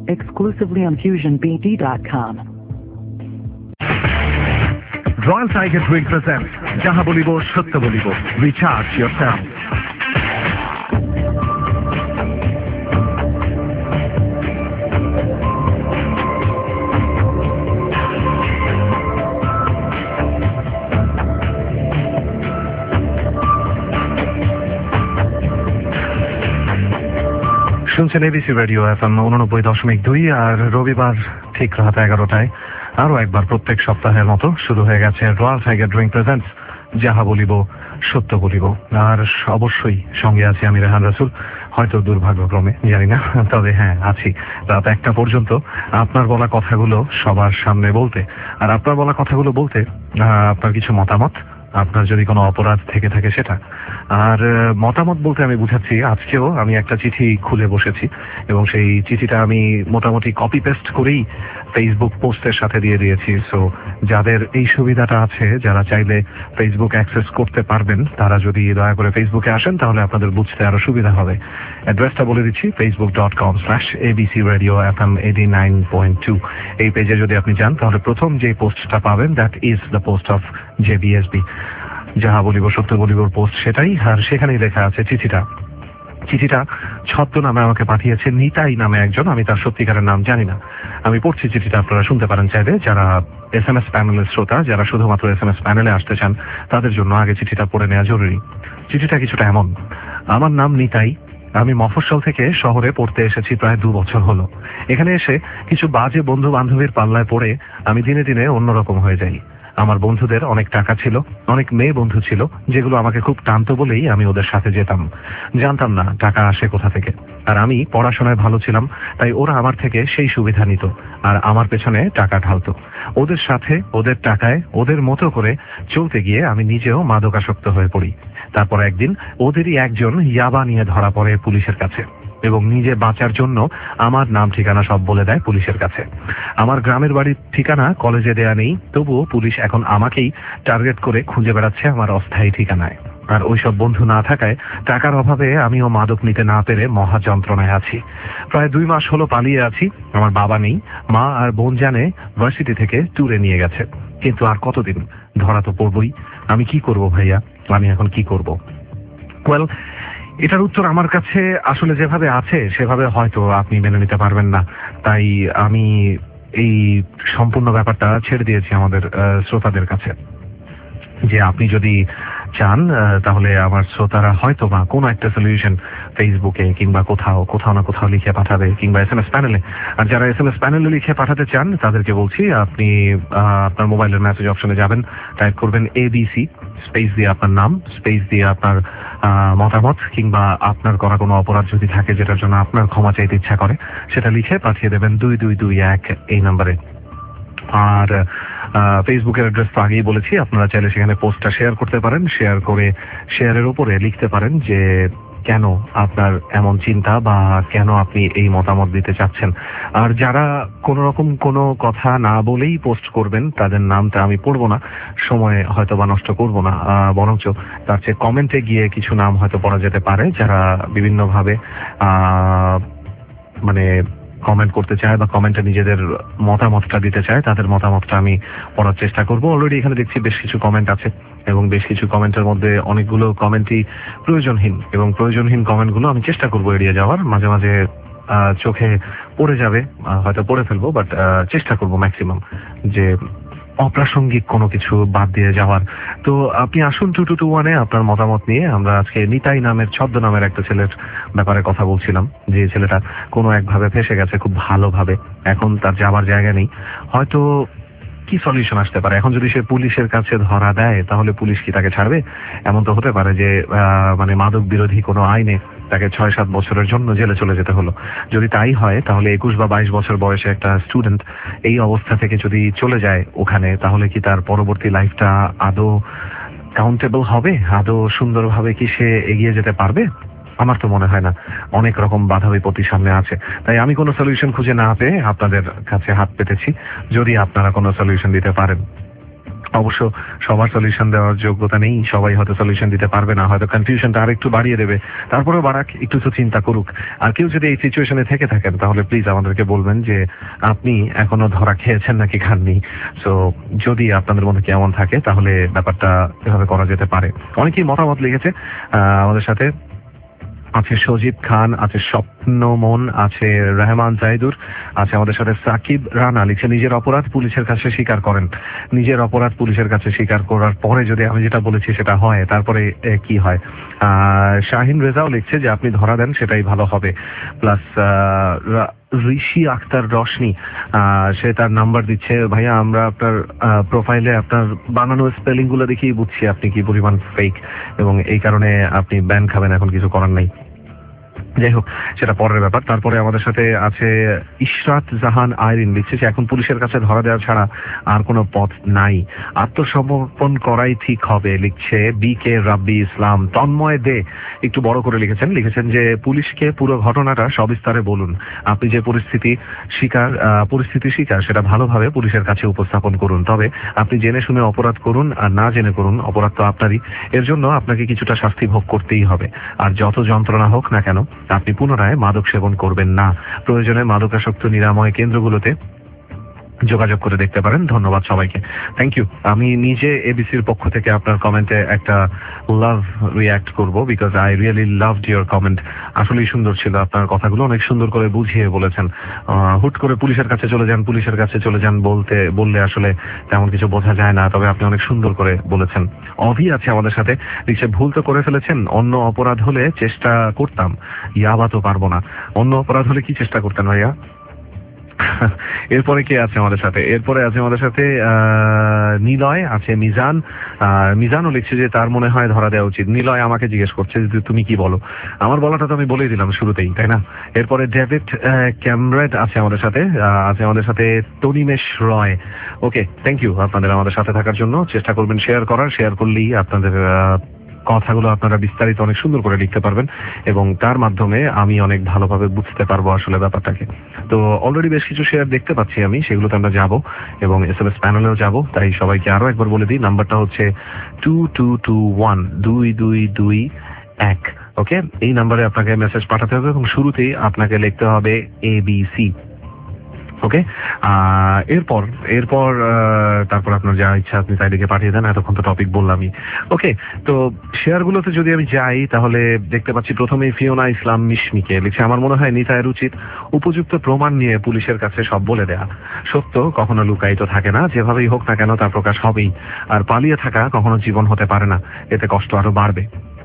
exclusively on FusionBD.com. Royal Tiger Drink presents Jaha Bolibo Shatya Bolibo. Recharge yourself. শুনছেন ABC radio FM 89.2 আর রবিবার ঠিক রাত 11টায় আরো একবার প্রত্যেক সপ্তাহের মতো শুরু হয়ে গেছে রয়্যাল টাইগার ড্রিঙ্ক প্রেজেন্টস যাহা বলিব সত্য বলিব। আর অবশ্যই সঙ্গে আছি আমি রেহান রাসুল, হয়তো দুর্ভাগ্যক্রমে জানি না, তবে হ্যাঁ আছি রাত 1টা পর্যন্ত আপনার বলা কথাগুলো সবার সামনে বলতে। আর আপনার বলা কথাগুলো বলতে আপনার কিছু মতামত, আপনার যদি কোনো অপরাধ থেকে থাকে সেটা। আর মতামত বলতে আমি বুঝাচ্ছি, আজকেও আমি একটা চিঠি খুলে বসেছি এবং সেই চিঠিটা আমি মোটামুটি কপি পেস্ট করেই ফেসবুক পোস্টের সাথে দিয়ে দিয়েছি। সো যাদের এই সুবিধাটা আছে, যারা চাইলে ফেসবুক অ্যাক্সেস করতে পারবেন, তারা যদি দয়া করে ফেসবুকে আসেন তাহলে আপনাদের বুঝতে আরো সুবিধা হবে। অ্যাড্রেসটা বলে দিচ্ছি, facebook.com/abcradiofm 89.2। এই পেজে যদি আপনি যান তাহলে প্রথম যে পোস্টটা পাবেন, that is the post of JBSB, যাহা বলিব সত্য বলিবর পোস্ট, সেটাই। আর সেখানেই লেখা আছে চিঠিটা ছদ্ম নামে আমাকে পাঠিয়েছে নিতাই নামে একজন, আমি তার সত্যিকারের নাম জানি না। আমি পড়ছি চিঠিটা, আপনারা শুনতে পারেন চাইলে। যারা SMS প্যানেলের শ্রোতা, যারা শুধুমাত্র SMS প্যানেলে আসতে চান, তাদের জন্য আগে চিঠিটা পড়ে নেওয়া জরুরি। চিঠিটা কিছুটা এমন: আমার নাম নিতাই, আমি মফস্বল থেকে শহরে পড়তে এসেছি প্রায় 2 বছর হলো। এখানে এসে কিছু বাজে বন্ধু বান্ধবীর পাল্লায় পড়ে আমি দিনে দিনে অন্যরকম হয়ে যাই। আমার বন্ধুদের অনেক টাকা ছিল, অনেক মেয়ে বন্ধু ছিল, যেগুলো আমাকে খুব টানতো বলেই আমি ওদের সাথে যেতাম। জানতাম না টাকা আসে কোথা থেকে। আর আমি পড়াশোনায় ভালো ছিলাম, তাই ওরা আমার থেকে সেই সুবিধা নিত আর আমার পেছনে টাকা ঢালতো। ওদের সাথে, ওদের টাকায়, ওদের মতো করে চলতে গিয়ে আমি নিজেও মাদকাসক্ত হয়ে পড়ি। তারপর একদিন ওদেরই একজন ইয়াবা নিয়ে ধরা পড়ে পুলিশের কাছে এবং নিজে বাঁচার জন্য আমার নাম ঠিকানা সব বলে দেয় পুলিশের কাছে। আমার গ্রামের বাড়ির ঠিকানা কলেজে দেয়া নেই, তবুও পুলিশ এখন আমাকেই টার্গেট করে খুঁজে বেড়াচ্ছে আমার অস্থায়ী ঠিকানায়। আর ওইসব বন্ধু না থাকায়, টাকার অভাবে আমিও মাদক নিতে না পেরে মহা যন্ত্রণায় আছি। প্রায় 2 মাস হলো পালিয়ে আছি। আমার বাবা নেই, মা আর বোন জানে ভার্সিটি থেকে ট্যুরে নিয়ে গেছে। কিন্তু আর কতদিন, ধরা তো পড়বই। আমি কি করব ভাইয়া, আমি এখন কি করব? ওয়েল, এটার উত্তর আমার কাছে আসলে যেভাবে আছে সেভাবে হয়তো আপনি মেনে নিতে পারবেন না, তাই আমি এই সম্পূর্ণ ব্যাপারটা ছেড়ে দিয়েছি আমাদের শ্রোতাদের কাছে। যে আপনি যদি চান তাহলে আমার শ্রোতারা হয়তো বা কোনো একটা সলিউশন ফেসবুকে কিংবা কোথাও না কোথাও লিখে পাঠাবে, কিংবা SMS প্যানেলে। আর যারা SMS প্যানেলে লিখে পাঠাতে চান তাদেরকে বলছি, আপনি আপনার মোবাইলের মেসেজ অপশনে যাবেন, টাইপ করবেন ABC, স্পেস দিয়ে আপনার নাম, স্পেস দিয়ে আপনার মতামত, কিংবা আপনার করা কোনো অপরাধ যদি থাকে যেটার জন্য আপনার ক্ষমা চাইতে ইচ্ছা করে, সেটা লিখে পাঠিয়ে দেবেন 2221 এই নম্বরে। আর ফেসবুকের অ্যাড্রেস তো আগেই বলেছি, আপনারা চাইলে সেখানে পোস্টটা শেয়ার করতে পারেন। শেয়ার করে শেয়ারের উপরে লিখতে পারেন যে কেন আপনার এমন চিন্তা বা কেন আপনি এই মতামত দিতে চাচ্ছেন। আর যারা কোনো রকম কোনো কথা না বলেই পোস্ট করবেন, তাদের নামটা আমি পড়বো না, সময় হয়তো বা নষ্ট করবো না, বরঞ্চ তার চেয়ে কমেন্টে গিয়ে কিছু নাম হয়তো পড়া যেতে পারে, যারা বিভিন্নভাবে মানে কমেন্ট করতে চায় বা কমেন্টে নিজেদের মতামতটা দিতে চায়, তাদের মতামতটা আমি পড়ার চেষ্টা করব। অলরেডি এখানে দেখছি বেশ কিছু কমেন্ট আছে এবং বেশ কিছু কমেন্টের মধ্যে অনেকগুলো কমেন্টই প্রয়োজনহীন, এবং প্রয়োজনহীন কমেন্টগুলো আমি চেষ্টা করব এড়িয়ে যাওয়ার। মাঝে মাঝে চোখে পড়ে যাবে, হয়তো পড়ে ফেলবো, বাট চেষ্টা করব ম্যাক্সিমাম যে অপ্রাসঙ্গিক কোনো কিছু বাদ দিয়ে যাওয়ার। তো আপনি আসুন 2221-এ আপনার মতামত নিয়ে। আমরা আজকে নিতাই নামের ছদ্ম নামের একটা ছেলের ব্যাপারে কথা বলছিলাম, যে ছেলেটা কোনো একভাবে ফেসে গেছে খুব ভালোভাবে, এখন তার যাবার জায়গা নেই। হয়তো কি সলিউশন আসতে পারে? এখন যদি সে পুলিশের কাছে ধরা দেয় তাহলে পুলিশ কি তাকে ছাড়বে? এমন তো হতে পারে যে মানে মাদক বিরোধী কোনো আইনে তাকে 6-7 বছরের জন্য জেলে চলে যেতে হলো। যদি তাই হয় তাহলে 21 বা 22 বছর বয়সে একটা স্টুডেন্ট এই অবস্থা থেকে যদি চলে যায় ওখানে, তাহলে কি তার পরবর্তী লাইফটা আদৌ কাউন্টেবল হবে? আদৌ সুন্দরভাবে কি সে এগিয়ে যেতে পারবে? আমার তো মনে হয় না। অনেক রকম বাধা বিপত্তি সামনে আছে, তাই আমি কোনো সলিউশন খুঁজে না পেয়ে আপনাদের কাছে হাত পেতেছি। যদি আপনারা কোনো সলিউশন দিতে পারেন, অবশ্য সবার সলিউশন দেওয়ার যোগ্যতা নেই, সবাই হয়তো সলিউশন দিতে পারবে না, হয়তো কনফিউশনটা আর একটু বাড়িয়ে দেবে, তারপরেও বাড়াক, একটু তো চিন্তা করুক। আর কেউ যদি এই সিচুয়েশনে থেকে থাকেন তাহলে প্লিজ আমাদেরকে বলবেন যে আপনি এখনো ধরা খেয়েছেন নাকি খাননি। সো যদি আপনাদের মধ্যে কেমন থাকে তাহলে ব্যাপারটা এভাবে করা যেতে পারে। অনেকেই মতামত লিখেছে আমাদের সাথে আছে সজীব খান, আছে স্বপ্নমন, আছে রহমান জাহিদুর, আছে আমাদের সাথে সাকিব রানা লিখছে নিজের অপরাধ পুলিশের কাছে স্বীকার করেন। নিজের অপরাধ পুলিশের কাছে স্বীকার করার পরে যদি আমি যেটা বলেছি সেটা হয় তারপরে কি হয়। শাহিন রেজাও লিখছে যে আপনি ধরা দেন সেটাই ভালো হবে। প্লাস ঋষি আক্তার রশনি সে তার নাম্বার দিচ্ছে, ভাইয়া আমরা আপনার প্রোফাইলে আপনার বানানো স্পেলিং গুলো দেখেই বুঝছি আপনি কি পরিমাণ ফেক, এবং এই কারণে আপনি ব্যান খাবেন, এখন কিছু করার নাই। যাই হোক, সেটা পরের ব্যাপার। তারপরে আমাদের সাথে আছে ইশরাত জাহান আইরিন লিখছে যে এখন পুলিশের কাছে ধরা দেওয়া ছাড়া আর কোনো পথ নাই, আত্মসমর্পণ করাই ঠিক হবে। লিখছে বি কে রাব্বি ইসলাম। তন্ময় দে একটু বড় করে লিখেছেন যে পুলিশকে পুরো ঘটনাটা সবিস্তারে বলুন, আপনি যে পরিস্থিতি শিকার সেটা ভালোভাবে পুলিশের কাছে উপস্থাপন করুন। তবে আপনি জেনে শুনে অপরাধ করুন আর না জেনে করুন, অপরাধ তো আপনারই, এর জন্য আপনাকে কিছুটা শাস্তি ভোগ করতেই হবে। আর যত যন্ত্রণা হোক না কেন আপনি পুনরায় মাদক সেবন করবেন না। প্রয়োজনে মাদকাসক্ত নিরাময় কেন্দ্রগুলোতে যোগাযোগ করে দেখতে পারেন। ধন্যবাদ সবাইকে, থ্যাংক ইউ। আমি নিজে এবিসির পক্ষ থেকে আপনার কমেন্টে একটা লাভ রিয়াক্ট করব, because I really loved your comment. আসলেই সুন্দর ছিল, আপনার কথাগুলো অনেক সুন্দর করে বুঝিয়ে বলেছেন। হুট করে পুলিশের কাছে চলে যান বললে আসলে তেমন কিছু বোঝা যায় না, তবে আপনি অনেক সুন্দর করে বলেছেন। অভি আছে আমাদের সাথে, লিখছে ভুল তো করে ফেলেছেন, অন্য অপরাধ হলে চেষ্টা করতাম, ইয়াবা তো পারবো না। অন্য অপরাধ হলে কি চেষ্টা করতেন ভাইয়া? এরপরে কে আছে আমাদের সাথে? এরপরে আছে আমাদের সাথে নিলয়, আছে মিজান। মিজানও লিখছে যে তার মনে হয় ধরা দেওয়া উচিত। নিলয় আমাকে জিজ্ঞেস করছে যে তুমি কি বলো। আমার বলাটা তো আমি বলেই দিলাম শুরুতেই, তাই না? এরপরে ডেভিড ক্যামরেড আছে আমাদের সাথে তনিমেশ রয়। ওকে, থ্যাংক ইউ আপনাদের আমাদের সাথে থাকার জন্য। চেষ্টা করবেন শেয়ার করলেই আপনাদের কথাগুলো আপনারা বিস্তারিত অনেক সুন্দর করে লিখতে পারবেন, এবং তার মাধ্যমে আমি অনেক ভালোভাবে বুঝতে পারবো আসলে ব্যাপারটাকে। তো অলরেডি বেশ কিছু শেয়ার দেখতে পাচ্ছি আমি, সেগুলোতে আমরা যাব এবং SMS প্যানেলেও যাব। তাই সবাইকে আরো একবার বলে দিই, নাম্বারটা হচ্ছে 2221। ওকে, এই নাম্বারে আপনাকে মেসেজ পাঠাতে হবে এবং শুরুতেই আপনাকে লিখতে হবে ABC। ওকে, তারপর আপনার যা ইচ্ছা আপনি তাই দিকে পাঠিয়ে দেন। এতক্ষণ তো টপিক বললামই। ওকে, তো শেয়ারগুলোতে যদি আমি যাই তাহলে দেখতে পাচ্ছি প্রথমেই ফিওনা ইসলাম মিশমিকে লিখছে আমার মনে হয় নিতাইয়ের উচিত উপযুক্ত প্রমাণ নিয়ে পুলিশের কাছে সব বলে দেয়া। সত্য কখনো লুকায়িত থাকে না, যেভাবেই হোক না কেন তা প্রকাশ হবেই। আর পালিয়ে থাকা কখনো জীবন হতে পারে না, এতে কষ্ট আরো বাড়বে।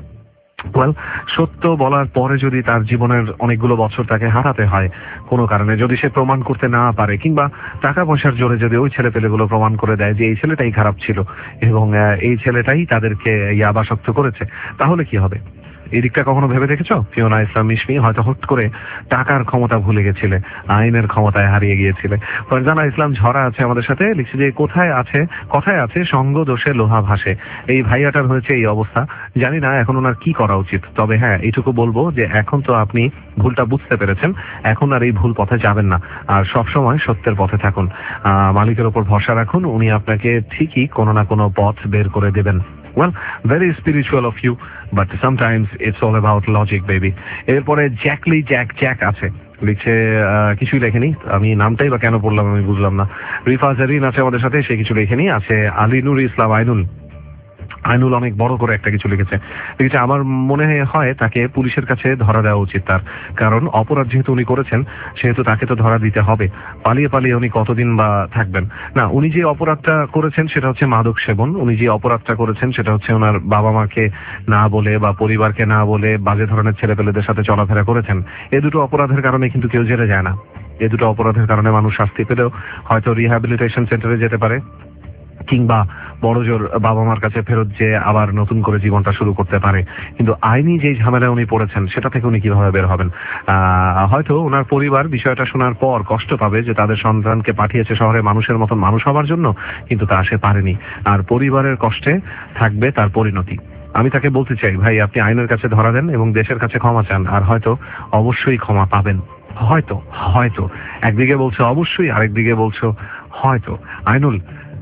সত্য বলার পরে যদি তার জীবনের অনেকগুলো বছর তাকে হারাতে হয় কোনো কারণে, যদি সে প্রমাণ করতে না পারে, কিংবা টাকা পয়সার জোরে যদি ওই ছেলে পেলেগুলো প্রমাণ করে দেয় যে এই ছেলেটাই খারাপ ছিল এবং এই ছেলেটাই তাদেরকে ইয়াবাসক্ত করেছে, তাহলে কি হবে? এই দিকটা কখনো ভেবে দেখেছো? ফিওনা ইসলাম মিশমি হয়তো হুট করে টাকার ক্ষমতা ভুলে গেছিলে, আইনের ক্ষমতায় হারিয়ে গিয়েছিলে। ফারজানা ইসলাম ঝরা আছে আমাদের সাথে, লিখছে যে কথায় আছে সঙ্গ দোষে লোহা ভাসে। এই ভাইয়াটার হয়েছে এই অবস্থা, জানি না এখন ওনার কি করা উচিত। তবে হ্যাঁ, এইটুকু বলবো যে এখন তো আপনি ভুলটা বুঝতে পেরেছেন, এখন আর এই ভুল পথে যাবেন না, আর সবসময় সত্যের পথে থাকুন। মালিকের ওপর ভরসা রাখুন, উনি আপনাকে ঠিকই কোনো না কোনো পথ বের করে দেবেন। Well, very spiritual of you, but sometimes it's all about logic, baby. এরপরে জ্যাক আছে, লিখছে কিছুই লেখেনি, আমি নামটাই বা কেন পড়লাম আমি বুঝলাম না। রিফা জারিন আছে আমাদের সাথে, সে কিছু লেখেনি। আছে আলিনুর ইসলাম আইনুল অনেক বড় করে একটা কিছু লিখেছে আমার মনে হয় তাকে পুলিশের কাছে ধরা দেওয়া উচিত তার, কারণ অপরাধ যেহেতু উনি করেছেন সেহেতু তাকে তো ধরা দিতে হবে। পালিয়ে উনি কতদিন বা থাকবেন? না, উনি যে অপরাধটা করেছেন সেটা হচ্ছে মাদক সেবন। উনি যে অপরাধটা করেছেন সেটা হচ্ছে ওনার বাবা মাকে না বলে বা পরিবারকে না বলে বাজে ধরনের ছেলেপেলেদের সাথে চলাফেরা করেছেন। এ দুটো অপরাধের কারণে কিন্তু কেউ জেলে যায় না। এ দুটো অপরাধের কারণে মানুষ শাস্তি পেলেও হয়তো রিহ্যাবিলিটেশন সেন্টারে যেতে পারে, কিংবা বড়জোর বাবা মার কাছে ফেরত যে আবার নতুন করে জীবনটা শুরু করতে পারে। কিন্তু আইনি যে ঝামেলায় উনি পড়েছেন সেটা থেকে উনি কিভাবে বের হবেন? হয়তো ওনার পরিবার বিষয়টা শোনার পর কষ্ট পাবে যে তাদের সন্তানকে পাঠিয়েছে শহরে মানুষের মতন মানুষ হওয়ার জন্য, কিন্তু তা সে পারেনি। আর পরিবারের কষ্টে থাকবে তার পরিণতি। আমি তাকে বলতে চাই, ভাই আপনি আইনের কাছে ধরা দেন এবং দেশের কাছে ক্ষমা চান, আর হয়তো অবশ্যই ক্ষমা পাবেন। হয়তো একদিকে বলছো অবশ্যই, আরেকদিকে বলছো হয়তো। আইনুল,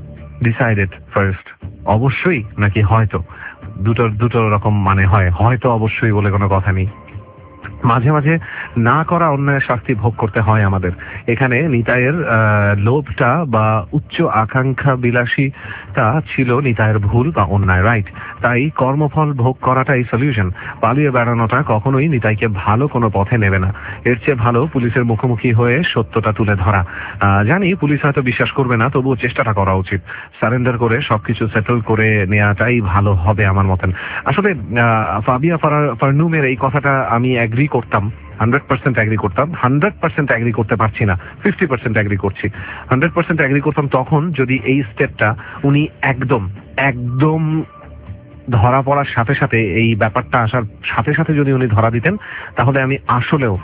ডিসাইডেড ফার্স্ট, অবশ্যই নাকি হয়তো? দুটো রকম মানে হয়, হয়তো অবশ্যই বলে কোনো কথা নেই। মাঝে মাঝে না করা অন্যায়ের শাস্তি ভোগ করতে হয় আমাদের। এখানে নিতাইয়ের লোভটা বা উচ্চ আকাঙ্ক্ষা বিলাসীটা ছিল নিতাইয়ের ভুল বা অন্যায়, রাইট? তাই কর্মফল ভোগ করাটাই সলিউশন। পালিয়ে বেড়ানোটা কখনোই নিতাইকে ভালো কোনো পথে নেবে না। এর চেয়ে ভালো পুলিশের মুখোমুখি হয়ে সত্যটা তুলে ধরা। জানি পুলিশ হয়তো বিশ্বাস করবে না, তবুও চেষ্টাটা করা উচিত। সারেন্ডার করে সবকিছু সেটেল করে নেওয়াটাই ভালো হবে আমার মতেন। আসলে ফাবিয়া ফারনুমের এই কথাটা আমি অ্যাগ্রি করতাম, 100% অ্যাগ্রি করতাম। 100% অ্যাগ্রি করতে পারছি না, 50% অ্যাগ্রি করছি। 100% অ্যাগ্রি করতাম তখন যদি এই স্টেপটা উনি একদম একদম ধরা পড়ার সাথে সাথে, এই ব্যাপারটা আসার সাথে সাথে যদি উনি ধরা দিতেন, তাহলে আমি আসলেও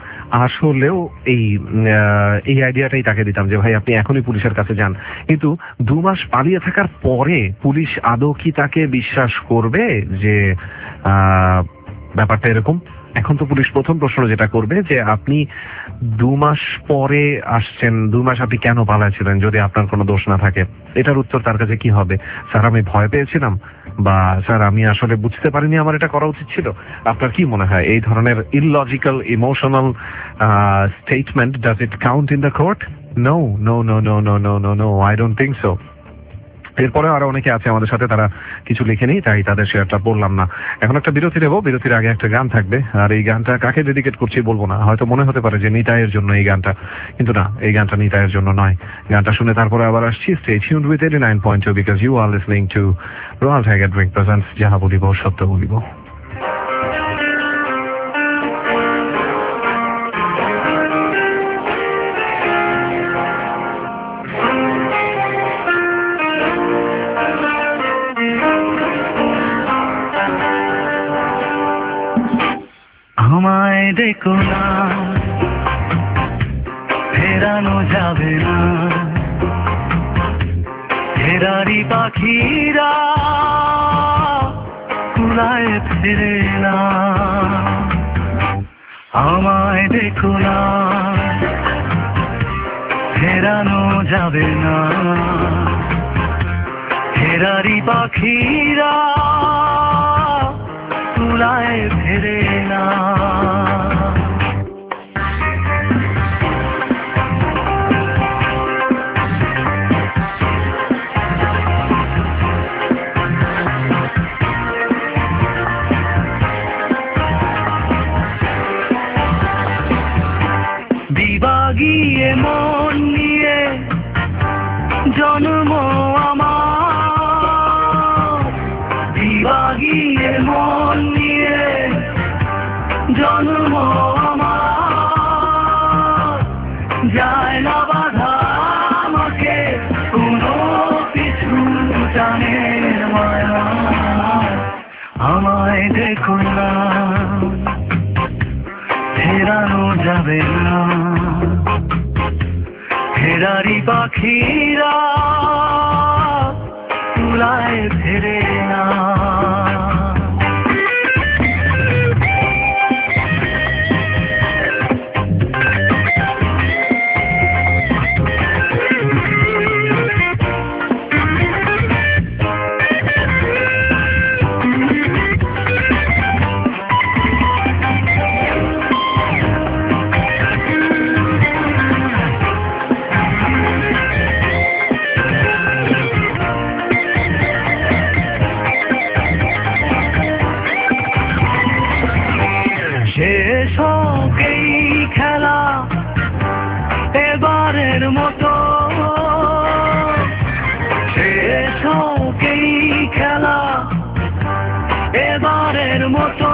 এই আইডিয়াটাই তাকে দিতাম যে ভাই আপনি এখনই পুলিশের কাছে যান। কিন্তু 2 মাস পালিয়ে থাকার পরে পুলিশ আদৌ কি তাকে বিশ্বাস করবে যে ব্যাপারটা এরকম? এখন তো পুলিশ প্রথম প্রশ্ন যেটা করবে যে আপনি 2 মাস পরে আসছেন, 2 মাস আপনি কেন পালাচ্ছিলেন যদি আপনার কোনো দোষ না থাকে? এটার উত্তর তার কাছে কি হবে? স্যার আমি ভয় পেয়েছিলাম, বা স্যার আমি আসলে বুঝতে পারিনি আমার এটা করা উচিত ছিল। আপনার কি মনে হয় এই ধরনের illogical emotional statement does it count in the court? No no no no no no no no, I don't think so. এরপরে আরো অনেকে আছে আমাদের সাথে, তারা কিছু লিখেনি, তাই তাদের শেয়ারটা বললাম না। এখন একটা বিরতি নেব, বিরতির আগে একটা গান থাকবে, আর এই গানটা কাকে ডেডিকেট করছি বলবো না। হয়তো মনে হতে পারে যে নিতাইয়ের জন্য এই গানটা, কিন্তু না, এই গানটা নিতাইয়ের জন্য নয়। গানটা শুনে তারপরে আবার আসছি। Stay tuned with 89.2 because you are listening to Royal Tiger drink presents যাহা বলিব সত্য বলিব। আমায় দেখো না, ফেরানো যাবে না, ফেরারি পাখিরা কুলায় ফিরে না। আমায় দেখো না, ফেরানো যাবে না, ফেরারি পাখিরা কুলায় ফিরে না। দিবাগিয়ে মন নিয়ে জন্ম আমার, দিবাগিয়ে মন নিয়ে জন্ম আমার, যায় না বাধা আমাকে কোনো কিছু জানের মায়া। আমায় দেখো না, ফেরানো যাবে না, ফেরারি পাখিরা তুলায় ফেরে না। শেষ হোক এই খেলা এবারের মতো, শেষ হোক এই খেলা এবারের মতো,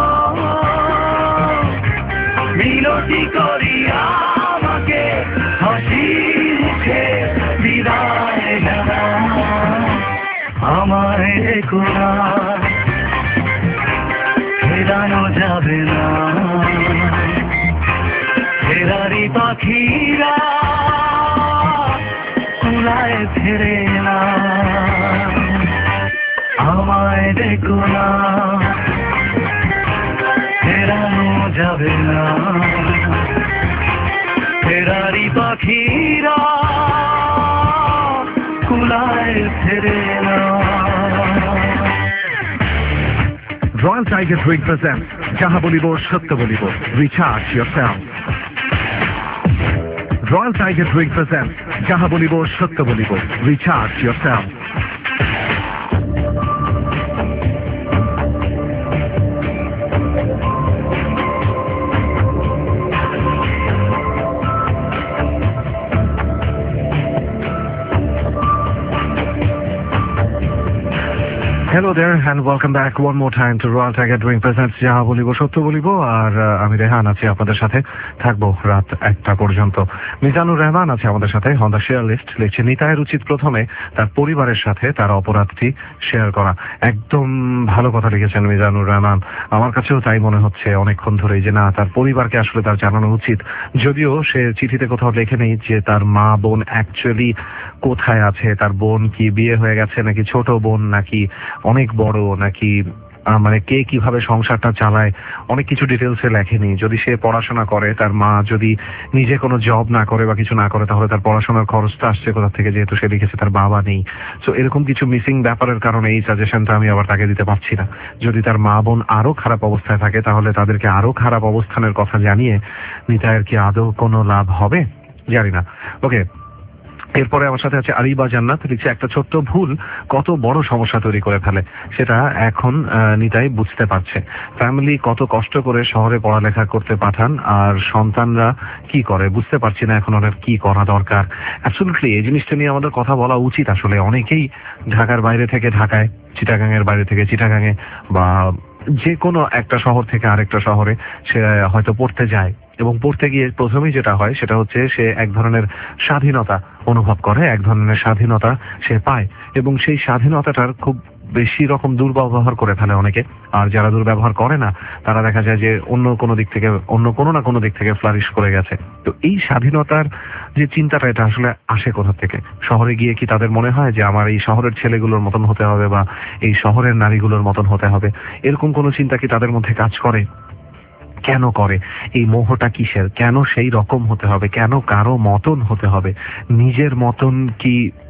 মিনতি করি আমাকে হাসি মুখে বিদায় জানা। আমায় দেখো না, ফেরানো যাবে না, ফেরারি পাখিরা কুলায় ফেরে না। আমায় দেখো না, ফেরানো যাবে না, ফেরারি পাখিরা ভুলায় ফেরে না। রয়্যাল টাইগার ড্রিঙ্ক প্রেজেন্টস যাহা বলিব সত্য বলিব, recharge yourself. Royal Tiger drink presents যাহা বলিব সত্য বলিব, recharge yourself. Hello there and welcome back one more time to Royal Tiger Drink Presents যাহা বলিব সত্য বলিব। আর আমি রেহান আছি আপনাদের সাথে, থাকবো রাত 1টা পর্যন্ত। মিজানুর রহমান আছে আমাদের সাথে অন দ্য শেয়ার লিস্ট, লিখছে নিতাইয়ের উচিত প্রথমে তার পরিবারের সাথে তার অপরাধটি শেয়ার করা। একদম ভালো কথা লিখেছেন মিজানুর রহমান, আমার কাছেও তাই মনে হচ্ছে অনেকক্ষণ ধরেই যে না, তার পরিবারকে আসলে তার জানানো উচিত। যদিও সে চিঠিতে কোথাও লেখে নেই যে তার মা বোন অ্যাকচুয়ালি কোথায় আছে, তার বোন কি বিয়ে হয়ে গেছে নাকি ছোট বোন নাকি অনেক বড় নাকি মানে কে কিভাবে সংসারটা চালায়, অনেক কিছু ডিটেলসে লেখেনি। যদি সে পড়াশোনা করে, তার মা যদি নিজে কোনো জব না করে বা কিছু না করে, তাহলে তার পড়াশোনার খরচটা আসছে কোথা থেকে, যেহেতু সে লিখেছে তার বাবা নেই। সো এরকম কিছু মিসিং ব্যাপারের কারণে এই সাজেশনটা আমি আবার তাকে দিতে পারছি না। যদি তার মা বোন আরো খারাপ অবস্থায় থাকে, তাহলে তাদেরকে আরো খারাপ অবস্থানের কথা জানিয়ে নিতাইয়ের কি আদৌ কোনো লাভ হবে জানি না। ওকে, এরপরে আমার সাথে আছে আরিবা জান্নাত, লিখছে একটা ছোট্ট ভুল কত বড় সমস্যা তৈরি করে ফেলে সেটা এখন নিতাই বুঝতে পারছে। ফ্যামিলি কত কষ্ট করে শহরে পড়ালেখা করতে পাঠান, আর সন্তানরা কি করে বুঝতে পারছি না এখন ওদের কি করা দরকার। অ্যাবসলিউটলি এই জিনিসটা নিয়ে আমাদের কথা বলা উচিত। আসলে অনেকেই ঢাকার বাইরে থেকে ঢাকায়, চিটাগাংয়ের বাইরে থেকে চিটাগাংয়ে, বা যে কোনো একটা শহর থেকে আরেকটা শহরে সে হয়তো পড়তে যায়, এবং পড়তে গিয়ে প্রথমেই যেটা হয় সেটা হচ্ছে সে এক ধরনের স্বাধীনতা অনুভব করে, এক ধরনের স্বাধীনতা সে পায়, এবং সেই স্বাধীনতাটার খুব বেশি রকম দুর্ব্যবহার করে ফেলে অনেকে। আর যারা দুর্ব্যবহার করে না, তারা দেখা যায় যে অন্য কোনো দিক থেকে, অন্য কোনো না কোনো দিক থেকে ফ্লারিশ করে গেছে। তো এই স্বাধীনতার যে চিন্তাটা, এটা আসলে আসে কোথা থেকে? শহরে গিয়ে কি তাদের মনে হয় যে আমার এই শহরের ছেলেগুলোর মতন হতে হবে বা এই শহরের নারীগুলোর মতন হতে হবে? এরকম কোনো চিন্তা কি তাদের মধ্যে কাজ করে? কেন করে? এই মোহটা কিসের? কেন সেই রকম হতে হবে? কেন কারো মতন হতে হবে? নিজের মতন কি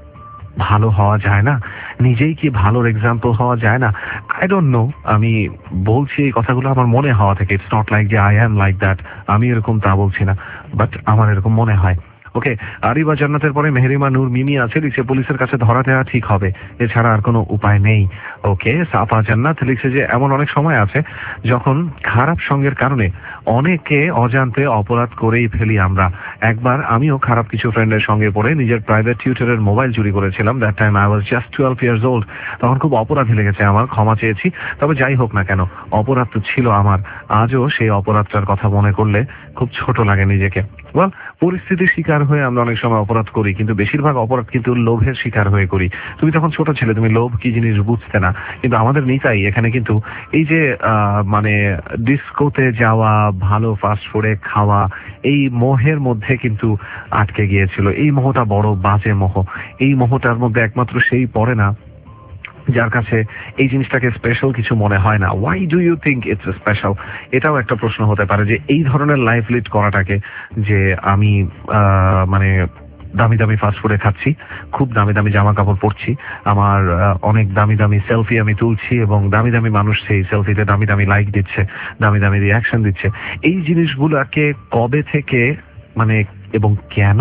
ভালো হওয়া যায় না? নিজেই কি ভালোর এক্সাম্পল হওয়া যায় না? I don't know. আমি বলছি এই কথাগুলো আমার মনে হওয়া থেকে। ইটস নট লাইক যে আই অ্যাম লাইক দ্যাট, আমি এরকম তা বলছি না, বাট আমার এরকম মনে হয়। ওকে, আরিবা জান্নাতের পরে মেহেরিমা নূর মিমি আছে, লিখছে পুলিশের কাছে ধরা দেওয়া ঠিক হবে, এছাড়া আর কোনো উপায় নেই। ওকে, সাফা জান্নাত লিখছে যে এমন অনেক সময় আছে যখন খারাপ সঙ্গের কারণে অনেকে অজান্তে অপরাধ করেই ফেলি আমরা। একবার আমিও খারাপ কিছু ফ্রেন্ডের সঙ্গে পড়ে নিজের প্রাইভেট টিউটরের মোবাইল চুরি করেছিলাম। That time I was just 12 years old. তখন খুব অপরাধী লেগেছে আমার, ক্ষমা চেয়েছি। তবে যাই হোক না কেন, অপরাধ তো ছিল আমার। আজও সেই অপরাধটার কথা মনে করলে খুব ছোট লাগে নিজেকে। ওয়েল, পরিস্থিতির শিকার হয়ে আমরা অনেক সময় অপরাধ করি, কিন্তু বেশিরভাগ অপরাধ কিন্তু লোভের শিকার হয়ে করি। তুমি তখন ছোট ছেলে, তুমি লোভ কি জিনিস বুঝতে না। কিন্তু আমাদের নিতাই এখানে কিন্তু এই যে মানে ডিস্কোতে যাওয়া, ভালো ফাস্ট ফুডে খাওয়া, এই মোহের মধ্যে কিন্তু আটকে গিয়েছিল। এই মোহটা বড় বাজে মোহ। এই মোহটার মধ্যে একমাত্র সেই পড়ে না যার কাছে এই জিনিসটাকে স্পেশাল কিছু মনে হয় না। Why do you think it's special? এটাও একটা প্রশ্ন হতে পারে যে এই ধরনের লাইফ লিড করাটাকে, যে আমি মানে দামি দামি ফাস্টফুডে খাচ্ছি, খুব দামি দামি জামা কাপড় পরছি, আমার অনেক দামি দামি সেলফি আমি তুলছি, এবং দামি দামি মানুষ সেই সেলফিতে দামি দামি লাইক দিচ্ছে, দামি দামি রিয়াকশন দিচ্ছে। এই জিনিসগুলোকে কবে থেকে মানে এবং কেন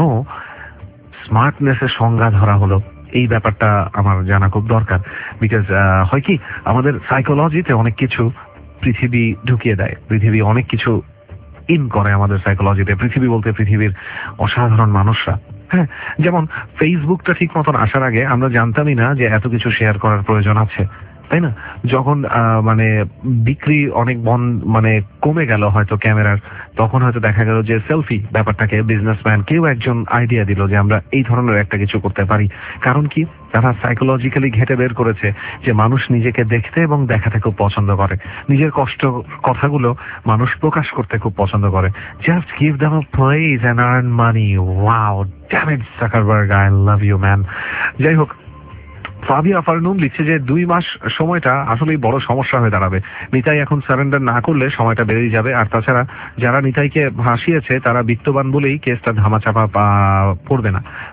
স্মার্টনেসের সংজ্ঞা ধরা হলো, এই ব্যাপারটা আমার জানা খুব দরকার। বিকজ হয় কি, আমাদের সাইকোলজিতে অনেক কিছু পৃথিবী ঢুকিয়ে দেয়, পৃথিবী অনেক কিছু ইন করে আমাদের সাইকোলজিতে। পৃথিবী বলতে পৃথিবীর অসাধারণ মানুষরা। হ্যাঁ, যেমন ফেসবুকটা ঠিক মতন আসার আগে আমরা জানতামই না যে এত কিছু শেয়ার করার প্রয়োজন আছে, তাই না? যখন মানে বিক্রি অনেক মানে কমে গেল হয়তো ক্যামেরার, তখন হয়তো দেখা গেল যে সেলফি ব্যাপারটাকে বিজনেসম্যান কেউ একজন আইডিয়া দিল যে আমরা এই ধরনের একটা কিছু করতে পারি। কারণ কি, তারা সাইকোলজিক্যালি ঘেটে বের করেছে যে মানুষ নিজেকে দেখতে এবং দেখাতে খুব পছন্দ করে, নিজের কষ্ট কথাগুলো মানুষ প্রকাশ করতে খুব পছন্দ করে। Just give them a place and earn money. Wow, damn it Zuckerberg, I love you man. যাই হোক, ফাবিয়া ফারনুম লিখছে যে 2 মাস সময়টা আসলেই বড় সমস্যা হয়ে দাঁড়াবে। নিতাই এখন সারেন্ডার না করলে সময়টা বেড়েই যাবে। আর তাছাড়া যারা নিতাইকে ভাসিয়েছে তারা বিত্তবান বলেই কেসটা ধামাচাপা পড়বে না।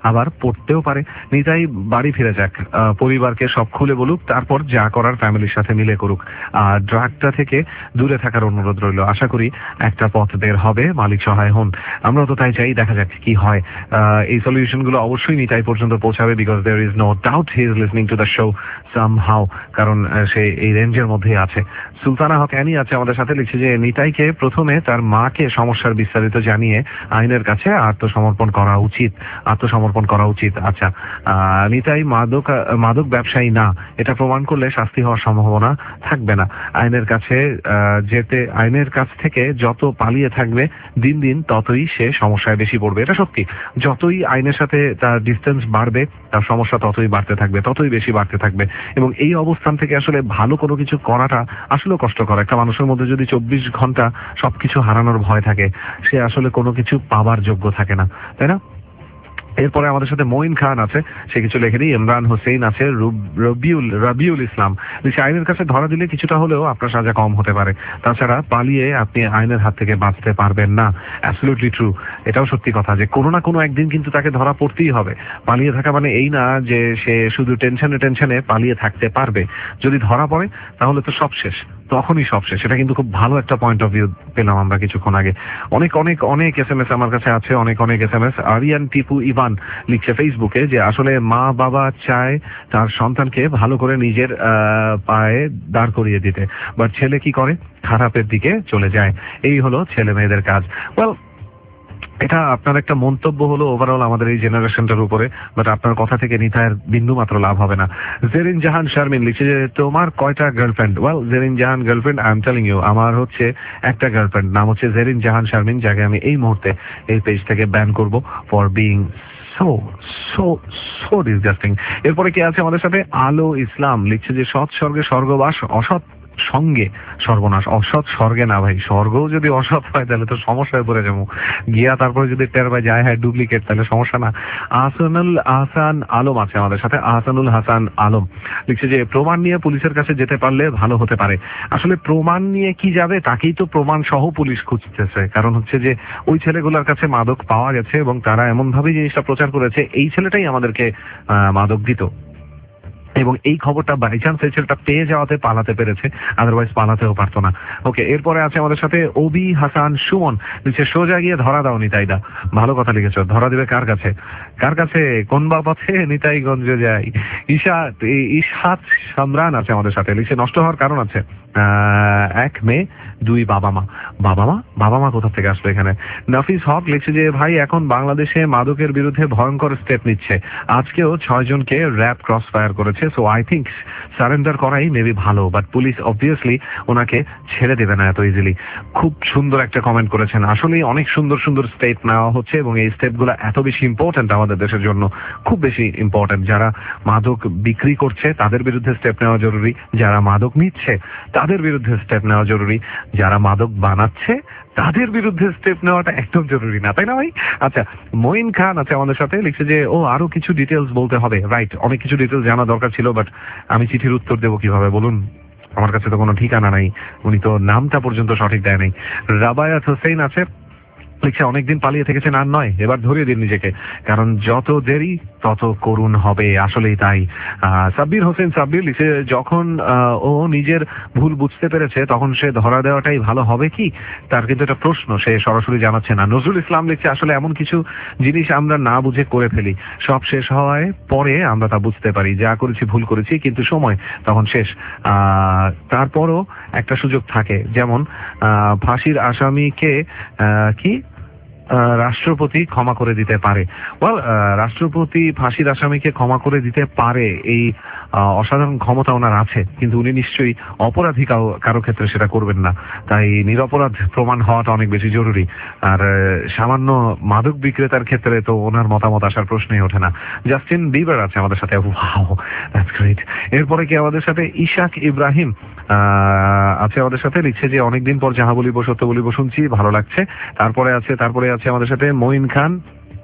আবার পড়তেও পারে। নিতাই বাড়ি ফিরে যাক, পরিবারকে সব খুলে বলুক, তারপর যা করার ফ্যামিলির সাথে মিলে করুক। আর ড্রাগটা থেকে দূরে থাকার অনুরোধ রইল। আশা করি একটা পথ বের হবে, মালিক সহায় হন। আমরা তো তাই চাই, দেখা যাক কি হয়। এই সলিউশন গুলো অবশ্যই নিতাই পর্যন্ত পৌঁছাবে, because there is no doubt he is listening to the show somehow, কারণ সে এই রেঞ্জের মধ্যে আছে। সুলতানা হক অ্যানি আছে আমাদের সাথে, লিখছে যে নিতাইকে প্রথমে তার মাকে সমস্যার বিস্তারিত জানিয়ে আইনের কাছে আত্মসমর্পণ করা উচিত। আচ্ছা, নিতাই মাদক ব্যবসায়ী না, এটা প্রমাণ করলে শাস্তি হওয়ার সম্ভাবনা থাকবে না। আইনের কাছ থেকে যত পালিয়ে থাকবে দিন দিন ততই সে সমস্যায় বেশি পড়বে। এটা সত্যি, যতই আইনের সাথে তার ডিস্টেন্স বাড়বে তার সমস্যা ততই বাড়তে থাকবে, ততই বেশি বাড়তে থাকবে। এবং এই অবস্থান থেকে আসলে ভালো কোনো কিছু করাটা আসলে কষ্টকর। একটা মানুষের মধ্যে যদি 24 ঘন্টা সবকিছু হারানোর ভয় থাকে, সে আসলে কোনো কিছু পাবার যোগ্য থাকে না, তাই না? এরপরে আমাদের সাথে মঈন খান আছে, সে কিছু লেখেনি। ইমরান হোসেন আছে, রবিউল ইসলাম আইনের কাছে ধরা দিলে কিছুটা হলেও আপনার সাজা কম হতে পারে, তাছাড়া পালিয়ে আপনি আইনের হাত থেকে বাঁচতে পারবেন না। অ্যাবসলিউটলি ট্রু, এটাও সত্যি কথা যে কোনো না কোনো একদিন কিন্তু তাকে ধরা পড়তেই হবে। পালিয়ে থাকা মানে এই না যে সে শুধু টেনশনে পালিয়ে থাকতে পারবে। যদি ধরা পড়ে তাহলে তো সব শেষ, তখনই সব শেষ। এটা কিন্তু খুব ভালো একটা পয়েন্ট অফ ভিউ পেলাম আমরা কিছুক্ষণ আগে। অনেক SMS আমার কাছে আছে, অনেক SMS। আরিয়ান টিপু ইভান লিখছে ফেসবুকে যে আসলে মা বাবা চায় তার সন্তানকে ভালো করে নিজের পায়ে দাঁড় করিয়ে দিতে, বাট ছেলে কি করে, খারাপের দিকে চলে যায়। এই হলো ছেলে মেয়েদের কাজ। ওয়েল, এটা আপনার একটা মন্তব্য হলো ওভারঅল আমাদের এই জেনারেশনটার উপরে, বাট আপনার কথা থেকে নিতাইয়ের বিন্দু মাত্র লাভ হবে না। জেরিন জাহান শারমিন লিখছে যে তোমার কয়টা girlfriend? Well, Zerin Jahan girlfriend, I am telling you, আমার হচ্ছে একটা গার্লফ্রেন্ড, নাম হচ্ছে জেরিন জাহান শারমিন, যাকে আমি এই মুহূর্তে এই পেজ থেকে ব্যান করব ফর বিং সো ডিসগাস্টিং। এরপরে কে আছে আমাদের সাথে? আলো ইসলাম লিখছে যে সৎ স্বর্গে স্বর্গবাস, অসৎ সঙ্গে সর্বনাশ। অসৎ স্বর্গে না ভাই, স্বর্গও যদি অসৎ হয় তাহলে তো সমস্যায় পড়ে যাবো গিয়া, তারপরে যদি টের পাই যায় হ্যাঁ ডুপ্লিকেট, তাহলে সমস্যা না। আহসানুল হাসান আলম আছে আমাদের সাথে, আহসানুল হাসান আলম লিখছে যে প্রমাণ নিয়ে পুলিশের কাছে যেতে পারলে ভালো হতে পারে। আসলে প্রমাণ নিয়ে কি যাবে, তাকেই তো প্রমাণ সহ পুলিশ খুঁজতেছে। কারণ হচ্ছে যে ওই ছেলেগুলোর কাছে মাদক পাওয়া গেছে এবং তারা এমন ভাবে জিনিসটা প্রচার করেছে, এই ছেলেটাই আমাদেরকে মাদক দিত, এবং এই খবরটা বাই চান্স এই ছেলেটা পেয়ে যাওয়াতে পালাতে পেরেছে, আদারওয়াইজ পালাতেও পারতো না। ওকে, এরপরে আছে আমাদের সাথে ওবি হাসান সুমন লিখছে সোজা গিয়ে ধরা দাও নিতাইদা। ভালো কথা লিখেছ, ধরা দিবে কার কাছে? কোন বাবাতে? নিতাইগঞ্জে যাই। ইশাত সামরান আছে আমাদের সাথে, লিখছে নষ্ট হওয়ার কারণ আছে, 1 মেয়ে 2 বাবা মা কোথা থেকে আসলো এখানে? নাফিস হক লিখছে যে ভাই এখন বাংলাদেশে মাদকের বিরুদ্ধে ভয়ঙ্কর স্টেপ নিচ্ছে, আজকেও 6 জনকে র্যাব ক্রস ফায়ার করেছে, সো আই থিঙ্ক সারেন্ডার করাই মেবি ভালো, বাট পুলিশ অবভিয়াসলি ওনাকে ছেড়ে দেবে না এত ইজিলি। খুব সুন্দর একটা কমেন্ট করেছেন, আসলেই অনেক সুন্দর স্টেপ নেওয়া হচ্ছে এবং এই স্টেপগুলো এত বেশি ইম্পর্টেন্ট আমাদের দেশের জন্য, খুব বেশি ইম্পর্টেন্ট। যারা মাদক বিক্রি করছে তাদের বিরুদ্ধে স্টেপ নেওয়া জরুরি, যারা মাদক নিচ্ছে তাদের বিরুদ্ধে স্টেপ নেওয়া জরুরি, যারা মাদক বানাচ্ছে তাদের বিরুদ্ধে স্টেপ নেওয়াটা একদম জরুরি না, তাই না ভাই? আচ্ছা, মঈন খান আছে আমাদের সাথে, লিখছে যে আরো কিছু ডিটেলস বলতে হবে। রাইট, অনেক কিছু ডিটেলস জানা দরকার ছিল, বাট আমি চিঠির উত্তর দেবো কিভাবে বলুন? আমার কাছে তো কোনো ঠিকানা নাই, উনি তো নামটা পর্যন্ত সঠিক দেয় নাই। রাবায়াত হোসেন আছে, লিখছে অনেকদিন পালিয়ে থেকেছেন আর নয়, এবার ধরিয়ে দিন নিজেকে, কারণ যত দেরি তত করুণ হবে। আসলেই তাই। সাব্বির হোসেন সাব্বির লিখছে যখন ও নিজের ভুল বুঝতে পেরেছে তখন সে ধরা দেওয়াটাই ভালো হবে কি, তার কিন্তু একটা প্রশ্ন, সে সরাসরি জানাচ্ছে না। নজরুল ইসলাম লিখছে আসলে এমন কিছু জিনিস আমরা না বুঝে করে ফেলি, সব শেষ হওয়ায় পরে আমরা তা বুঝতে পারি, যা করেছি ভুল করেছি, কিন্তু সময় তখন শেষ। তারপরও একটা সুযোগ থাকে, যেমন ফাঁসির আসামিকে কি রাষ্ট্রপতি ক্ষমা করে দিতে পারে। ওয়েল, রাষ্ট্রপতি ফাঁসির আসামিকে ক্ষমা করে দিতে পারে, এই অসাধারণ ক্ষমতা ওনার আছে, কিন্তু উনি নিশ্চয়ই অপরাধী কারো ক্ষেত্রে সেটা করবেন না। তাই নিরপরাধ প্রমাণ হওয়াটা অনেক বেশি জরুরি। আর সামান্য মাদক বিক্রেতার ক্ষেত্রে তো ওনার মতামত আসার প্রশ্নই ওঠে না। জাস্টিন বিবার আছে আমাদের সাথে, ওয়াও দ্যাটস গ্রেট। এরপরে কি আমাদের সাথে ইশাক ইব্রাহিম আছে আমাদের সাথে, লিখছে যে অনেকদিন পর যাহা বলিব সত্য বলিব শুনছি, ভালো লাগছে। তারপরে আছে আমাদের সাথে মঈন খান,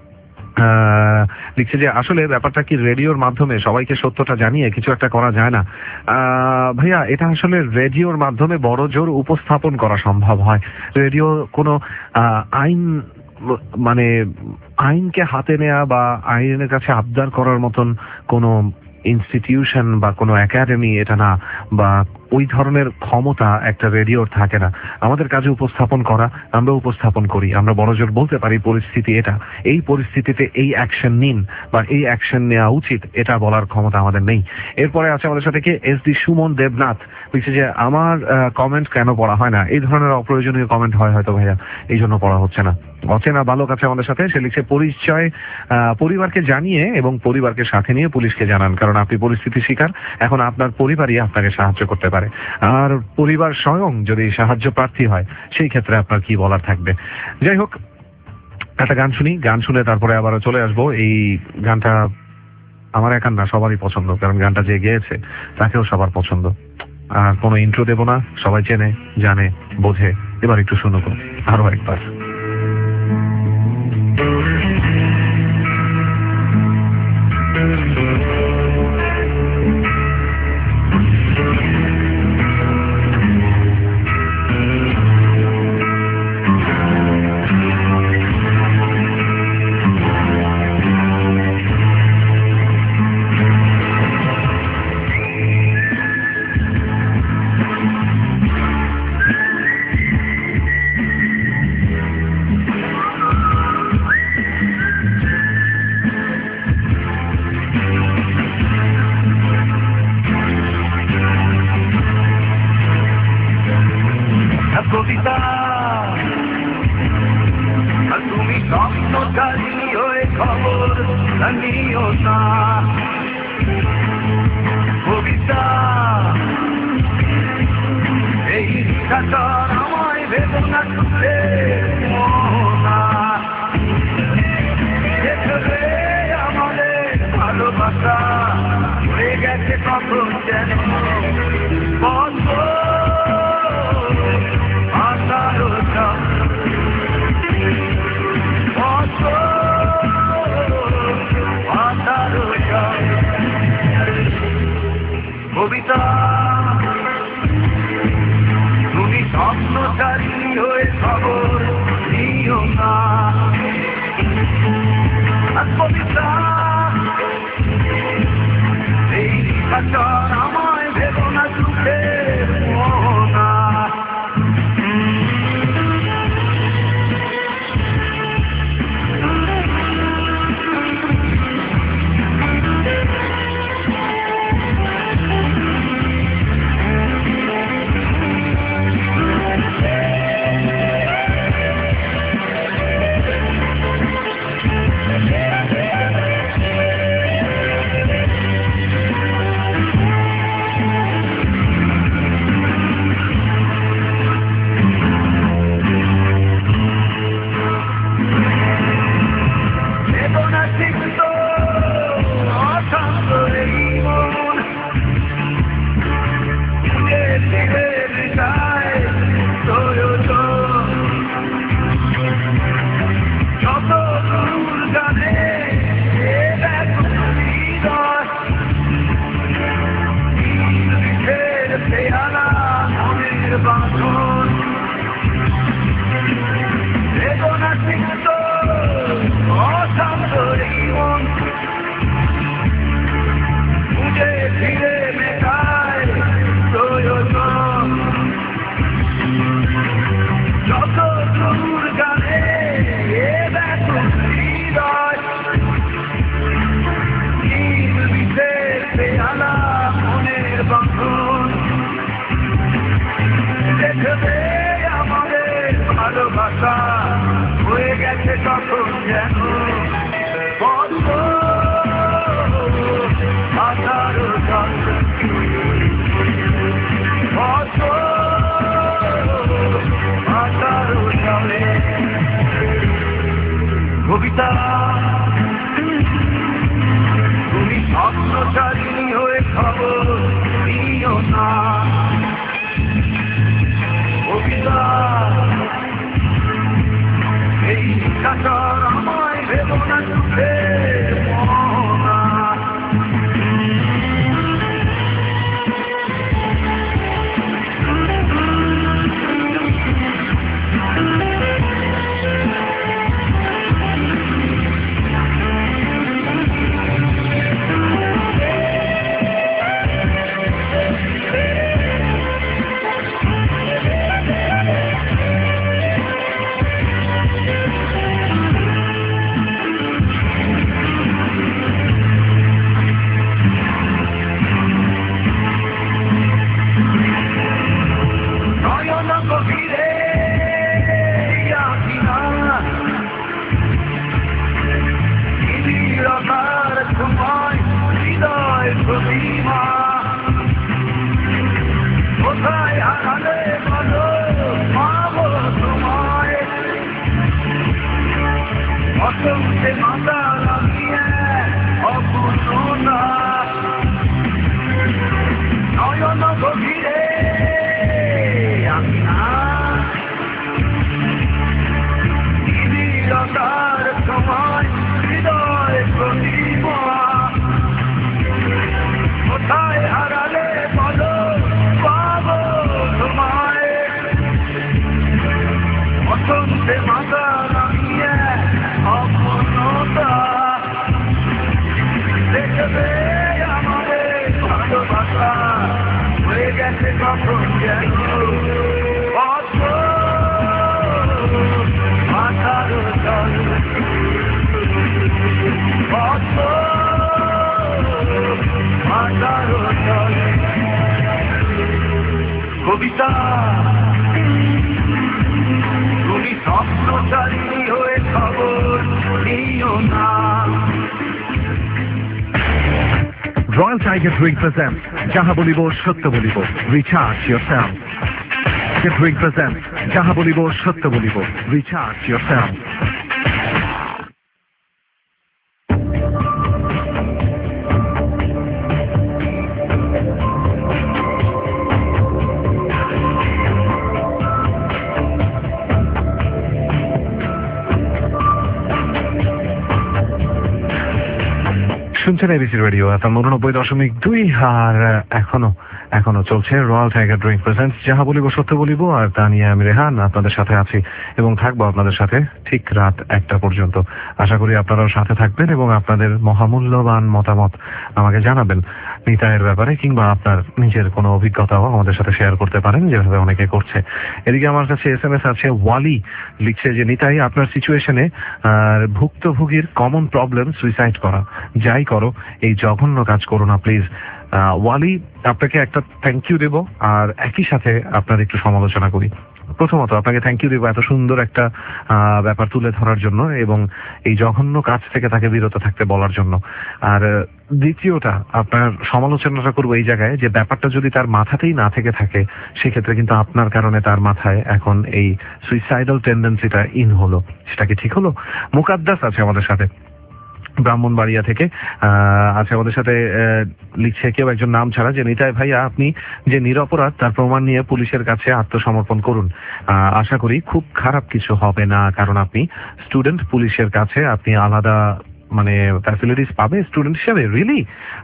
লিখছে যে আসলে ব্যাপারটা কি রেডিওর মাধ্যমে সবাইকে সত্যটা জানিয়ে কিছু একটা করা যায় না? ভাইয়া, এটা আসলে রেডিওর মাধ্যমে বড় জোর উপস্থাপন করা সম্ভব হয়। রেডিও কোনো আইন মানে আইনকে হাতে নেওয়া বা আইনের কাছে আবদার করার মতন কোনো ইনস্টিটিউশন বা কোনো একাডেমি এটা না, বা ওই ধরনের ক্ষমতা একটা রেডিওর থাকে না। আমাদের কাজে উপস্থাপন করা, আমরা উপস্থাপন করি, আমরা বড়জোর বলতে পারি পরিস্থিতি এটা, এই পরিস্থিতিতে এই অ্যাকশন নিন বা এই অ্যাকশন নেওয়া উচিত, এটা বলার ক্ষমতা আমাদের নেই। এরপরে আছে আমাদের সাথে কি SD সুমন দেবনাথ, বলছে যে আমার কমেন্ট কেন পড়া হয় না, এই ধরনের অপ্রয়োজনীয় কমেন্ট হয় হয়তো ভাইয়া, এই জন্য পড়া হচ্ছে না। অচেনা বালক আছে আমাদের সাথে, সে লিখছে পরিচয় পরিবারকে জানিয়ে এবং পরিবারকে সাথে নিয়ে পুলিশকে জানান, কারণ আপনি পরিস্থিতি শিকার, এখন আপনার পরিবারই আপনাকে সাহায্য করতে পারে। আর পরিবার স্বয়ং যদি সাহায্য প্রার্থী হয় সেই ক্ষেত্রে আপনার কি বলার থাকবে। যাই হোক, একটা গান শুনি, গান শুনে তারপরে আবারও চলে আসবো। এই গানটা আমার একার না, সবারই পছন্দ, কারণ গানটা যে গেয়েছে তাকেও সবার পছন্দ। আর কোনো ইন্ট্রো দেবো না, সবাই চেনে জানে বোঝে। এবার একটু শুনুক আরো একবার। কবিতা আর তুমি স্বপ্নকারী হয়ে খবর নিও না। কবিতা এই কাটার আমায় বেদনা তুলে না, দেখবে আমাদের ভালোবাসা হয়ে গেছে কখন যেন বন্ধ। কবিতা তুমি স্বপ্নচারী হয়ে খবর নিও না। কবিতা এই কাটার আমায় ভেবো না চুপে না। হয়ে গেছে কখন যেন বন্ধ। আধার আধার জলে কবিতা তুমি স্বপ্নচারী হয়ে খবর নিও না। কবিতা এই কাটার আমায় ভেবো না চুপে না। প্রতিমা কোথায় হারালে বলো পাবো তোমায় অসংখ্যে মাতা লাগিয়ে অপূর্ণতা নয়ন গভীরে আমি না নিবিড়তার সময় হৃদয় প্রতিমা কোথায় হারালে বলো পাবো তোমায় অসংখ্যে মাতা লাগিয়ে অপূর্ণতা দেখবে আমারে ভালোবাসা হয়ে গেছে কখন যেন মাথার জল মাথার জল কবিতা তুমি স্বপ্নচারিণী হয়ে খবর নিও না Royal Tiger Drink presents Jaha Bolibo Shatya Bolibo. Recharge yourself. Tiger Drink presents Jaha Bolibo Shatya Bolibo. Recharge yourself. শুনছেন এবিসি রেডিও FM 89.2 আর এখনো চলছে রয়্যাল টাইগার ড্রিঙ্ক প্রেজেন্টস যাহা বলিব সত্য বলিব আর তা নিয়ে আমি রেহান আপনাদের সাথে আছি এবং থাকবো আপনাদের সাথে ঠিক রাত 1টা পর্যন্ত। আশা করি আপনারাও সাথে থাকবেন এবং আপনাদের মহামূল্যবান মতামত আমাকে জানাবেন নিতাইয়ের ব্যাপারে কিংবা আপনার নিজের কোনো অভিজ্ঞতাও আমাদের সাথে শেয়ার করতে পারেন যেভাবে অনেকে করছে। এদিকে আমার কাছে SMS আছে, ওয়ালি লিখছে যে নিতাই আপনার সিচুয়েশনে ভুক্তভোগীর কমন প্রবলেম সুইসাইড করা, যাই করো এই জঘন্য কাজ করো না প্লিজ। ওয়ালি আপনাকে একটা থ্যাংক ইউ দেব আর একই সাথে আপনার একটু সমালোচনা করি। প্রথমত আপনাকে থ্যাংক ইউ দেব এত সুন্দর একটা ব্যাপার তুলে ধরার জন্য এবং এই জঘন্য কাজ থেকে তাকে বিরত থাকতে বলার জন্য। আর দ্বিতীয়টা আপনার সমালোচনাটা করবো এই জায়গায় যে ব্যাপারটা যদি তার মাথাতেই না থেকে থাকে সেক্ষেত্রে কিন্তু আপনার কারণে তার মাথায় এখন এই সুইসাইডাল টেন্ডেন্সিটা ইন হলো, সেটা কি ঠিক হলো? মুকাদ্দাস আছে আমাদের সাথে ব্রাহ্মণবাড়িয়া থেকে, আছে আমাদের সাথে লিখছে কেউ একজন নাম ছাড়া যে নিতাই ভাইয়া আপনি যে নিরপরাধ তার প্রমাণ নিয়ে পুলিশের কাছে আত্মসমর্পণ করুন। আশা করি খুব খারাপ কিছু হবে না, কারণ আপনি স্টুডেন্ট, পুলিশের কাছে আপনি আলাদা মানে ফ্যাসিলিটিস পাবে স্টুডেন্ট হিসেবে। রিয়েলি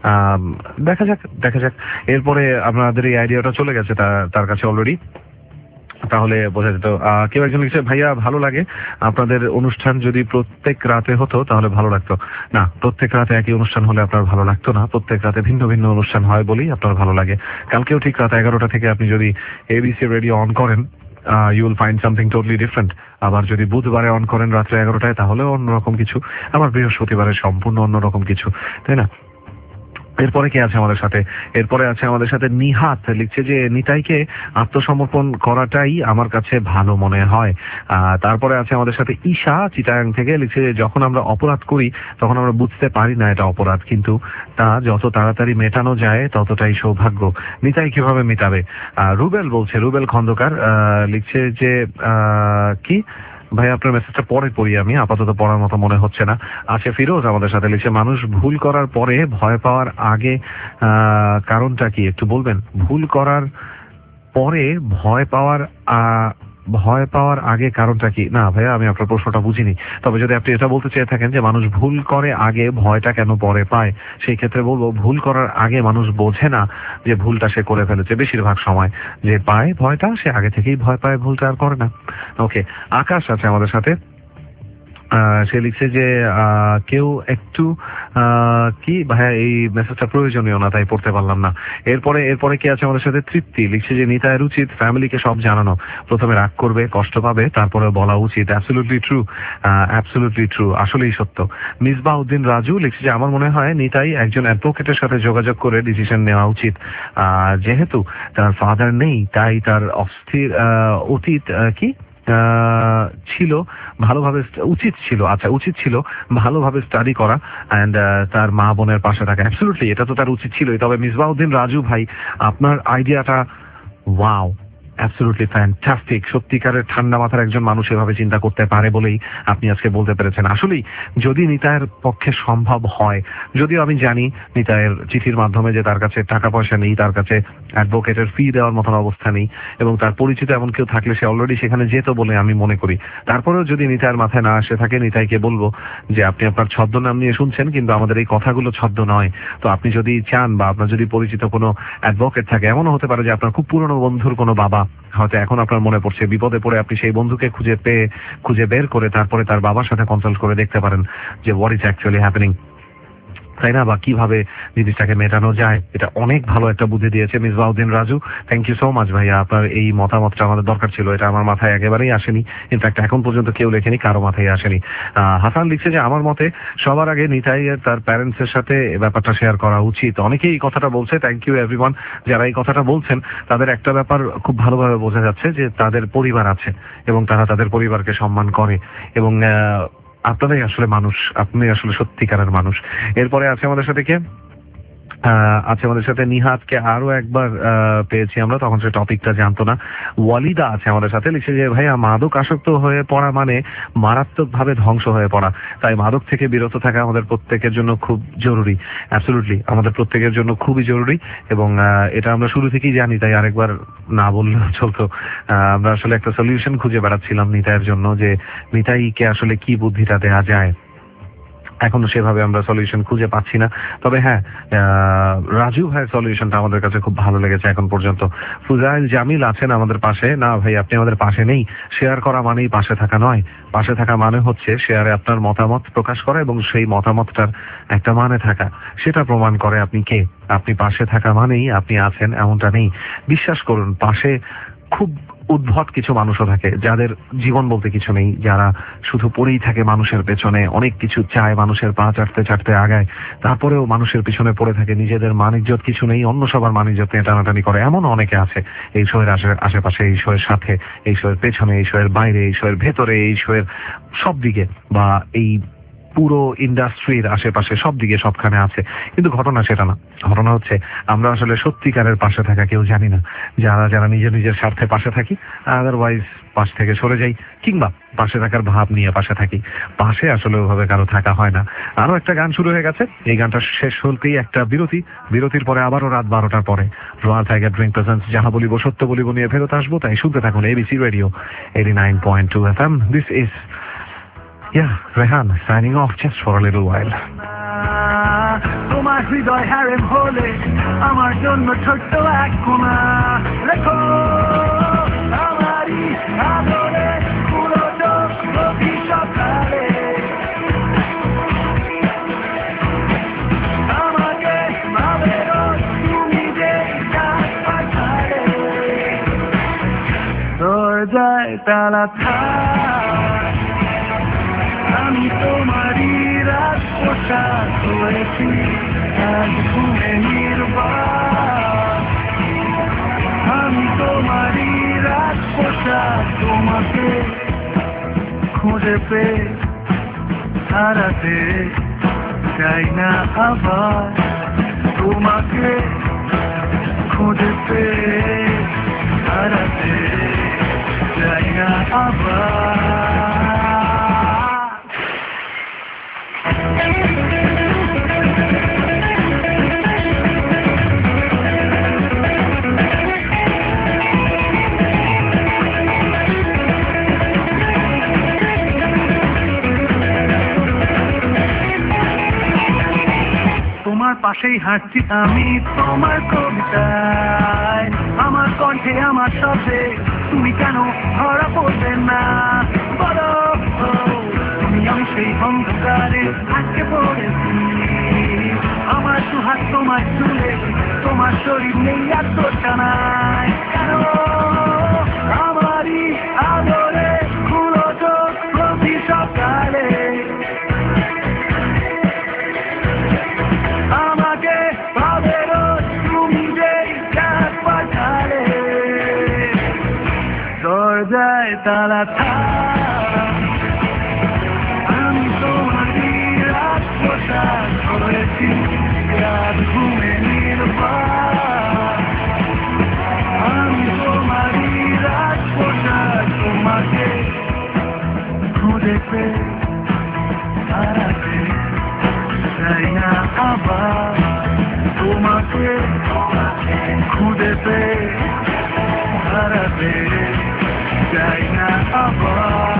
দেখা যাক। এরপরে আপনাদের এই আইডিয়াটা চলে গেছে তার কাছে অলরেডি, তাহলে বোঝা যেত। কেউ একজন লিখছে ভাইয়া ভালো লাগে আপনাদের অনুষ্ঠান যদি প্রত্যেক রাতে হতো তাহলে ভালো লাগতো। না, প্রত্যেক রাতে একই অনুষ্ঠান হলে আপনার ভালো লাগতো না, প্রত্যেক রাতে ভিন্ন ভিন্ন অনুষ্ঠান হয় বলেই আপনার ভালো লাগে। কালকেও ঠিক রাত 11টা থেকে আপনি যদি এবিসি রেডিও অন করেন you will find something totally different. আবার যদি বুধবারে অন করেন রাত্রে 11টায় তাহলেও অন্যরকম কিছু, আবার বৃহস্পতিবারে সম্পূর্ণ অন্যরকম কিছু, তাই না? এরপরে কে আছে আমাদের সাথে? এরপরে আছে আমাদের সাথে নিহাত লিখছে যে নিতাইকে আত্মসমর্পণ করাটাই আমার কাছে ভালো মনে হয়। তারপরে আছে আমাদের সাথে ঈশা চিটাগাং থেকে লিখছে যে যখন আমরা অপরাধ করি তখন আমরা বুঝতে পারি না এটা অপরাধ, কিন্তু তা যত তাড়াতাড়ি মেটানো যায় ততটাই সৌভাগ্য। নিতাই কিভাবে মেটাবে? রুবেল বলছে, রুবেল খন্দকার লিখছে যে কি ভাই আপনার মেসেজটা পরে পড়ি, আমি আপাতত পড়ার মতো মনে হচ্ছে না। আছে ফিরোজ আমাদের সাথে লিখছে মানুষ ভুল করার পরে ভয় পাওয়ার আগে কারণটা কি একটু বলবেন? ভুল করার পরে ভয় পাওয়ার আগে কারণটা কি? না ভাইয়া আমি আপনার প্রশ্নটা বুঝিনি, তবে যদি আপনি এটা বলতে চেয়ে থাকেন যে মানুষ ভুল করে আগে ভয়টা কেন পরে পায়, সেই ক্ষেত্রে বলবো ভুল করার আগে মানুষ বোঝে না যে ভুলটা সে করে ফেলেছে। বেশিরভাগ সময় যে পায় ভয়টা সে আগে থেকেই ভয় পায়, ভুলটা আর করে না। ওকে, আকাশ আছে আমাদের সাথে, সে লিখছে যে কেউ একটু কি ভাইয়া এই মেসেজটা প্রয়োজনীয় না তাই পড়তে পারলাম না। এরপরে কি আছে আমাদের সাথে? তৃপ্তি লিখছে যে নিতাইয়ের উচিত ফ্যামিলিকে সব জানানো, প্রথমে রাগ করবে, কষ্ট পাবে, তারপরে বলা উচিত। অ্যাবসলিউটলি ট্রু, আসলেই সত্য। মিসবাহ উদ্দিন রাজু লিখছে যে আমার মনে হয় নিতাই একজন অ্যাডভোকেটের সাথে যোগাযোগ করে ডিসিশন নেওয়া উচিত। যেহেতু তার ফাদার নেই তাই তার অতীত ছিল ভালোভাবে, উচিত ছিল ভালোভাবে স্টাডি করা অ্যান্ড তার মা বোনের পাশে থাকা। অ্যাবসলিউটলি, এটা তো তার উচিত ছিলই। তবে মিসবাউদ্দিন রাজু ভাই, আপনার আইডিয়াটা ওয়াও, অ্যাবসলিউটলি ফ্যান্টাস্টিক। সত্যিকারের ঠান্ডা মাথার একজন মানুষ এভাবে চিন্তা করতে পারে বলেই আপনি আজকে বলতে পেরেছেন। আসলেই যদি নিতাইয়ের পক্ষে সম্ভব হয়, যদিও আমি জানি নিতাইয়ের চিঠির মাধ্যমে যে তার কাছে টাকা পয়সা নেই, তার কাছে অ্যাডভোকেটের ফি দেওয়ার মতন অবস্থা নেই, এবং তার পরিচিত এমন কেউ থাকলে সে অলরেডি সেখানে যেত বলে আমি মনে করি। তারপরেও যদি নিতাইয়ের মাথায় না আসে থাকে, নিতাইকে বলবো যে আপনি আপনার ছদ্মনাম নিয়ে শুনছেন, কিন্তু আমাদের এই কথাগুলো ছদ্ম নয়। তো আপনি যদি চান বা আপনার যদি পরিচিত কোনো অ্যাডভোকেট থাকে, এমনও হতে পারে যে আপনার খুব পুরনো বন্ধুর কোনো বাবা হয়তো এখন আপনার মনে পড়ছে, বিপদে পড়ে আপনি সেই বন্ধুকে খুঁজে বের করে তারপরে তার বাবার সাথে কনসাল্ট করে দেখতে পারেন যে হোয়াট ইজ অ্যাকচুয়ালি হ্যাপেনিং, তাই না, বা কিভাবে জিনিসটাকে মেটানো যায়। এটা অনেক ভালো একটা বুদ্ধি দিয়েছে Misbauddin Raju. Thank you so much ভাইয়া, আপনার এই মতামতটা আমাদের দরকার ছিল। এটা আমার মাথায় একেবারেই আসেনি, ইনফ্যাক্ট এখন পর্যন্ত কেউ লেখেনি, কারো মাথায় আসেনি। হাসান লিখছে যে আমার মতে সবার আগে নিতাই তার প্যারেন্টস এর সাথে ব্যাপারটা শেয়ার করা উচিত। অনেকেই এই কথাটা বলছে। থ্যাংক ইউ এভরিওয়ান যারা এই কথাটা বলছেন। তাদের একটা ব্যাপার খুব ভালোভাবে বোঝা যাচ্ছে যে তাদের পরিবার আছে এবং তারা তাদের পরিবারকে সম্মান করে, এবং আপনারাই আসলে মানুষ, আপনি আসলে সত্যিকারের মানুষ। এরপরে আছে আমাদের সাথে কে আছে আমাদের সাথে নিহাতকে আরো একবার পেয়েছি আমরা, তখন সে টপিকটা জানতো না। ওয়ালিদা আছে আমাদের সাথে, লিখছে যে ভাইয়া মাদক আসক্ত হয়ে পড়া মানে মারাত্মক ভাবে ধ্বংস হয়ে পড়া, তাই মাদক থেকে বিরত থাকা আমাদের প্রত্যেকের জন্য খুব জরুরি। অ্যাবসলিউটলি, আমাদের প্রত্যেকের জন্য খুবই জরুরি, এবং এটা আমরা শুরু থেকেই জানি, তাই আরেকবার না বললেও চলতো। আমরা আসলে একটা সলিউশন খুঁজে বেড়াচ্ছিলাম নিতাইয়ের জন্য, যে নিতাইকে আসলে কি বুদ্ধিটা দেওয়া যায়। এখনো সেভাবে আমরা সলিউশন খুঁজে পাচ্ছি না। তবে হ্যাঁ, রাজু ভাইয়ের সলিউশনটা আমাদের কাছে খুব ভালো লেগেছে এখন পর্যন্ত। ফুজাইল জামিল আছেন আমাদের পাশে। না ভাই, আপনি আমাদের পাশে নেই। শেয়ার করা মানেই পাশে থাকা নয়। পাশে থাকা মানে হচ্ছে শেয়ারে আপনার মতামত প্রকাশ করা, এবং সেই মতামতটার একটা মানে থাকা। সেটা প্রমাণ করে আপনি কে। আপনি পাশে থাকা মানেই আপনি আছেন এমনটা নেই। বিশ্বাস করুন, পাশে খুব উদ্ভট কিছু মানুষও থাকে যাদের জীবন বলতে কিছু নেই, যারা শুধু পড়েই থাকে মানুষের পেছনে, অনেক কিছু চায়, মানুষের পা চাটতে চাটতে আগায়, তারপরেও মানুষের পিছনে পড়ে থাকে, নিজেদের মান-ইজ্জত কিছু নেই, অন্য সবার মান-ইজ্জত নিয়ে টানাটানি করে। এমন অনেকে আছে এই শোয়ের আশেপাশে, এই শোয়ের সাথে, এই শোয়ের পেছনে, এই শোয়ের বাইরে, এই শোয়ের ভেতরে, এই শোয়ের সব দিকে, বা এই পুরো ইন্ডাস্ট্রির আশেপাশে, সব দিকে, সবখানে আছে। কিন্তু ঘটনা সেটা না। ঘটনা হচ্ছে আমরা আসলে সত্যিকারের পাশে থাকা কেউ জানি না। যারা নিজের স্বার্থে পাশে থাকি, আদারওয়াইজ পাশ থেকে সরে যাই, কিংবা পাশে থাকার ভাব নিয়ে পাশে থাকি। পাশে আসলে ওভাবে কারো থাকা হয় না। আরো একটা গান শুরু হয়ে গেছে। এই গানটা শেষ হলতেই একটা বিরতির পরে আবারও রাত 12টার পরে রয়্যাল টাইগার ড্রিঙ্ক প্রেজেন্টস যাহা বলিব সত্য বলিব নিয়ে ফেরত আসবো। তাই শুনতে থাকুন ABC radio 89.2 FM. This is Rehan signing off just for a little while. তোমার হৃদয় হারেম হলে আমার জন্য ছোট্ট এক কোণা রেখো, আমারই আদরে পুরো প্রতি সকালে আমাকে ভাবে তুমি যে পাঠালে দরজায় তালা আমি তোমারই রাত পোশাক হয়েছি, আজ ঘুমে নির্বাক। আমি তোমারই রাত পোশাক, তোমাকে খুঁজে পেয়ে হারাতে চাই না আবার, তোমাকে খুঁজে পেয়ে হারাতে চাই না আবার। তোমার পাশেই হাঁটছি আমি তোমার কবিতায়, আমার কণ্ঠে আমার শব্দে তুমি কেন ধরা পড়বে না বলো, তুমি আমি সেই অন্ধকারে আজকে পড়েছি, আমার সুহাগ তোমার চুলে, তোমার শরীর নেই এত জানায় কেন, আমারই আদরে খুলো চোখ প্রতি সকালে আমাকে ভাবে রোজ তুমি যেই ডাক পাঠালে দরজা দরজায় তালা আমি তোমারই রাজপ্রসাদ করেছি রাত ঘুমে নির্বাণ আমি তোমারই রাজপ্রসাদ তোমাকে খুঁজেছে হারাতে চাই না আবার তোমাকে খুঁজেছে হারাতে চাই না আবার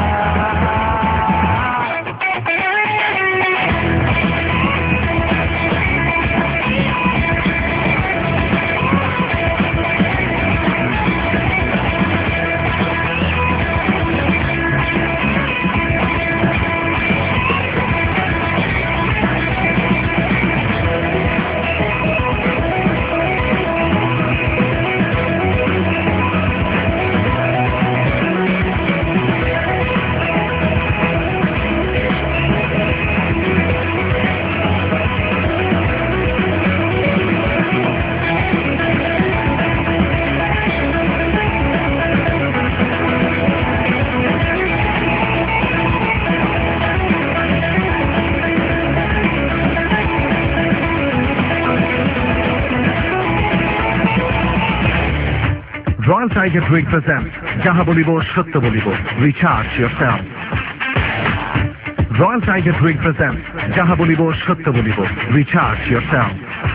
Royal Tiger Drink presents Jaha Bolibo Shatya Bolibo. Recharge yourself. Royal Tiger Drink presents Jaha Bolibo Shatya Bolibo. Recharge yourself.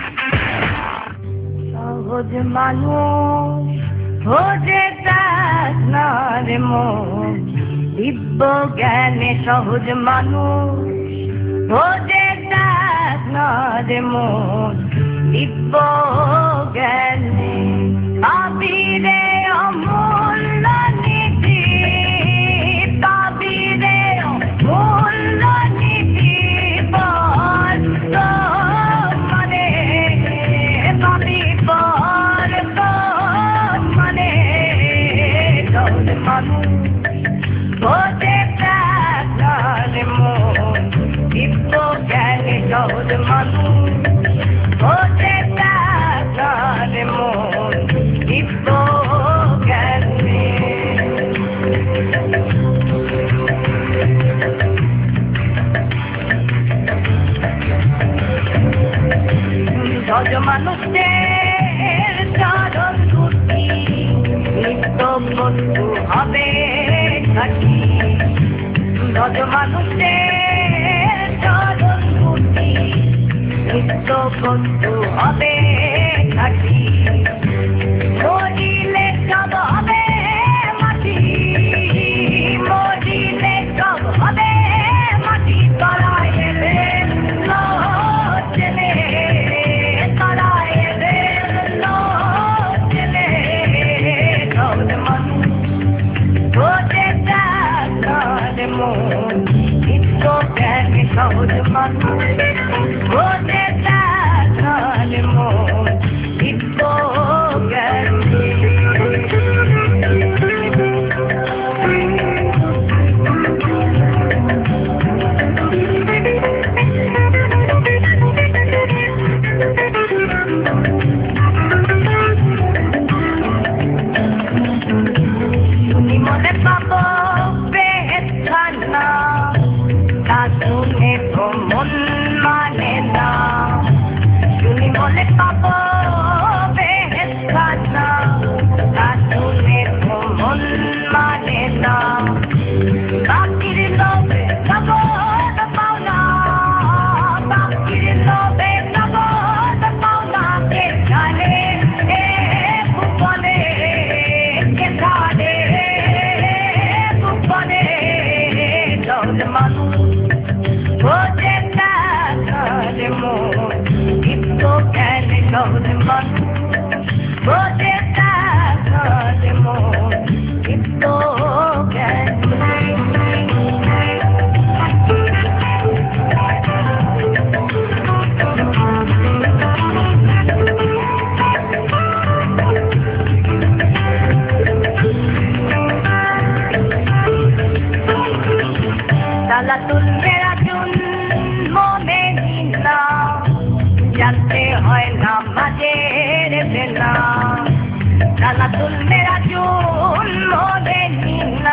সহজ মানুষ হতে চাস না রে মন দিব্য জ্ঞানে সহজ মানুষ হতে চাস না রে মন দিব্য জ্ঞানে আবিরে অমূল্য নিধি আবিরে অমূল্য নিধি বল মানে পাবি বল মানে সহজ মানুষ হতে চাস না রে মন দিব্য জ্ঞানে সহজ মানুষ হতে চাস না রে মন দিব্য জ্ঞানে সহজ মানুষের চরণ দুটি নিত্য বন্ধু হবে সাথী সহজ মানুষের চরণ দুটি নিত্য বন্ধু হবে সাথী মরিলে সব হবে মাটি মরিলে সব হবে মাটি তলায় এলে চলে তলায় এলে চলে সহজ মানুষ হতে চাস না রে মন নিত্য জ্ঞানে সহজ মানুষ হতে চাস না রে মন নিত্য জ্ঞানে শুনি মনে পাবো বেহেশখানা তা শুনে তো মন মানে না শুনি মনে পাবো বেহেশখানা তা শুনে তো মন মানে না বাকির লোভে জগৎ পাওনা বাকির লোভে জগৎ পাওনা কে জানে এ গোপনে কে জানে গোপনে সহজ মানুষ হতে চাস না রে মন দিব্য জ্ঞানে সহজ মানুষ হতে চাস না রে মন দিব্য জ্ঞানে তালাতুল মেরাজুল মোমেনিনা জানতে হয় না মাঝের বেলা তালাতুল মেরাজুল মোমেনিনা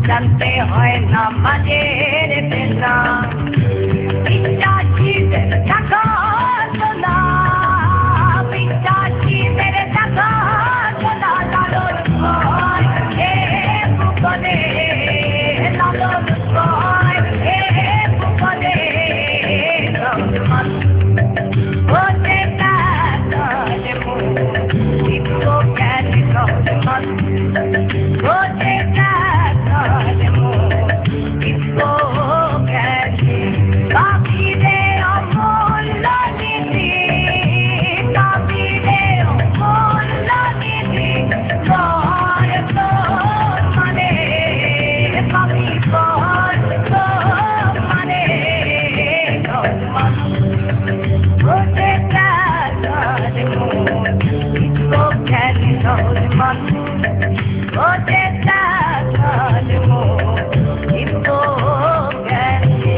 জানতে হয় না মাঝের বেলা বিশ্বাসীদের টাকা তোলা বিশ্বাসীদের টাকা তোলা লালন ভয় হে বুকলে লালন ভয় হে বুকলে রহমান ওতে কালে মু ইতো ক্যালি রহমান ওতে কালে মু ইতো ক্যালি কাবিরে অমূল্য নিধি কাবিরে অমূল্য নিধি তোর তোর মানে কাবি তোর তোর মানে রহমান ওতে কালে মু ইতো ক্যালি রহমান ওতে কালে মু ইতো ক্যালি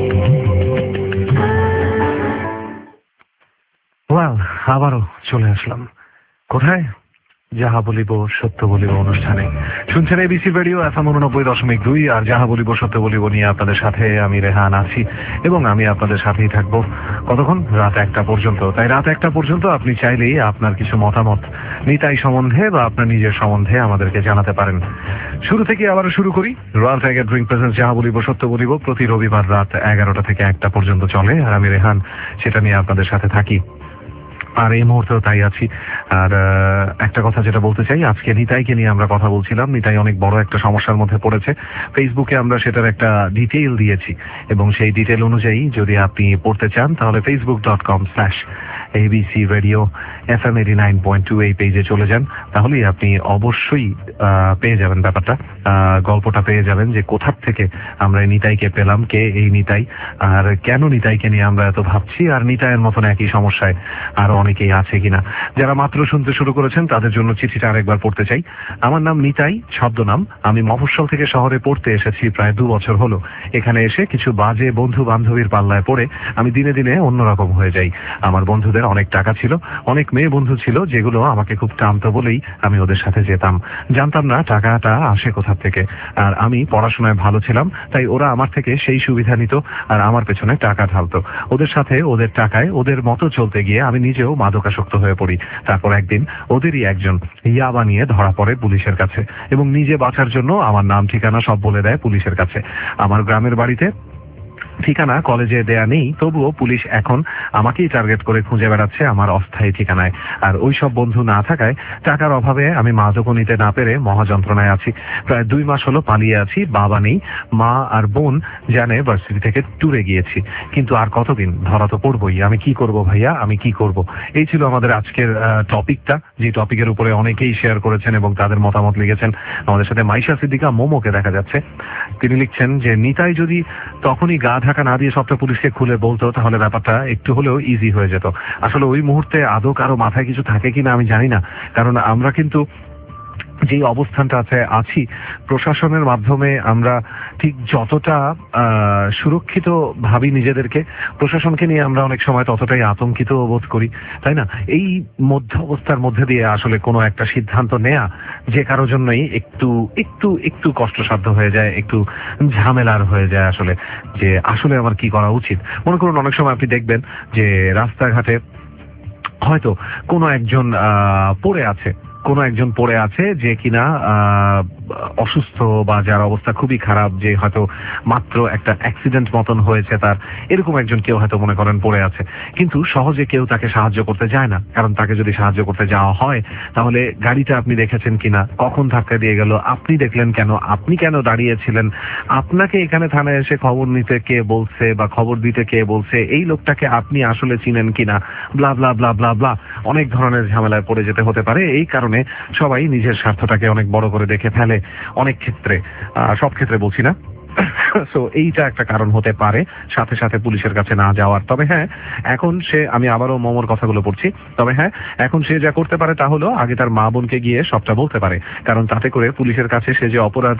ওয়েল, আবারও চলে আসলাম কোথায়? যাহা বলিব সত্য বলিব অনুষ্ঠানে। শুনছেন এবিসি রেডিও FM 89.2 আর যাহা বলিব সত্য বলিব নিয়ে আপনাদের সাথে আমি রেহান আছি এবং আমি আপনাদের সাথেই থাকবো কতক্ষণ? রাত 1টা পর্যন্ত। তাই রাত 1টা পর্যন্ত আপনি চাইলেই আপনার কিছু মতামত নিতাই সম্বন্ধে বা আপনার নিজের সম্বন্ধে আমাদেরকে জানাতে পারেন। শুরু থেকে আবারও শুরু করি। রয়্যাল টাইগার ড্রিঙ্ক প্রেজেন্স যাহা বলিব সত্য বলিব প্রতি রবিবার রাত 11টা থেকে 1টা পর্যন্ত চলে আর আমি রেহান সেটা নিয়ে আপনাদের সাথে থাকি। আর এই মুহূর্তেও তাই আছি। আর একটা কথা যেটা বলতে চাই, আজকে নিতাইকে নিয়ে আমরা কথা বলছিলাম। নিতাই অনেক বড় একটা সমস্যার মধ্যে পড়েছে। ফেসবুকে আমরা সেটার একটা ডিটেইল দিয়েছি এবং সেই ডিটেইল অনুযায়ী যদি আপনি পড়তে চান তাহলে facebook.com/ABC Radio FM 89.2 এই পেজে চলে যান। তাহলেই আপনি অবশ্যই পেয়ে যাবেন ব্যাপারটা, গল্পটা পেয়ে যাবেন যে কোথার থেকে আমরা এই নিতাইকে পেলাম, কে এই নিতাই, আর কেন নিতাইকে নিয়ে আমরা এত ভাবছি, আর নিতাইয়ের মতন একই সমস্যায় আরো অনেকেই আছে কিনা। যারা মাত্র শুনতে শুরু করেছেন তাদের জন্য চিঠিটা আরেকবার পড়তে চাই। আমার নাম নিতাই, ছদ্মনাম। আমি মফস্বল থেকে শহরে পড়তে এসেছি প্রায় 2 বছর হলো। এখানে এসে কিছু বাজে বন্ধু বান্ধবীর পাল্লায় পড়ে আমি দিনে দিনে অন্যরকম হয়ে যাই। আমার বন্ধুদের অনেক টাকা ছিল, অনেক মেয়ে বন্ধু ছিল যেগুলো আমাকে খুব টানতো বলেই আমি ওদের সাথে যেতাম। জানতাম না টাকাটা আসে কোথা থেকে। আর আমি পড়াশোনায় ভালো ছিলাম, তাই ওরা আমার থেকে সেই সুবিধা নিত আর আমার পেছনে টাকা ঢালতো। ওদের সাথে ওদের টাকায় ওদের মতো চলতে গিয়ে আমি নিজেও মাদকাসক্ত হয়ে পড়ি। তারপর একদিন ওদেরই একজন ইয়াবা নিয়ে ধরা পড়ে পুলিশের কাছে এবং নিজে বাঁচার জন্য আমার নাম ঠিকানা সব বলে দেয় পুলিশের কাছে। আমার গ্রামের বাড়িতে ঠিকানা কলেজে দেয়া নেই, তবুও পুলিশ এখন আমাকেই টার্গেট করে খুঁজে বেড়াচ্ছে আমার অস্থায়ী ঠিকানায়। আর ওই সব বন্ধু না থাকায় টাকার অভাবে আমি মাদকও নিতে না পেরে মহাযন্ত্রণায় আছি। প্রায় 2 মাস হলো পালিয়ে আছি। বাবা নেই, মা আর বোন জানে ভার্সিটি থেকে ট্যুরে গিয়েছি। কিন্তু আর কতদিন? ধরা তো পড়বই। আমি কি করব ভাইয়া, আমি কি করব? এই ছিল আমাদের আজকের টপিকটা, যে টপিকের উপরে অনেকেই শেয়ার করেছেন এবং তাদের মতামত লিখেছেন। আমাদের সাথে মাইশা সিদ্দিকা মোমোকে দেখা যাচ্ছে। তিনি লিখছেন যে নিতাই যদি তখনই গা ঢাকা না দিয়ে সবটা পুলিশকে খুলে বলতো তাহলে ব্যাপারটা একটু হলেও ইজি হয়ে যেত। আসলে ওই মুহূর্তে আদৌ কারো মাথায় কিছু থাকে কিনা আমি জানি না, কারণ আমরা কিন্তু যে অবস্থানটা আছি প্রশাসনের মাধ্যমে আমরা ঠিক যতটা সুরক্ষিত ভাবি নিজেদেরকে, প্রশাসনকে নিয়ে আমরা অনেক সময় ততটাই আতঙ্কিত বোধ করি, তাই না? এই মধ্য অবস্থার মধ্যে দিয়ে আসলে কোনো একটা সিদ্ধান্ত নেয়া যে কারোর জন্যই একটু একটু একটু কষ্টসাধ্য হয়ে যায়, একটু ঝামেলার হয়ে যায় আসলে, যে আসলে আমার কি করা উচিত। মনে করুন অনেক সময় আপনি দেখবেন যে রাস্তাঘাটে হয়তো কোনো একজন পড়ে আছে যে কিনা অসুস্থ বা যার অবস্থা খুবই খারাপ, যে হয়তো মাত্র একটা অ্যাক্সিডেন্ট মতন হয়েছে তার, এরকম একজন কেউ হয়তো মনে করেন পড়ে আছে। কিন্তু সহজে কেউ তাকে সাহায্য করতে যায় না, কারণ তাকে যদি সাহায্য করতে যাওয়া হয় তাহলে গাড়িটা আপনি দেখেছেন কিনা, কখন ধাক্কা দিয়ে গেল, আপনি দেখলেন কেন, আপনি কেন দাঁড়িয়েছিলেন, আপনাকে এখানে থানায় এসে খবর নিতে কে বলছে বা খবর দিতে কে বলছে, এই লোকটাকে আপনি আসলে চিনেন কিনা, ব্লা ব্লা ব্লা ব্লা ব্লা, অনেক ধরনের ঝামেলায় পড়ে যেতে হতে পারে। এই কারণে সবাই নিজের স্বার্থটাকে অনেক বড় করে দেখে ফেলে অনেক ক্ষেত্রে, সব ক্ষেত্রে বলছি না। সো এইটা একটা কারণ হতে পারে সাথে সাথে পুলিশের কাছে না যাওয়ার। তবে হ্যাঁ, এখন সে, আমি আবারও মোমোর কথাগুলো পড়ছি, তবে হ্যাঁ এখন সে যা করতে পারে তা হলো আগে তার মা বোনকে গিয়ে সবটা বলতে পারে, কারণ তাতে করে পুলিশের কাছে সে যে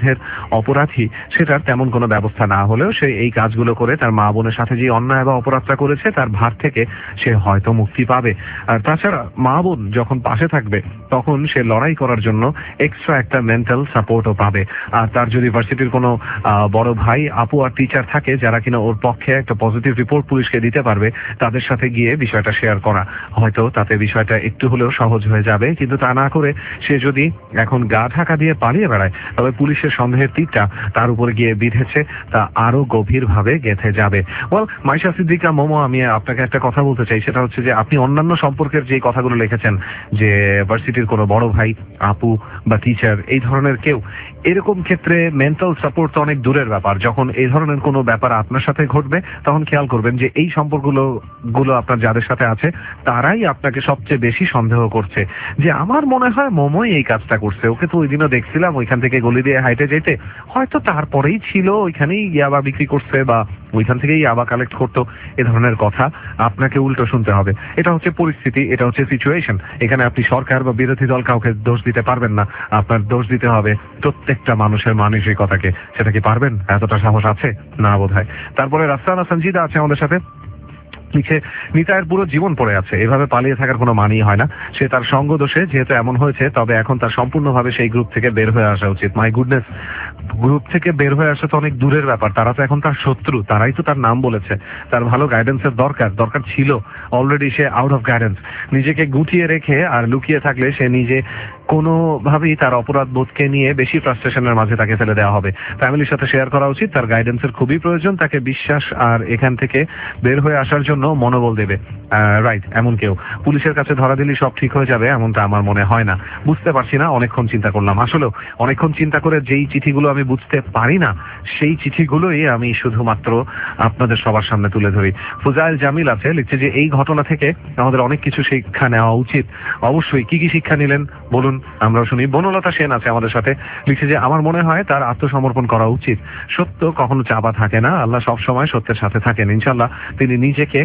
অপরাধী সেটার তেমন কোনো ব্যবস্থা না হলেও সে এই কাজগুলো করে তার মা বোনের সাথে যে অন্যায় বা অপরাধটা করেছে তার ভার থেকে সে হয়তো মুক্তি পাবে। আর তাছাড়া মা বোন যখন পাশে থাকবে তখন সে লড়াই করার জন্য এক্সট্রা একটা মেন্টাল সাপোর্টও পাবে। আর তার যদি ভার্সিটির কোনো বড় ভাই, আপু আর টিচার থাকে যারা কিনা ওর পক্ষে একটা পজিটিভ রিপোর্ট পুলিশকে দিতে পারবে, তাদের সাথে গিয়ে বিষয়টা শেয়ার করা, হয়তো তাতে বিষয়টা একটু হলেও সহজ হয়ে যাবে। কিন্তু তা না করে সে যদি এখন গা ঢাকা দিয়ে পালিয়ে বেড়ায়, তবে পুলিশের সন্দেহের তীরটা তার উপরে গিয়ে বিঁধেছে, তা আরো গভীরভাবে গেঁথে যাবে। ওয়েল, মাইশা সিদ্দিকা মোমো, আমি আপনাকে একটা কথা বলতে চাই, সেটা হচ্ছে যে আপনি অন্যান্য সম্পর্কের যে কথাগুলো লিখেছেন, যে ভার্সিটির কোনো বড় ভাই, আপু বা টিচার, এই ধরনের কেউ, এরকম ক্ষেত্রে মেন্টাল সাপোর্ট তো অনেক দূরের ব্যাপার। যখন এই ধরনের কোনো ব্যাপার আপনার সাথে ঘটবে তখন খেয়াল করবেন যে এই সম্পর্কগুলো আপনার যাদের সাথে আছে তারাই আপনাকে সবচেয়ে বেশি সন্দেহ করছে, যে আমার মনে হয় মোমোই এই কাজটা করছে, ওকে তো ওই দিনও দেখছিলাম ওইখান থেকে গলি দিয়ে হাইটে যেতে, হয়তো তারপরেই ছিল ওইখানেই ইয়াবা বিক্রি করছে বা ওইখান থেকেই ইয়াবা কালেক্ট করতো। এ ধরনের কথা আপনাকে উল্টো শুনতে হবে। এটা হচ্ছে পরিস্থিতি, এটা হচ্ছে সিচুয়েশন। এখানে আপনি সরকার বা বিরোধী দল কাউকে দোষ দিতে পারবেন না, আপনার দোষ দিতে হবে প্রত্যেকটা মানুষের মানসিকতাকে। সেটা কি পারবেন? এতটা সাহস আছে না বোধহয়। তারপরে রাস্তানা সঞ্জিদা আছে আমাদের সাথে, লিখে নিতাইয়ের পুরো জীবন পড়ে আছে, এভাবে পালিয়ে থাকার কোনো মানেই হয় না। সে তার সঙ্গ দোষে যেহেতু এমন হয়েছে, তবে এখন তার সম্পূর্ণভাবে সেই গ্রুপ থেকে বের হয়ে আসা উচিত। মাই গুডনেস, গ্রুপ থেকে বের হয়ে আসা তো অনেক দূরের ব্যাপার, তারা তো এখন তার শত্রু, তারাই তো তার নাম বলেছে। তার ভালো গাইডেন্সের দরকার ছিল, অলরেডি সে আউট অফ গাইডেন্স। নিজেকে গুটিয়ে রেখে আর লুকিয়ে থাকলে সে নিজে কোনোভাবেই তার অপরাধ বোধকে নিয়ে বেশি ফ্রাস্ট্রেশনের মাঝে তাকে ফেলে দেওয়া হবে। ফ্যামিলির সাথে শেয়ার করা উচিত, তার গাইডেন্সের খুবই প্রয়োজন, তাকে বিশ্বাস আর এখান থেকে বের হয়ে আসার জন্য মনোবল দেবে। রাইট, এমন কেউ পুলিশের কাছে ধরা দিলে সব ঠিক হয়ে যাবে এমনটা আমার মনে হয় না। বুঝতে পারছি না, অনেকক্ষণ চিন্তা করলাম, আসলেও অনেকক্ষণ চিন্তা করে যেই চিঠিগুলো আমি বুঝতে পারি না সেই চিঠিগুলোই আমি শুধুমাত্র আপনাদের সবার সামনে তুলে ধরি। ফুজাইল জামিল আছে, লিখছে যে এই ঘটনা থেকে আমাদের অনেক কিছু শিক্ষা নেওয়া উচিত। অবশ্যই, কি কি শিক্ষা নিলেন বলুন, আমরাও শুনি। বনলতা সেন আছে আমাদের সাথে, লিখছে যে আমার মনে হয় তার আত্মসমর্পণ করা উচিত। সত্য কখনো চাপা থাকে না, আল্লাহ সব সময় সত্যের সাথে থাকেন, ইনশাল্লাহ তিনি নিজেকে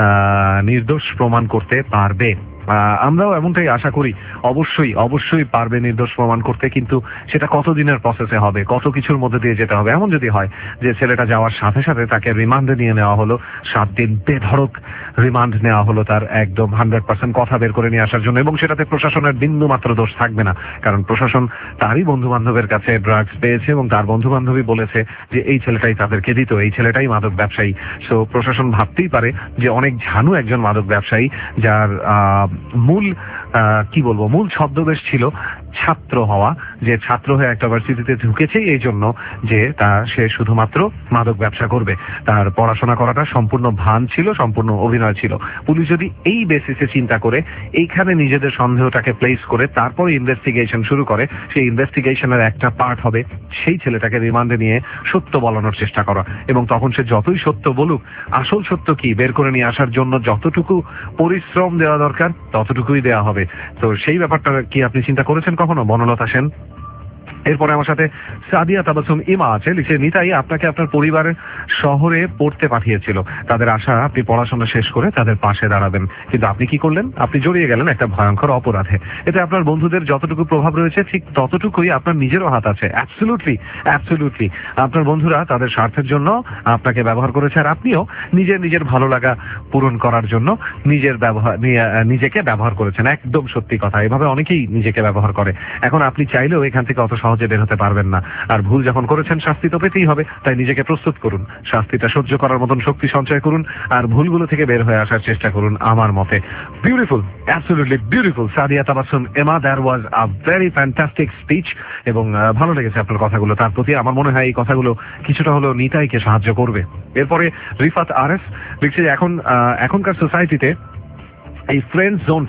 নির্দোষ প্রমাণ করতে পারবে। আমরাও এমনটাই আশা করি, অবশ্যই পারবে নির্দোষ প্রমাণ করতে, কিন্তু সেটা কতদিনের প্রসেসে হবে, কত কিছুর মধ্যে দিয়ে যেতে হবে। এমন যদি হয় যে ছেলেটা যাওয়ার সাথে সাথে তাকে রিমান্ডে নিয়ে নেওয়া হলো, 7 দিন বেধড়ক রিমান্ড নেওয়া হলো তার একদম 100% কথা বের করে নিয়ে আসার জন্য, এবং সেটাতে প্রশাসনের বিন্দু মাত্র দোষ থাকবে না, কারণ প্রশাসন তারই বন্ধু বান্ধবের কাছে ড্রাগস পেয়েছে এবং তার বন্ধু বান্ধবী বলেছে যে এই ছেলেটাই তাদেরকে দিত, এই ছেলেটাই মাদক ব্যবসায়ী। সো প্রশাসন ভাবতেই পারে যে অনেক ঝানু একজন মাদক ব্যবসায়ী, যার মূল ছদ্মবেশ ছিল ছাত্র হওয়া, যে ছাত্র হয়ে একটা ভার্সিটিতে ঢুকেছে এই জন্য যে সে শুধুমাত্র মাদক ব্যবসা করবে। তার পড়াশোনা করাটা সম্পূর্ণ ভান ছিল, সম্পূর্ণ অভিনয় ছিল। পুলিশ যদি এই বেসিসে চিন্তা করে, এইখানে নিজেদের সন্দেহটাকে প্লেস করে তারপরে ইনভেস্টিগেশন শুরু করে, সেই ইনভেস্টিগেশনের একটা পার্ট হবে সেই ছেলেটাকে রিমান্ডে নিয়ে সত্য বলানোর চেষ্টা করা, এবং তখন সে যতই সত্য বলুক, আসল সত্য কি বের করে নিয়ে আসার জন্য যতটুকু পরিশ্রম দেওয়া দরকার ততটুকুই দেওয়া হবে। তো সেই ব্যাপারটা কি আপনি চিন্তা করেছেন কখনো, বনলতা সেন? এরপরে আমার সাথে সাদিয়া তাবাসুম ইমা আছে, লিখে নিতাই আপনাকে আপনার পরিবারের শহরে পড়তে পাঠিয়েছিল, তাদের আশা আপনি পড়াশোনা শেষ করে তাদের পাশে দাঁড়াবেন, কিন্তু আপনি কি করলেন? আপনি জড়িয়ে গেলেন একটা ভয়ঙ্কর অপরাধে। এতে আপনার বন্ধুদের যতটুকু প্রভাব রয়েছে ঠিক ততটুকুই আপনার নিজেরও হাত আছে। অ্যাবসলিউটলি আপনার বন্ধুরা তাদের স্বার্থের জন্য আপনাকে ব্যবহার করেছে, আর আপনিও নিজের ভালো লাগা পূরণ করার জন্য নিজেকে ব্যবহার করেছেন। একদম সত্যি কথা, এভাবে অনেকেই নিজেকে ব্যবহার করে। এখন আপনি চাইলেও এখান থেকে অত সহজে বের হতে পারবেন না, আর ভুল যখন করেছেন শাস্তি তো পেতেই হবে, তাই নিজেকে প্রস্তুত করুন, শাস্তিটা সহ্য করার মতন শক্তি সঞ্চয় করুন, আর ভুলগুলো থেকে বের হয়ে আসার চেষ্টা করুন। আমার মতে beautiful, absolutely beautiful Sadia Tabassum Emma, that was a very fantastic speech, এবং ভালো লেগেছে আপনার কথাগুলো। তার প্রতি আমার মনে হয় এই কথাগুলো কিছুটা হলেও নিতাইকে সাহায্য করবে। এরপরে রিফাত আরএস লিখছে যে এখনকার সোসাইটিতে এই ফ্রেন্ড জোনটা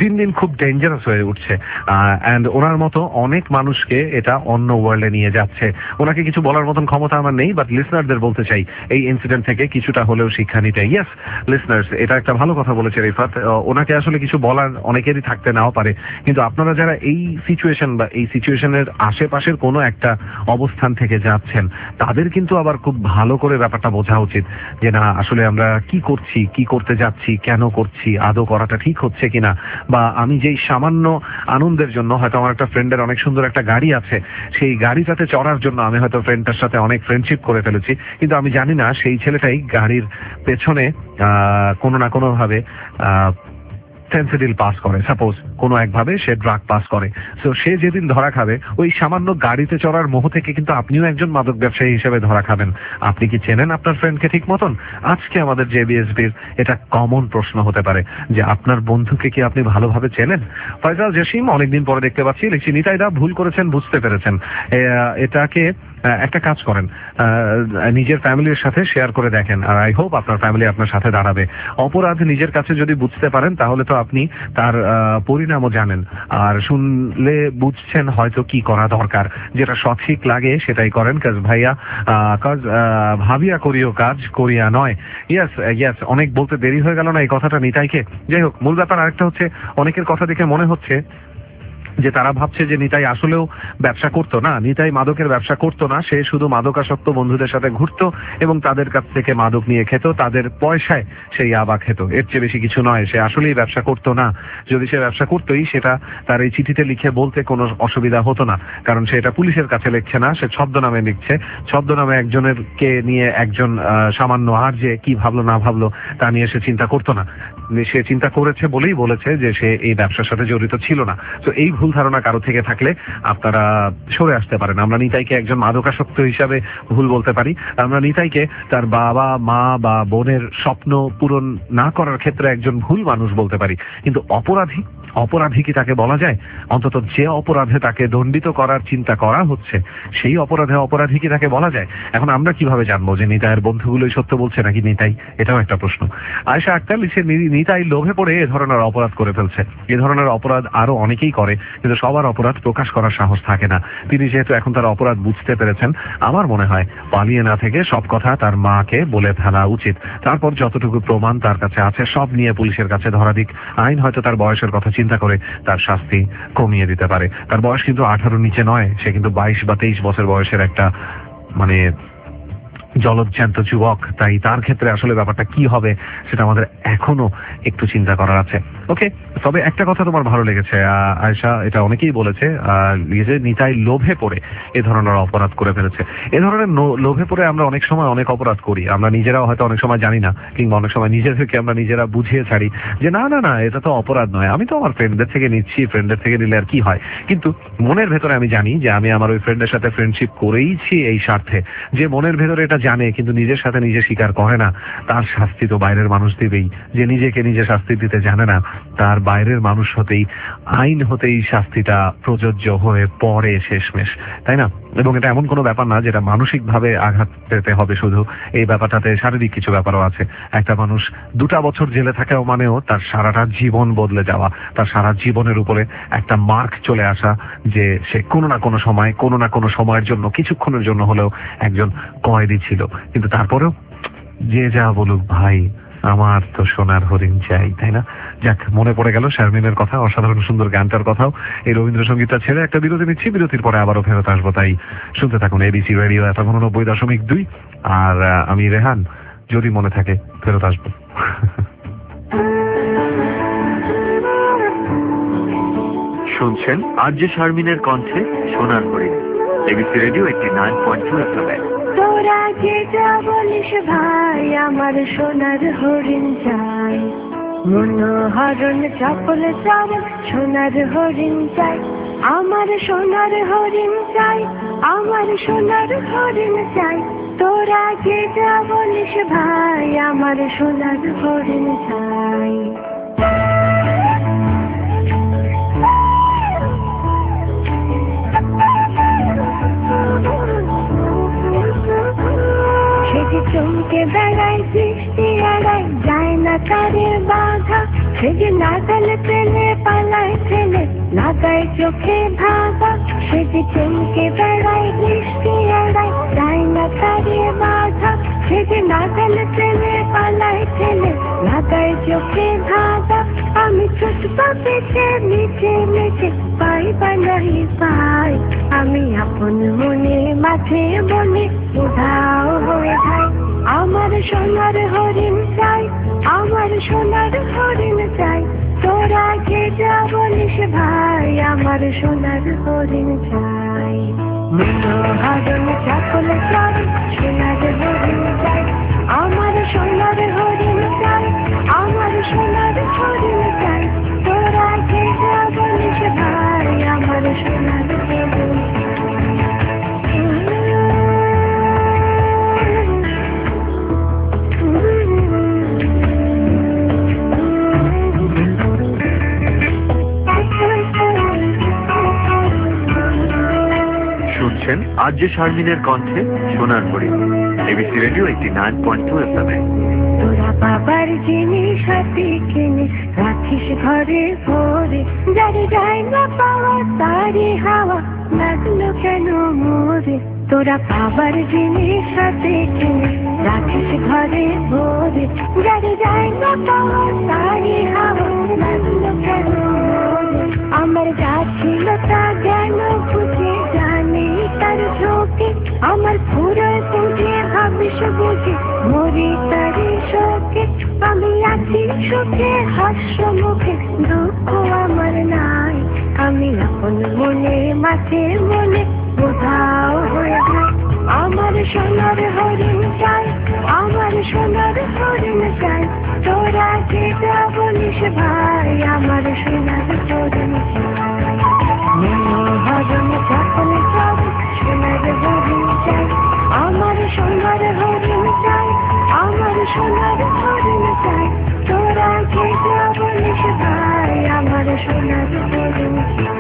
দিন দিন খুব ডেঞ্জারাস হয়ে উঠছে, অ্যান্ড ওনার মতো অনেক মানুষকে এটা অন্য ওয়ার্ল্ডে নিয়ে যাচ্ছে। ওনাকে কিছু বলার মতন ক্ষমতা আমার নেই, বাট লিসনারদের বলতে চাই এই ইনসিডেন্ট থেকে কিছুটা হলেও শিক্ষা নিতে। ইয়েস লিসনার্স, এটা একটা ভালো কথা বলেছে রিফাত। ওনাকে আসলে কিছু বলার অনেকেরই থাকতে নাও পারে, কিন্তু আপনারা যারা এই সিচুয়েশন বা এই সিচুয়েশনের আশেপাশের কোনো একটা অবস্থান থেকে যাচ্ছেন, তাদের কিন্তু আবার খুব ভালো করে ব্যাপারটা বোঝা উচিত যে না, আসলে আমরা কি করছি, কি করতে যাচ্ছি, কেন করছি, আদৌ করাটা ঠিক হচ্ছে কিনা, বা আমি যেই সামান্য আনন্দের জন্য হয়তো আমার একটা ফ্রেন্ডের অনেক সুন্দর একটা গাড়ি আছে, সেই গাড়িটাতে চড়ার জন্য আমি হয়তো ফ্রেন্ডটার সাথে অনেক ফ্রেন্ডশিপ করে ফেলেছি, কিন্তু আমি জানি না সেই ছেলেটাই গাড়ির পেছনে কোনো না কোনো ভাবে ফেন্সিডিল পাস করে, সাপোজ কোনো একভাবে সে ড্রাগ পাস করে। সো সে যেদিন ধরা খাবে, ওই সামান্য গাড়িতে চড়ার মোহ থেকে কিন্তু আপনিও একজন মাদক ব্যবসায়ী হিসেবে ধরা খাবেন। আপনি কি চেনেন আপনার ফ্রেন্ডকে ঠিক মতন? আজকে আমাদের জেবিএসবির এটা কমন প্রশ্ন হতে পারে যে আপনার বন্ধুকে কি আপনি ভালোভাবে চেনেন? ফয়সাল জসিম অনেকদিন পরে দেখতে পাচ্ছি, লিখছি নিতাইদা ভুল করেছেন, বুঝতে পেরেছেন। এটাকে একটা কাজ করেন, নিজের ফ্যামিলির সাথে শেয়ার করে দেখেন, আর আই হোপ আপনার ফ্যামিলি আপনার সাথে দাঁড়াবে। অপরাধ নিজের কাছে যদি বুঝতে পারেন, তাহলে তো আপনি তার পরিণামও জানেন, আর শুনলে বুঝছেন হয়তো কি করা দরকার। যেটা সঠিক লাগে সেটাই করেন, কাজ ভাইয়া, কাজ ভাবিয়া করিও, কাজ করিয়া নয়। ইয়েস ইয়েস, অনেক বলতে দেরি হয়ে গেল না এই কথাটা নিতাইকে? যাই হোক, মূল ব্যাপার আরেকটা হচ্ছে, অনেকের কথা দেখে মনে হচ্ছে যে তারা ভাবছে যে নিতাই আসলেও ব্যবসা করতো না, নিতাই মাদকের ব্যবসা করতো না, সে শুধু মাদকাসক্ত বন্ধুদের সাথে ঘুরতো এবং তাদের কাছ থেকে মাদক নিয়ে খেত, তাদের পয়সায় সেই ইয়াবা খেত, এর চেয়ে বেশি কিছু নয়। সে আসলেই ব্যবসা করতো না। যদি সে ব্যবসা করতোই, সেটা তার এই চিঠিতে লিখে বলতে কোনো অসুবিধা হতো না, কারণ সে এটা পুলিশের কাছে লিখছে না, সে ছদ্মনামে লিখছে। ছদ্মনামে একজনের কে নিয়ে একজন সামান্য আর যে কি ভাবলো না ভাবলো তা নিয়ে সে চিন্তা করতো না। সে চিন্তা করেছে বলেই বলেছে যে সে এই ব্যবসার সাথে জড়িত ছিল না। তো এই ভুল ধারণা কারো থেকে থাকলে আপনারা সরে আসতে পারেন। আমরা নিতাইকে একজন মাদকাসক্ত হিসাবে ভুল বলতে পারি, আমরা নিতাইকে তার বাবা মা বা বোনের স্বপ্ন পূরণ না করার ক্ষেত্রে একজন ভুল মানুষ বলতে পারি, কিন্তু অপরাধী কি তাকে বলা যায়? অন্তত যে অপরাধে তাকে দণ্ডিত করার চিন্তা করা হচ্ছে, সেই অপরাধী কি তাকে বলা যায়? এখন আমরা কিভাবে জানবো যে নিতাইয়ের বন্ধুগুলোই সত্য বলছে নাকি নিতাই? এটাও একটা প্রশ্ন। আয়েশা আক্তার লিখছে, নিতাই লোভে পড়ে এ ধরনের অপরাধ করে ফেলছে। এ ধরনের অপরাধ আরো অনেকেই করে, কিন্তু সবার অপরাধ প্রকাশ করার সাহস থাকে না। তিনি যেহেতু এখন তার অপরাধ বুঝতে পেরেছেন, আমার মনে হয় পালিয়ে না থেকে সব কথা তার মাকে বলে ফেলা উচিত। তারপর যতটুকু প্রমাণ তার কাছে আছে সব নিয়ে পুলিশের কাছে ধরা দিক। আইন হয়তো তার বয়সের কথা চিন্তা করে তার শাস্তি কমিয়ে দিতে পারে। তার বয়স কিন্তু 18 নিচে নয়, সে কিন্তু 22 বা 23 বছর বয়সের একটা মানে জলজ্যান্ত যুবক। তাই তার ক্ষেত্রে আসলে ব্যাপারটা কি হবে সেটা আমাদের এখনো একটু চিন্তা করার আছে। ওকে, তবে একটা কথা তোমার ভালো লেগেছে আয়েশা, এটা অনেকেই বলেছে, নিতাই লোভে পড়ে এ ধরনের অপরাধ করে ফেলেছে। এ ধরনের লোভে পড়ে আমরা অনেক সময় অনেক অপরাধ করি, আমরা নিজেরাও হয়তো অনেক সময় জানি না, কিংবা অনেক সময় নিজেদেরকে আমরা নিজেরা বুঝিয়ে ছাড়ি যে না না না, এটা তো অপরাধ নয়, আমি তো আমার ফ্রেন্ডদের থেকে নিচ্ছি, ফ্রেন্ডদের থেকে নিলে আর কি হয়। কিন্তু মনের ভেতরে আমি জানি যে আমি আমার ওই ফ্রেন্ডের সাথে ফ্রেন্ডশিপ করেইছি এই স্বার্থে। যে মনের ভেতরে এটা জানে কিন্তু নিজের সাথে নিজে স্বীকার করে না, তার শাস্তি তো বাইরের মানুষ দিবেই। যে নিজেকে নিজে শাস্তি দিতে জানে না, তার বাইরের মানুষ হতেই, আইন হতেই শাস্তিটা প্রযোজ্য হয়ে পড়ে শেষমেশ, তাই না? এবং এটা এমন কোনো ব্যাপার না যেটা মানসিক ভাবে আঘাত পেতে হবে শুধু, এই ব্যাপারটাতে শারীরিক কিছু ব্যাপারও আছে। একটা মানুষ 2টা বছর জেলে থাকাও মানেও তার সারাটা জীবন বদলে যাওয়া, তার সারা জীবনের উপরে একটা মার্ক চলে আসা, যে সে কোনো না কোনো সময় কোনো না কোনো সময়ের জন্য, কিছুক্ষণের জন্য হলেও একজন কয়েদি ছিল। কিন্তু তারপরেও যে যা বলুক ভাই, আমার তো সোনার হরিণ চাই, তাই না? যাক, মনে পড়ে গেল শারমিনের কথা, অসাধারণ সুন্দর গানটার কথাও। এই রবীন্দ্রসঙ্গীতটা ছেড়ে একটা বিরতি নিচ্ছি, বিরতির পরে আবারও ফেরত আসবো, তাই শুনতে থাকুন এবিসি রেডিও FM 90.2। আর আমি রেহান, যদি মনে থাকে ফেরত আসবো। শুনছেন আজ যে শারমিনের কণ্ঠে সোনার হরিণ, এবিসি রেডিও 89.2 FM। তোরা যেটা বলিস ভাই, আমার সোনার হরিণ চাই, মনোহরণ চপল চাবল সোনার হরিণ চাই, আমার সোনার হরিণ চাই, আমার সোনার হরিণ চাই। তোরা যেটা বলিস ভাই, আমার সোনার হরিণ চাই। সেটি চমকে বেড়ায়, বৃষ্টি এড়ায়, যায় না কারে বাধা, সে যে নাগাল পেলে পালায় ছেলে, লাগায় চোখে ধাঁধা, সে যে চমকে বেড়ায় দৃষ্টি এড়ায়, যায় না তারিয়ে বাধা। সে যে নাগাল পেলে পালায় ছেলে, লাগায় চোখে ধাঁধা, আমি ছুটবা পেছে নিচে নিচে, পাই বা নাহি পাই, আমি আপন মনে মাঝে মনে উধাও হয়ে যাই। আমার সোনার হরিণ চাই, আমার সোনার হরিণ চাই, তোরা কে যা বলিস ভাই, আমার সোনার হরিণ চাই। মনোহরণ চাকল চাই, সোনার হরিণ চাই, আমার সোনার হরিণ চাই, আমার সোনার হরিণ চাই, তোরা কে যা বলিস ভাই, আমার সোনার হরিণ শুনছেন আজ যে শারমিনের কণ্ঠে সোনার হরিণ, এবিসি রেডিও 89.2 FM। তোরা বাবার জিনিস হাতে কিনে রাখিস ঘরে ভরে, যারে যায় না পাওয়া তারে হাওয়া লাগলো কেন মোরে। তোরা বাবার জিনিস হাতে কিনে রাখিস ঘরে ভরে, যারে যায় না পাওয়া তারে হাওয়া লাগলো কেন মোরে। আমার যা ছিল তা জ্ঞান বুঝে জানি তার ঝোঁকে, আমার পুরো বুঝে ভাবিস বুঝে মরি তারি শোকে। আমি আছি সুখে হাস্য মুখে, দুঃখ আমার নাই, আমি আপন মনে মাঝে মনে উধাও হয়ে যাই। আমার সোনার হরিণ চাই, আমার সোনার হরিণ চাই, তোরা কে যা বলিস ভাই, আমার সোনার হরিণ চাই। মনোহরণ চাকল চাই, সোনার হরিণ চাই, আমার সোনার হরিণ চাই, আমার সোনার হরিণ চাই, তোরা কে যা বলিস ভাই, আমার সোনার হরিণ চাই।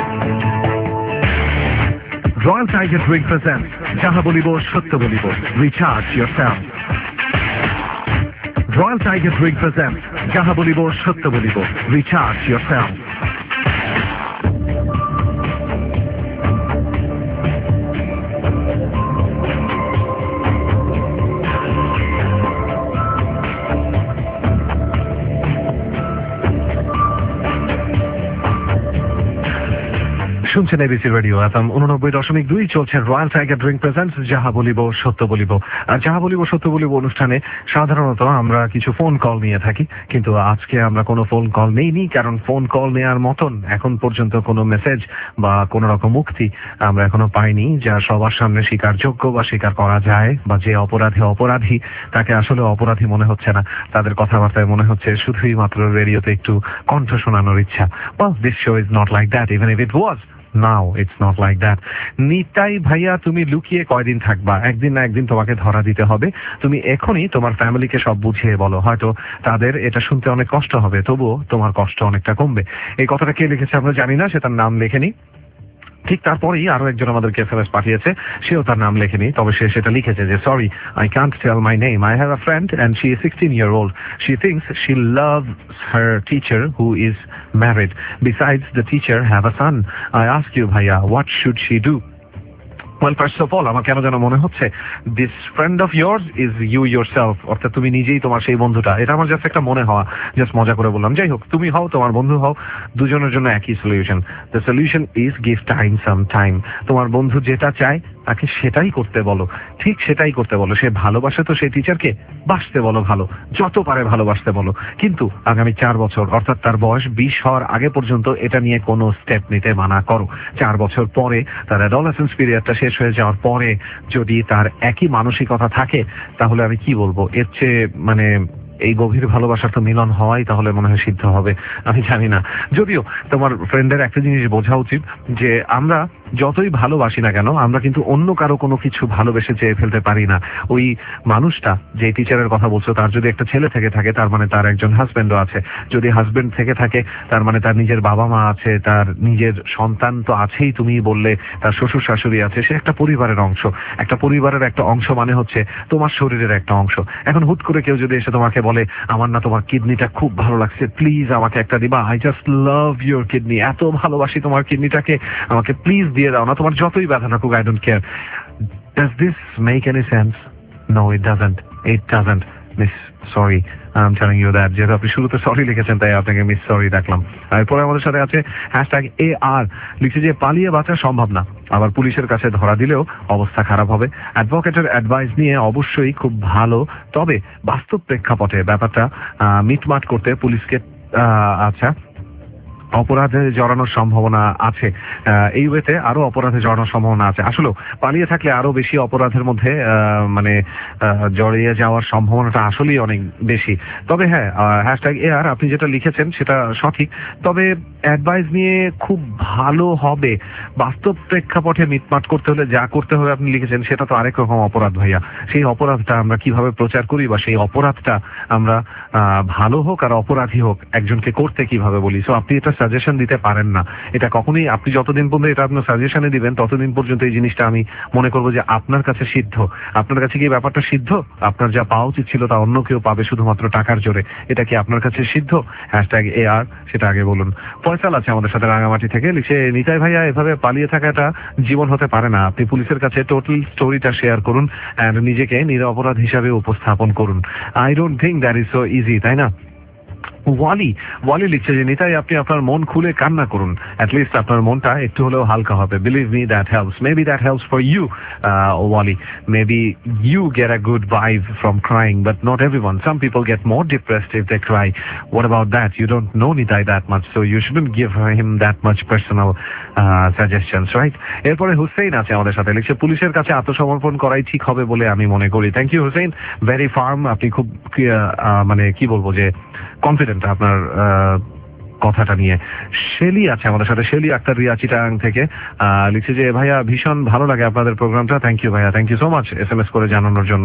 রয়্যাল টাইগার ড্রিঙ্ক প্রেজেন্টস যাহা বলিব সত্য বলিব, recharge yourself। Royal Tiger drink presents যাহা বলিব সত্য বলিব, রিচার্জ yourself। শুনছেন এবিসি রেডিও FM 89.2, চলছে রয়্যাল টাইগার ড্রিঙ্ক প্রেজেন্টস যাহা বলিব সত্য বলিব। আর যাহা বলিব সত্য বলিব অনুষ্ঠানে সাধারণত আমরা কিছু ফোন কল নিয়ে থাকি, কিন্তু আজকে আমরা কোনো ফোন কল নেইনি, কারণ ফোন কল নেওয়ার মতন এখন পর্যন্ত কোনো মেসেজ বা কোনো রকম মুক্তি আমরা এখনো পাইনি যা সবার সামনে স্বীকারযোগ্য বা স্বীকার করা যায়, বা যে অপরাধী তাকে আসলে অপরাধী মনে হচ্ছে না, তাদের কথাবার্তায় মনে হচ্ছে শুধুই মাত্র রেডিওতে একটু কণ্ঠ শোনানোর ইচ্ছা। Well, this show is not like that, even if it was. Now it's not like that. Nitai ভাইয়া, তুমি লুকিয়ে কয়দিন থাকবা? একদিন না একদিন তোমাকে ধরা দিতে হবে। তুমি এখনই তোমার ফ্যামিলিকে সব বুঝিয়ে বলো, হয়তো তাদের এটা শুনতে অনেক কষ্ট হবে, তবুও তোমার কষ্ট অনেকটা কমবে। এই কথাটা কে লিখেছে আমরা জানি না, সে তার নাম লেখেনি। ঠিক তারপরেই আরো একজন আমাদেরকে এসএমএস পাঠিয়েছে, সেও তার নাম লেখেনি, তবে সে সেটা লিখেছে যে sorry, I can't tell my name, I have a friend and she is 16-year-old, she thinks she loves her teacher who is married, besides the teacher have a son. I ask you bhaiya, what should she do? Well, first of all, আমার কেন যেন মনে হচ্ছে this friend of yours is you yourself, অর্থাৎ তুমি নিজেই তোমার সেই বন্ধুটা। এটা আমার জাস্ট একটা মনে হওয়া, জাস্ট মজা করে বললাম। যাই হোক, তুমি হও, তোমার বন্ধু হও, দুজনের জন্য একই solution. The solution is give time some time. তোমার বন্ধু যেটা চায় তাকে সেটাই করতে বলো, ঠিক সেটাই করতে বলো। সে ভালোবাসে তো সেই টিচারকে বাসতে বলো, ভালো যত পারে ভালোবাসতে বলো, কিন্তু আগামী 4 বছর অর্থাৎ তার বয়স 20 হওয়ার আগে পর্যন্ত এটা নিয়ে কোনো স্টেপ নিতে মানা করো। 4 বছর পরে তার অ্যাডোলেসেন্স পিরিয়ডটা শেষ হয়ে যাওয়ার পরে যদি তার একই মানসিকতা থাকে, তাহলে আমি কি বলবো, এর চেয়ে মানে এই গভীর ভালোবাসার তো মিলন হওয়াই তাহলে মনে হয় সিদ্ধ হবে, আমি জানি না। যদিও তোমার ফ্রেন্ডের একটা জিনিস বোঝা উচিত যে আমরা যতই ভালোবাসি না কেন, আমরা কিন্তু অন্য কারো কোনো কিছু ভালোবেসে চেয়ে ফেলতে পারি না। ওই মানুষটা, যে টিচারের কথা বলছো, তার যদি একটা ছেলে থেকে থাকে, তার মানে তার একজন হাজবেন্ডও আছে। যদি হাজবেন্ড থেকে থাকে, তার মানে তার নিজের বাবা মা আছে, তার নিজের সন্তান তো আছেই, তুমি বললে তার শ্বশুর শাশুড়ি আছে। সে একটা পরিবারের অংশ। একটা পরিবারের একটা অংশ মানে হচ্ছে তোমার শরীরের একটা অংশ। এখন হুট করে কেউ যদি এসে তোমাকে বলে বলে আমার না তোমার কিডনিটা খুব ভালো লাগছে, প্লিজ আমাকে একটা দিবা, I just love your kidney, এত ভালোবাসি তোমার কিডনিটাকে, আমাকে প্লিজ দিয়ে দাও না, তোমার যতই ব্যথা থাকুক, I don't care. Does this make any sense? No, it doesn't. It doesn't. Miss Sorry, I'm telling you that. যেহেতু আপনি শুরুতে সরি লিখেছেন তাই আপনাকে মিস সরি দেখলাম। এরপরে আমাদের সাথে আছে #AR, লিখছে যে পালিয়ে বাঁচা সম্ভব না, আবার পুলিশের কাছে ধরা দিলেও অবস্থা খারাপ হবে। অ্যাডভোকেটের অ্যাডভাইস নিয়ে অবশ্যই খুব ভালো, তবে বাস্তব প্রেক্ষাপটে ব্যাপারটা মিটমাট করতে পুলিশকে আচ্ছা অপরাধে জড়ানোর সম্ভাবনা আছে, এই ওয়েতে আরো অপরাধে জড়ানোর সম্ভাবনা আছে। আসলে পালিয়ে থাকলে আরো বেশি অপরাধের মধ্যে মানে জড়িয়ে যাওয়ার সম্ভাবনাটা আসলেই অনেক বেশি। তবে হ্যাঁ, #AR আপনি যেটা লিখেছেন সেটা সঠিক, তবে অ্যাডভাইস নিয়ে খুব ভালো হবে। বাস্তব প্রেক্ষাপটে মিটমাট করতে হলে যা করতে হবে আপনি লিখেছেন সেটা তো আরেক রকম অপরাধ ভাইয়া। সেই অপরাধটা আমরা কিভাবে প্রচার করি বা সেই অপরাধটা আমরা ভালো হোক আর অপরাধী হোক একজনকে করতে কিভাবে বলি। সো আপনি এটা সাজেশন দিতে পারেন না, এটা কখনোই। আপনি যতদিন পর্যন্ত এটা আপনার সাজেশনে দিবেন ততদিন পর্যন্ত এই জিনিসটা আমি মনে করবো যে আপনার কাছে সিদ্ধ। আপনার কাছে কি ব্যাপারটা সিদ্ধ? আপনার যা পাওয়া উচিত ছিল তা অন্য কেউ পাবে শুধুমাত্র টাকার জোরে, এটা কি আপনার কাছে সিদ্ধ? #AR সেটা আগে বলুন। ফয়সাল আছে আমাদের সাথে রাঙামাটি থেকে, লিখছে নিতাই ভাইয়া এভাবে পালিয়ে থাকাটা জীবন হতে পারে না, আপনি পুলিশের কাছে টোটাল স্টোরিটা শেয়ার করুন এন্ড নিজেকে নিরপরাধ হিসাবে উপস্থাপন করুন। I don't think that is so easy, তাই না? ওয়ালি লিখছে যে নিতাই আপনি আপনার মন খুলে কান্না করুন, অ্যাটলিস্ট আপনার মনটা একটু হলেও হালকা হবে। Believe me, that helps. Maybe that helps for you Wali, maybe you get a good vibe from crying, but not everyone. Some people get more depressed if they cry. What about that? You don't know Nitai that much, so you shouldn't give him that much personal suggestions, right? এরপরে হুসেইন আছে আমাদের সাথে, লিখছে পুলিশের কাছে আত্মসমর্পণ করাই ঠিক হবে বলে আমি মনে করি। Thank you Hussain, very firm. আপনি খুব মানে কি বলবো যে কনফিডেন্ট আপনার কথাটা নিয়ে। শেলি আছে আমাদের সাথে, শেলি আক্তার রিয়া চিটাং থেকে, লিখছে যে ভাইয়া ভীষণ ভালো লাগে আপনাদের প্রোগ্রামটা। থ্যাংক ইউ ভাইয়া, thank you so much SMS করে জানানোর জন্য।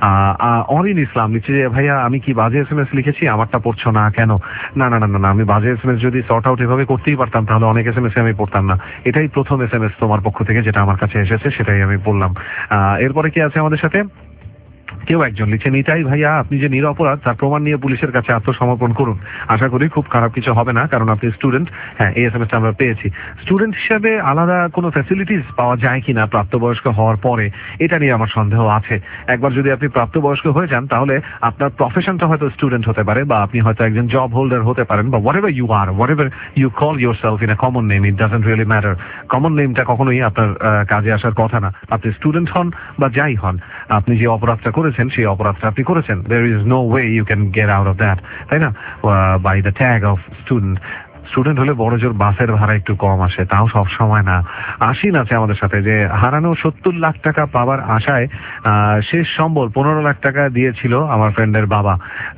অরিন ইসলাম লিখছে যে ভাইয়া আমি কি বাজে SMS লিখেছি, আমারটা পড়ছো না কেন? না না না না, আমি বাজে SMS যদি সর্ট আউট এভাবে করতেই পারতাম তাহলে অনেক SMS আমি পড়তাম না। এটাই প্রথম SMS তোমার পক্ষ থেকে যেটা আমার কাছে এসেছে, সেটাই আমি বললাম। এরপরে কি আছে আমাদের সাথে? কেউ একজন লিখছে নিতাই ভাইয়া আপনি যে নিরপরাধ তার প্রমাণ নিয়ে পুলিশের কাছে আত্মসমর্পণ করুন, আশা করি খুব খারাপ কিছু হবে না, কারণ আপনি স্টুডেন্ট। হ্যাঁ, এই SMS-টা আমরা পেয়েছি। স্টুডেন্ট হিসাবে আলাদা কোনো ফ্যাসিলিটিস পাওয়া যায় কিনা প্রাপ্তবয়স্ক হওয়ার পরে, এটা নিয়ে আমার সন্দেহ আছে। একবার যদি আপনি প্রাপ্তবয়স্ক হয়ে যান তাহলে আপনার প্রফেশনটা হয়তো স্টুডেন্ট হতে পারে, বা আপনি হয়তো একজন জব হোল্ডার হতে পারেন, বা whatever you are, whatever you call yourself in a common name, it doesn't really matter. Common নেমটা কখনোই আপনার কাজে আসার কথা না। আপনি স্টুডেন্ট হন বা যাই হন, আপনি যে অপরাধটা করেছেন সেই অপরাধটা আপনি করেছেন। there is no way you can get out of that, তাই না? by the tag of student হলে বড় জোর বাসের ভাড়া একটু কম আসে, তাও সব সময় না। আশিন আছে আমাদের সাথে, যে হারানো 70 লাখ টাকা পাবার আশায় শেষ সম্বল 15 লাখ টাকা দিয়েছিল আমার ফ্রেন্ডের বাবা,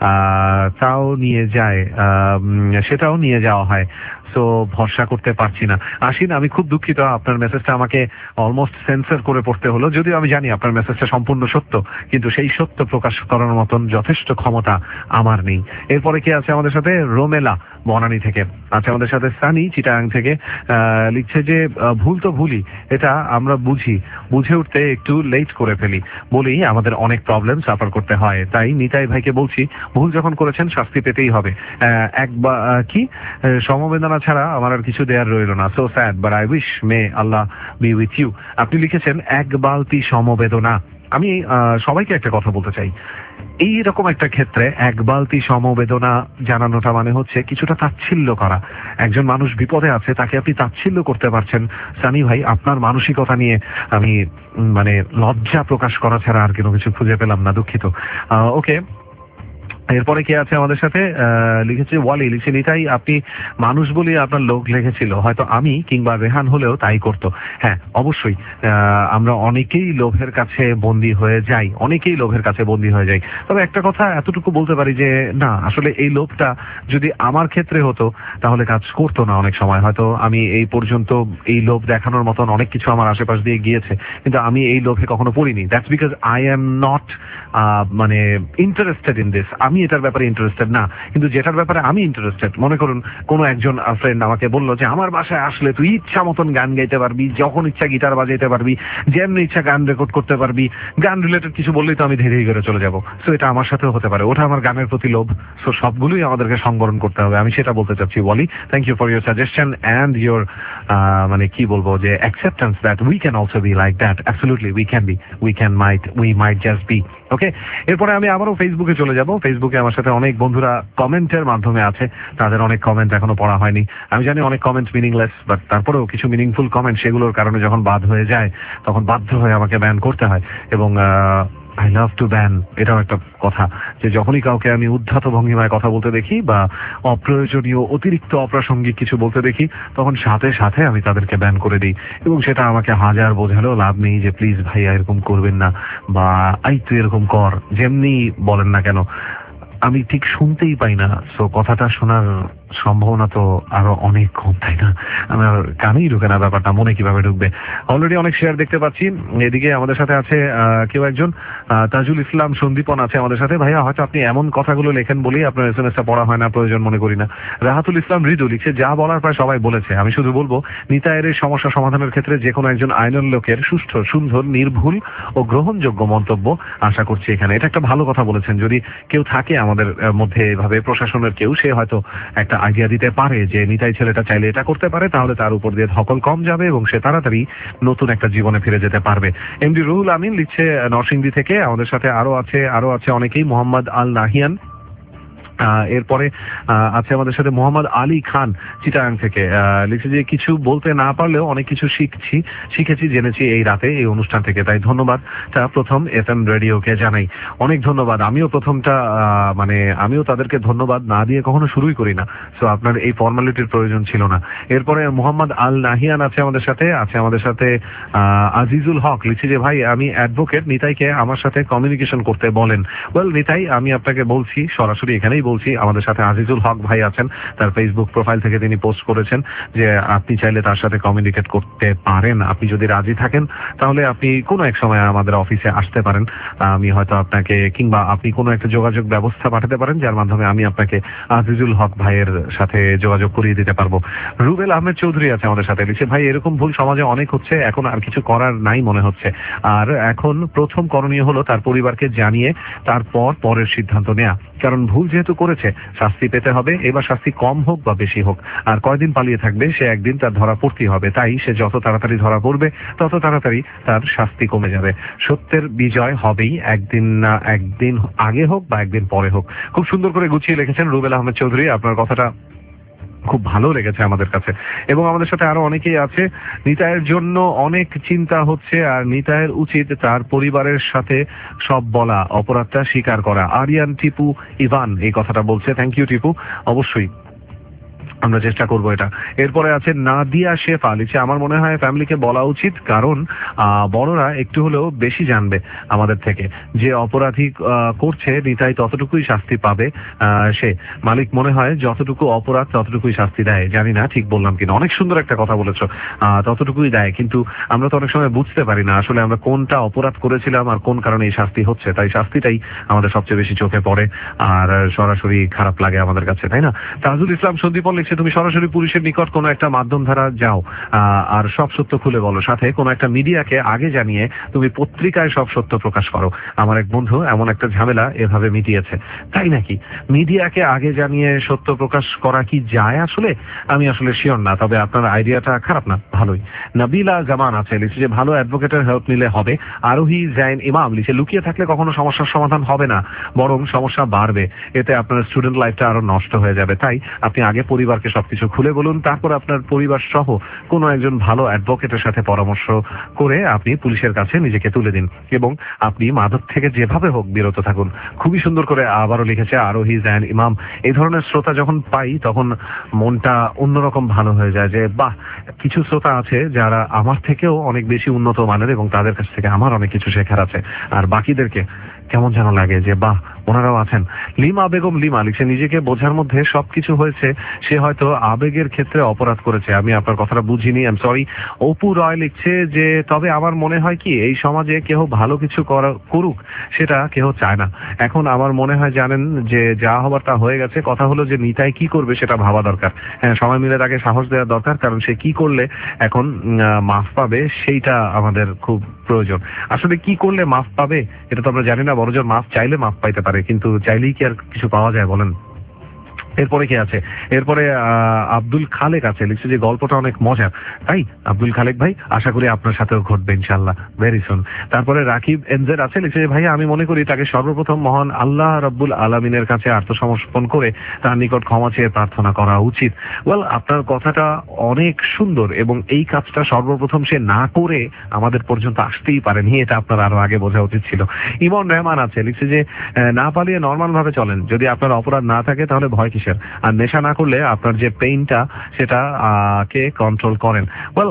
তাও নিয়ে যায়, সেটাও নিয়ে যাওয়া হয়, সো ভরসা করতে পারছি না। আশিন, আমি খুব দুঃখিত, আপনার মেসেজটা আমাকে অলমোস্ট সেন্সর করে পড়তে হলো, যদিও আমি জানি আপনার মেসেজটা সম্পূর্ণ সত্য, কিন্তু সেই সত্য প্রকাশ করার মতন যথেষ্ট ক্ষমতা আমার নেই। এরপরে কি আছে আমাদের সাথে? রোমেলা বনানী থেকে আছে আমাদের সাথে। সানি চিটাং থেকে লিখছে যে ভুল তো ভুলই, এটা আমরা বুঝে উঠতে একটু লেট করে ফেলি বলেই আমাদের অনেক প্রবলেম সাফার করতে হয়। তাই নিতাই ভাইকে বলছি, ভুল যখন করেছেন শাস্তি পেতেই হবে। কি সমবেদনা ছাড়া আমার আর কিছু দেয়ার রইল না। So sad, but I wish may Allah be with you. আপনি লিখেছেন এক বালতি সমবেদনা। আমি সবাইকে একটা কথা বলতে চাই, এইরকম একটা ক্ষেত্রে এক বালতি সমবেদনা জানানোটা মানে হচ্ছে কিছুটা তাচ্ছিল্য করা। একজন মানুষ বিপদে আছে, তাকে আপনি তাচ্ছিল্য করতে পারছেন। সানি ভাই, আপনার মানসিকতা নিয়ে আমি মানে লজ্জা প্রকাশ করা ছাড়া আর কোনো কিছু খুঁজে পেলাম না, দুঃখিত। ওকে, এরপরে কে আছে আমাদের সাথে? লিখেছে ওয়ালি, লিখছে নিতাই আপনি মানুষ বলে আপনার লোক লেগেছিল, হয়তো আমি কিংবা রেহান হলেও তাই করতো। হ্যাঁ, অবশ্যই আমরা অনেকেই লোভের কাছে বন্দী হয়ে যাই, তবে একটা কথা এতটুকু বলতে পারি যে না, আসলে এই লোভটা যদি আমার ক্ষেত্রে হতো তাহলে কাজ করতো না। অনেক সময় হয়তো আমি এই পর্যন্ত এই লোভ দেখানোর মতন অনেক কিছু আমার আশেপাশ দিয়ে গিয়েছে, কিন্তু আমি এই লোভে কখনো পড়িনি। That's because I am not মানে ইন্টারেস্টেড ইন দিস। আমি আমি এটার ব্যাপারে ইন্টারেস্টেড না, কিন্তু যেটার ব্যাপারে আমি ইন্টারেস্টেড, মনে করুন কোনো একজন ফ্রেন্ড আমাকে বললো যে আমার বাসায় আসলে তুই ইচ্ছা মতন গান গাইতে পারবি, যখন ইচ্ছা গিটার বাজাইতে পারবি, যেমনি ইচ্ছা গান রেকর্ড করতে পারবি, গান রিলেটেড কিছু বললেই তো আমি ধীরে ধীরে চলে যাবো। সো এটা আমার সাথেও হতে পারে, ওটা আমার গানের প্রতি লোভ। সো সবগুলোই আমাদেরকে সংবরণ করতে হবে, আমি সেটা বলতে চাচ্ছি। বলি thank you for your suggestion and your মানে কি বলবো যে acceptance that we can also be like that. Absolutely we can be, we might just be. Okay, এরপরে আমি আবারও ফেসবুকে চলে যাব। ফেসবুকে আমার সাথে অনেক বন্ধুরা কমেন্টের মাধ্যমে আছে, তাদের অনেক কমেন্ট এখনো পড়া হয়নি। আমি জানি অনেক কমেন্ট মিনিংলেস, বাট তারপরেও কিছু মিনিংফুল কমেন্ট, সেগুলোর কারণে যখন বাদ হয়ে যায় তখন বাধ্য হয়ে আমাকে ব্যান করতে হয়। এবং আই লাভ টু ব্যান, এটাও একটা কথা যে যখনই কাউকে আমি উদ্ধত ভঙ্গিমায় কথা বলতে দেখি বা অপ্রয়োজনীয় অতিরিক্ত অপ্রাসঙ্গিক কিছু বলতে দেখি, তখন সাথে সাথে আমি তাদেরকে ব্যান করে দিই। এবং সেটা আমাকে হাজার বোঝালেও লাভ নেই যে প্লিজ ভাইয়া এরকম করবেন না, বা আই তুই এরকম কর, যেমনি বলেন না কেন আমি ঠিক শুনতেই পাই না। সো কথাটা শোনার সম্ভাবনা তো আরো অনেক কম, তাই না? আমার কানেই ঢুকে না ব্যাপারটা, মনে কিভাবে ঢুকবে? অলরেডি অনেক শেয়ার দেখতে পাচ্ছি। এদিকে আমাদের সাথে আছে কেউ একজন তাজুল ইসলাম সন্দীপন আছে আমাদের সাথে। ভাইয়া হয়তো আপনি এমন কথাগুলো লেখেন বলেই আপনার SMS-টা পড়া হয় না, প্রয়োজন মনে করি না। রাহাতুল ইসলাম রিদু লিখছে, যা বলার প্রায় সবাই বলেছে, আমি শুধু বলবো নিতাইয়ের এই সমস্যা সমাধানের ক্ষেত্রে যে কোনো একজন আইনের লোকের সুষ্ঠু, সুন্দর, নির্ভুল ও গ্রহণযোগ্য মন্তব্য আশা করছি এখানে। এটা একটা ভালো কথা বলেছেন। যদি কেউ থাকে আমাদের মধ্যে এভাবে প্রশাসনের কেউ, সে হয়তো একটা আইডিয়া দিতে পারে যে নিতাই ছেলেটা চাইলে এটা করতে পারে, তাহলে তার উপর দিয়ে ধকল কম যাবে এবং সে তাড়াতাড়ি নতুন একটা জীবনে ফিরে যেতে পারবে। এমডি রুহুল আমিন লিখছে নরসিংদী থেকে। আমাদের সাথে আরো আছে অনেকেই। মোহাম্মদ আল নাহিয়ান, এরপরে আছে আমাদের সাথে মোহাম্মদ আলী খান চিটাগাং থেকে, লিখছে যে কিছু বলতে না পারলেও অনেক কিছু শিখেছি জেনেছি এই রাতে এই অনুষ্ঠান থেকে, তাই ধন্যবাদ প্রথম FM রেডিওকে জানাই। অনেক ধন্যবাদ। আমিও তাদেরকে ধন্যবাদ না দিয়ে কখনো শুরুই করি না। সো আপনার এই ফর্মালিটির প্রয়োজন ছিল না। এরপরে মোহাম্মদ আল নাহিয়ান আছে আমাদের সাথে আজিজুল হক লিখছে যে ভাই আমি অ্যাডভোকেট, নিতাইকে আমার সাথে কমিউনিকেশন করতে বলেন। ওয়েল নিতাই, আমি আপনাকে বলছি সরাসরি এখানেই বলছি, আমাদের সাথে আজিজুল হক ভাই আছেন, তার ফেসবুক প্রোফাইল থেকে তিনি পোস্ট করেছেন যে আপনি চাইলে তার সাথে কমিউনিকেট করতে পারেন। আপনি যদি রাজি থাকেন তাহলে আপনি কোনো এক সময় আমাদের অফিসে আসতে পারেন। আমি হয়তো আপনাকে, কিংবা আপনি কোনো একটা যোগাযোগ ব্যবস্থা পাঠাতে পারেন যার মাধ্যমে আমি আপনাকে আজিজুল হক ভাইয়ের সাথে যোগাযোগ করিয়ে দিতে পারবো। রুবেল আহমেদ চৌধুরী আছে আমাদের সাথে, লিখছে ভাই এরকম ভুল সমাজে অনেক হচ্ছে, এখন আর কিছু করার নাই মনে হচ্ছে। আর এখন প্রথম করণীয় হলো তার পরিবারকে জানিয়ে তারপর পরের সিদ্ধান্ত নেওয়া, কারণ ভুল যেহেতু করেছে শাস্তি পেতে হবে। এবার শাস্তি কম হোক বা বেশি হোক, আর কয়দিন পালিয়ে থাকবে, সে একদিন তার ধরা পড়তেই হবে। তাই সে যত তাড়াতাড়ি ধরা পড়বে তত তাড়াতাড়ি তার শাস্তি কমে যাবে। সত্যের বিজয় হবেই, একদিন না একদিন, আগে হোক বা একদিন পরে হোক। খুব সুন্দর করে গুছিয়ে লিখেছেন রুবেল আহমেদ চৌধুরী, আপনার কথাটা খুব ভালো লেগেছে আমাদের কাছে। এবং আমাদের সাথে আরো অনেকেই আছে। নিতাইয়ের জন্য অনেক চিন্তা হচ্ছে, আর নিতাইয়ের উচিত তার পরিবারের সাথে সব বলা, অপরাধটা স্বীকার করা। আরিয়ান টিপু ইভান এই কথাটা বলছে। থ্যাংক ইউ টিপু, অবশ্যই আমরা চেষ্টা করবো এটা। এরপরে আছে নাদিয়া শেফা লিখছে, আমার মনে হয় ফ্যামিলিকে বলা উচিত, কারণ বড়রা একটু হলেও বেশি জানবে আমাদের থেকে। যে অপরাধী করছে নিতাই ততটুকুই শাস্তি পাবে। সে মালিক মনে হয় যতটুকু অপরাধ ততটুকুই শাস্তি দেয়। জানি না ঠিক বললাম কিনা। অনেক সুন্দর একটা কথা বলেছো, ততটুকুই দেয়, কিন্তু আমরা তো অনেক সময় বুঝতে পারি না আসলে আমরা কোনটা অপরাধ করেছিলাম আর কোন কারণে এই শাস্তি হচ্ছে। তাই শাস্তিটাই আমাদের সবচেয়ে বেশি চোখে পড়ে আর সরাসরি খারাপ লাগে আমাদের কাছে, তাই না? তাজুল ইসলাম সন্দীপন লিখছে, তুমি সরাসরি পুলিশের নিকট কোনো একটা মাধ্যম ধারা যাও আর সব সত্য খুলে বলো, সাথে কোনো একটা মিডিয়াকে আগে জানিয়ে তুমি পত্রিকায় সব সত্য প্রকাশ করো। আমার এক বন্ধু এমন একটা ঝামেলা এভাবে মিটিয়েছে। তাই নাকি? মিডিয়াকে আগে জানিয়ে সত্য প্রকাশ করা কি যায় আসলে? আমি আসলে শিওর না, তবে আপনার আইডিয়াটা খারাপ না, ভালোই। নাবিলা জামান আছে, লিখছে যে ভালো অ্যাডভোকেটের হেল্প নিলে হবে। আরোহী জাইন ইমাম লিখছে, লুকিয়ে থাকলে কখনো সমস্যার সমাধান হবে না, বরং সমস্যা বাড়বে। এতে আপনার স্টুডেন্ট লাইফটা আরো নষ্ট হয়ে যাবে। তাই আপনি আগে পরিবারকে সবকিছু খুলে বলুন, তারপর আপনার পরিবার সহ কোনো একজন ভালো অ্যাডভোকেটের সাথে পরামর্শ করে আপনি পুলিশের কাছে নিজেকে তুলে দিন, এবং আপনি মাদক থেকে যেভাবে হোক বিরত থাকুন। খুবই সুন্দর করে আবারও লিখেছে আরোহী জাইন ইমাম। এই ধরনের শ্রোতা যখন পাই তখন মনটা অন্যরকম ভালো হয়ে যায়, যে বাহ, কিছু শ্রোতা আছে যারা আমার থেকেও অনেক বেশি উন্নত মানের এবং তাদের কাছ থেকে আমার অনেক কিছু শেখার আছে। আর বাকিদেরকে কেমন যেন লাগে যে বাহ, ওনারাও আছেন। লিমা বেগম লিমা লিখছে, নিজেকে বোঝার মধ্যে সবকিছু হয়েছে, সে হয়তো আবেগের ক্ষেত্রে অপরাধ করেছে। আমি আপনার কথাটা বুঝিনি, I am sorry. Apu Roy লিখছে যে তবে আমার মনে হয় কি, এই সমাজে কেউ ভালো কিছু করুক সেটা কেউ চায় না। এখন আমার মনে হয় জানেন যে যা হবার তা হয়ে গেছে, কথা হলো যে নিতাই কি করবে সেটা ভাবা দরকার। হ্যাঁ, সবাই মিলে তাকে সাহস দেওয়া দরকার, কারণ সে কি করলে এখন মাফ পাবে সেইটা আমাদের খুব প্রয়োজন। আসলে কি করলে মাফ পাবে এটা তো আমরা জানি না, বড়জোর মাফ চাইলে মাফ পাইতে পারে, কিন্তু চাইলেই কি আর কিছু পাওয়া যায় বলেন? এরপরে কি আছে? এরপরে আব্দুল খালেক আছে, লিখছে যে গল্পটা অনেক মজার। তাই আব্দুল খালেক ভাই, আশা করি আপনার সাথেও ঘটবে ইনশাল্লাহ ভেরি সুন। তারপরে রাকিব এনজেড আছে, লিখছে যে ভাইয়া আমি মনে করি তাকে সর্বপ্রথম মহান আল্লাহ রাব্বুল আলামিনের কাছে আত্মসমর্পণ করে তার নিকট ক্ষমা চেয়ে প্রার্থনা করা উচিত। ওয়েল, আপনার কথাটা অনেক সুন্দর, এবং এই কাজটা সর্বপ্রথম সে না করে আমাদের পর্যন্ত আসতেই পারেনি, এটা আপনার আরো আগে বোঝা উচিত ছিল। ইমন রহমান আছে, লিখছে যে না পালিয়ে নর্মাল ভাবে চলেন, যদি আপনার অপরাধ না থাকে তাহলে ভয় কিসের, আর নেশা না করলে আপনার যে পেইনটা সেটা কে কন্ট্রোল করেন। ওয়েল,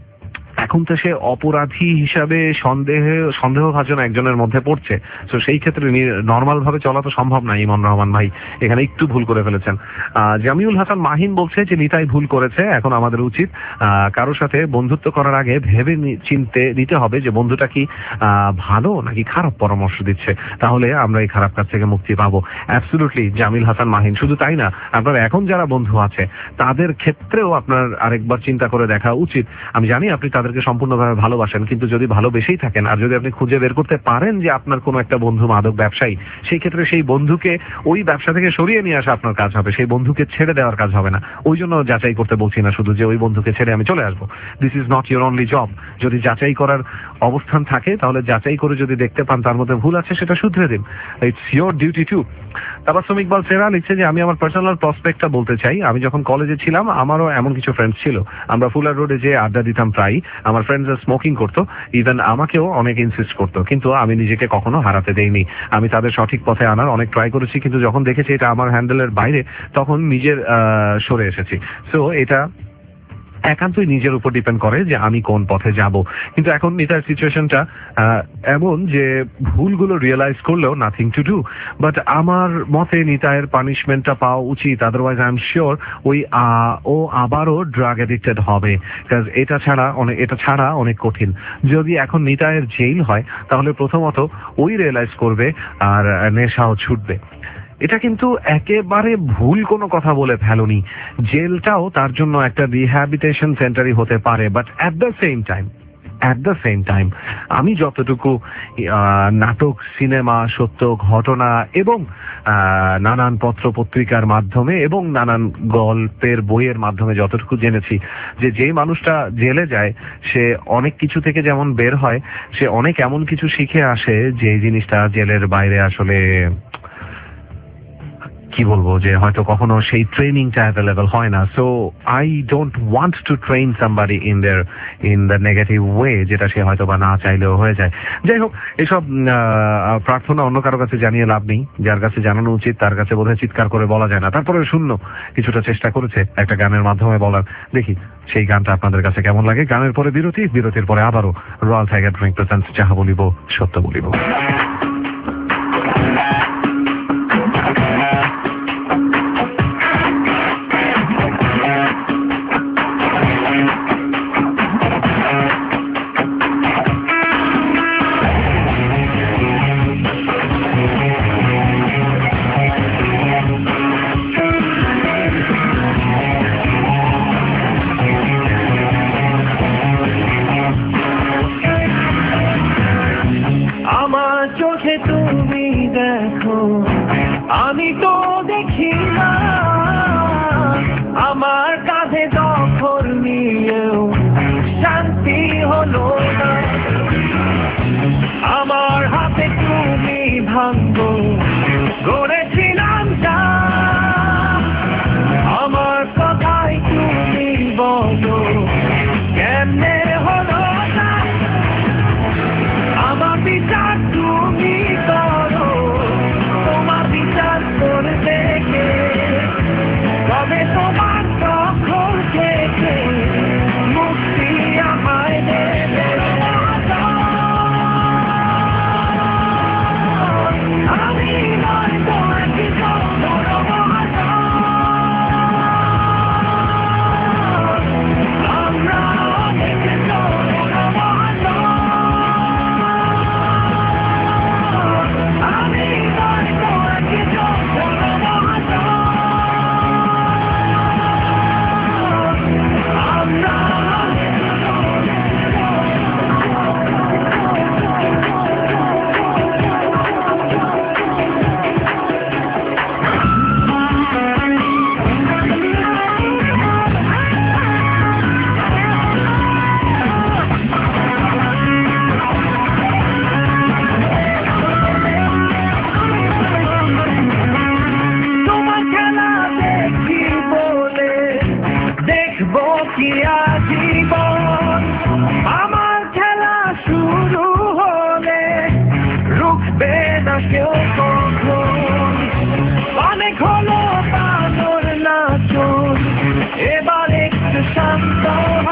এখন তো সে অপরাধী হিসাবে সন্দেহভাজন একজনের মধ্যে পড়ছে, তো সেই ক্ষেত্রে নর্মাল ভাবে চলা তো সম্ভব না। ইমন রহমান ভাই এখানে একটু ভুল করে ফেলেছেন। জামিউল হাসান মাহিন বলছে যে নিতাই ভুল করেছে, এখন আমাদের উচিত কারোর সাথে বন্ধুত্ব করার আগে ভেবে চিনতে নিতে হবে যে বন্ধুটা কি ভালো নাকি খারাপ পরামর্শ দিচ্ছে, তাহলে আমরা এই খারাপ কাজ থেকে মুক্তি পাবো। অ্যাবসলিউটলি জামিল হাসান মাহিন, শুধু তাই না, আপনার এখন যারা বন্ধু আছে তাদের ক্ষেত্রেও আপনার আরেকবার চিন্তা করে দেখা উচিত। আমি জানি আপনি তাদেরকে সম্পূর্ণভাবে ভালোবাসেন, কিন্তু যদি ভালোবেসেই থাকেন আর যদি আপনি খুঁজে বের করতে পারেন যে আপনার কোনো একটা বন্ধু মাদক ব্যবসায়ী, সেই ক্ষেত্রে সেই বন্ধুকে ওই ব্যবসা থেকে সরিয়ে নিয়ে আসা আপনার কাজ হবে, সেই বন্ধুকে ছেড়ে দেওয়ার কাজ হবে না। ওই জন্য যাচাই করতে বলছি না শুধু যে ওই বন্ধুকে ছেড়ে আমি চলে আসবো, this is not your only job. যদি যাচাই করার অবস্থান থাকে তাহলে যাচাই করে যদি দেখতে পান তার মধ্যে ভুল আছে সেটা শুধরে দিন, it's your duty to. Tabassum Iqbal Sera লিখছে যে আমি আমার পার্সোনাল প্রসপেক্টটা বলতে চাই। আমি যখন কলেজে ছিলাম আমারও এমন কিছু ফ্রেন্ডস ছিল, আমরা ফুলার রোডে যে আড্ডা দিতাম প্রায়, আমার ফ্রেন্ডসরা স্মোকিং করতো, ইভেন আমাকেও অনেক ইনসিস্ট করতো, কিন্তু আমি নিজেকে কখনো হারাতে দেইনি। আমি তাদের সঠিক পথে আনার অনেক ট্রাই করেছি, কিন্তু যখন দেখেছি এটা আমার হ্যান্ডেলের বাইরে তখন নিজের সরে এসেছি। সো এটা একান্তই নিজের উপর ডিপেন্ড করে যে আমি কোন পথে যাব। কিন্তু এখন নিতার সিচুয়েশনটা এমন যে ভুলগুলো রিয়েলাইজ করলেও নাথিং টু ডু, বাট আমার মতে নিতায়ের পানিশমেন্টটা পাওয়া উচিত, আদারওয়াইজ আই এম শিওর ও আবারও ড্রাগ এডিক্টেড হবে, কারণ এটা ছাড়া অনেক কঠিন। যদি এখন নিতায়ের জেল হয় তাহলে প্রথমত ওই রিয়েলাইজ করবে আর নেশাও ছুটবে। এটা কিন্তু একেবারে ভুল কোনো কথা বলে ফেলুনি, জেলটাও তার জন্য একটা রিহ্যাবিলিটেশন সেন্টারই হতে পারে, but at the same time আমি যতটুকু নাটক, সিনেমা, সত্য ঘটনা এবং নানান পত্র পত্রিকার মাধ্যমে এবং নানান গল্পের বইয়ের মাধ্যমে যতটুকু জেনেছি, যে মানুষটা জেলে যায় সে অনেক কিছু থেকে যেমন বের হয়, সে অনেক এমন কিছু শিখে আসে যে জিনিসটা জেলের বাইরে আসলে কি বলবো, যে হয়তো কখনো সেই ট্রেনিংটা অ্যাভেলেবল হয় না। So I don't want to train somebody in the negative way, যেটা সে হয়তো বা না চাইলেও হয়ে যায়। যাই হোক, এসব প্রার্থনা অন্য কারো কাছে জানিয়ে লাভ নেই, যার কাছে জানানো উচিত তার কাছে বোধহয় চিৎকার করে বলা যায় না। তারপরে শূন্য কিছুটা চেষ্টা করেছে একটা গানের মাধ্যমে বলার, দেখি সেই গানটা আপনাদের কাছে কেমন লাগে। গানের পরে বিরতির পরে আবারও রয়্যাল টাইগার ড্রিঙ্ক প্রেজেন্টস যাহা বলিব সত্য বলিব। আমি তো দেখি না, আমার কাঁধে দখল নিয়েও শান্তি হলো না, আমার হাতে তুমি ভাঙবো গড়েছিলাম যা, আমার কথাই তুমি বলো কেমনে হলো না, আমার বিচার তুমি করো, তোমার বিচার করে দেখে তবে তোমার দখল থেকে মুক্তি আমায় দেবে। কি আজীবন আমার খেলা শুরু হলে রুখবে না কেউ কখন অনেক হলো বানর নাচন এবার একটু শান্ত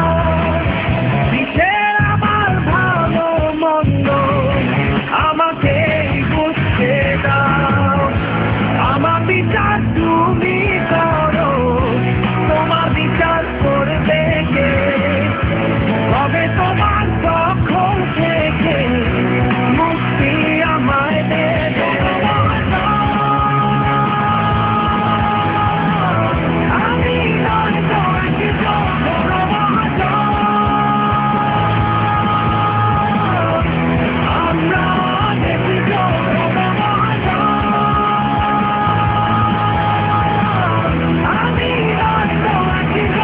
বিশের আমার ভালো মন্দ আমাকে বুঝতে দাও আমার বিচার তুমি করো তোমার বিচার করবে কে তবে তোমার দখল থেকে মুক্তি আমায় দেবে আমি নয় তোমার কিছু আমরা দেখি আমি নয় তোমার কিছু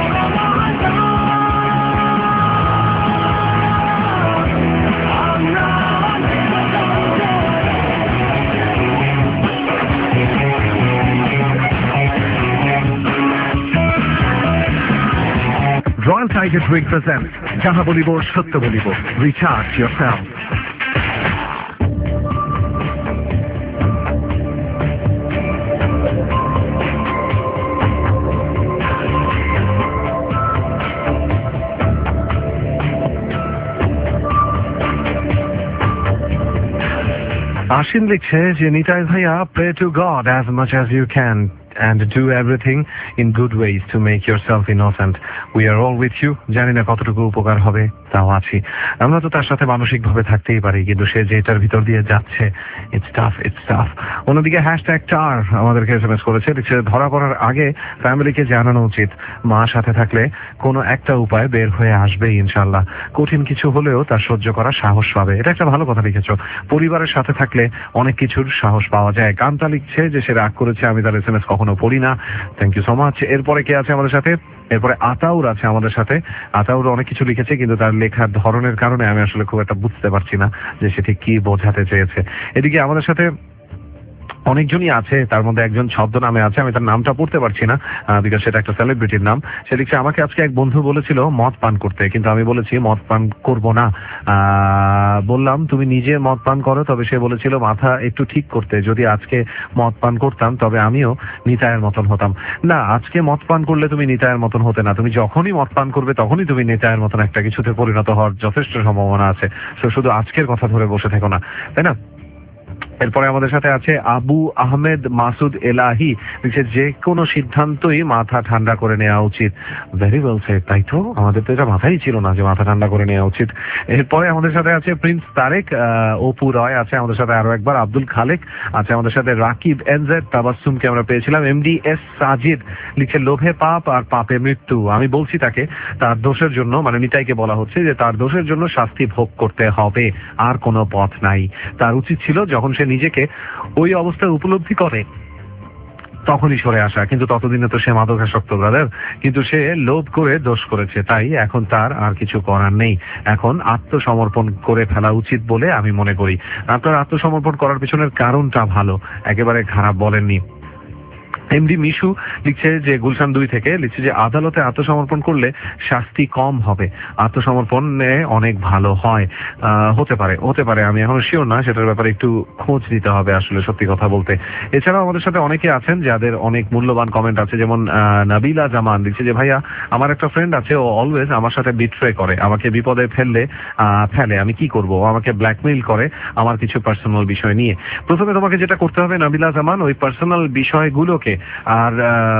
Royal Tiger Drink presents Jaha Bolibo Satya Bolibo. Recharge yourself. Ashin লিখছে যে নিতাই ভাইয়া pray to God as much as you can and do everything in good ways to make yourself innocent. We are all with you. জানি না কতটুকু উপকার হবে তাও আছি আমরা তো তার সাথে মানসিকভাবে থাকতেই পারি কিন্তু সে যেটার ভিতর দিয়ে যাচ্ছে it's tough. অন্যদিকে #tar আমাদেরকে এসএমএস করেছে লিখছে ধরা পড়ার আগে ফ্যামিলিকে জানানো উচিত মা সাথে থাকলে কোনো একটা উপায় বের হয়ে আসবে ইনশাআল্লাহ কঠিন কিছু হলেও তার সহ্য করার সাহস পাবে এটা একটা ভালো কথা লিখেছো পরিবারের সাথে থাকলে অনেক কিছুর সাহস পাওয়া যায় কান্তা লিখছে যে সে রাগ করেছে আমি তার এসএমএস কখনো পড়ি না থ্যাংক ইউ সো মাচ এরপরে কে আছে আমাদের সাথে এরপরে আতাউর আছে আমাদের সাথে আতাউর অনেক কিছু লিখেছে কিন্তু তার লেখার ধরনের কারণে আমি আসলে খুব একটা বুঝতে পারছি না যে সে ঠিক কি বোঝাতে চেয়েছে এদিকে আমাদের সাথে অনেকজনই আছে তার মধ্যে একজন ছদ্মনামে আছে আমি তার নামটা পড়তে পারছি না বিকজ সেটা একটা সেলিব্রিটির নাম সে লিখছে আমাকে আজকে এক বন্ধু বলেছিল মদ পান করতে কিন্তু আমি বলেছি মদ পান করব না বললাম তুমি নিজে মদ পান করো তবে সে বলেছিল মাথা একটু ঠিক করতে যদি আজকে মদ পান করতাম তবে আমিও নিতায়ের মতন হতাম না আজকে মদ পান করলে তুমি নিতায়ের মতন হতে না তুমি যখনই মদ পান করবে তখনই তুমি নিতায়ের মতন একটা কিছুতে পরিণত হওয়ার যথেষ্ট সম্ভাবনা আছে তো শুধু আজকের কথা ধরে বসে থেকো না তাই না এরপরে আমাদের সাথে আছে আবু আহমেদ মাসুদ এলাহি যে কোনো সিদ্ধান্তই মাথা ঠান্ডা করে নেওয়া উচিত ভেরি ওয়েল সেড তাই তো আমাদের তো এটা মাথায় ছিল না যে মাথা ঠান্ডা করে নেওয়া উচিত এরপরে আমাদের সাথে আছে প্রিন্স তারেক অপু রয় আছে আমাদের সাথে আরো একবার আব্দুল খালেক আছে আমাদের সাথে রাকিব এনজেড তাবাসসুমকে আমরা পেয়েছিলাম MDS সাজিদ লিখে লোভে পাপ আর পাপে মৃত্যু আমি বলছি তাকে তার দোষের জন্য মানে নিতাইকে বলা হচ্ছে যে তার দোষের জন্য শাস্তি ভোগ করতে হবে আর কোনো পথ নাই তার উচিত ছিল যখন সে নিজেকে ওই অবস্থায় উপলব্ধি করে তখনই সরে আসা কিন্তু ততদিনে তো সে মাদকাসক্ত ব্রাদার কিন্তু সে লোভ করে দোষ করেছে তাই এখন তার আর কিছু করার নেই এখন আত্মসমর্পণ করে ফেলা উচিত বলে আমি মনে করি আপনার আত্মসমর্পণ করার পিছনের কারণটা ভালো একেবারে খারাপ বলেননি এমডি মিশু লিখছে যে গুলশান 2 থেকে লিখছে যে আদালতে আত্মসমর্পণ করলে শাস্তি কম হবে আত্মসমর্পণে অনেক ভালো হয় হতে পারে আমি এখন শিওর না সেটার ব্যাপারে একটু খোঁজ দিতে হবে আসলে সত্যি কথা বলতে এছাড়াও আমাদের সাথে অনেকে আছেন যাদের অনেক মূল্যবান কমেন্ট আছে যেমন নাবিলা জামান লিখছে যে ভাইয়া আমার একটা ফ্রেন্ড আছে ও অলওয়েজ আমার সাথে বিট্রে করে আমাকে বিপদে ফেলে আমি কি করব ও আমাকে ব্ল্যাকমেইল করে আমার কিছু পার্সোনাল বিষয় নিয়ে প্রথমে তোমাকে যেটা করতে হবে নাবিলা জামান ওই পার্সোনাল বিষয়গুলোকে আর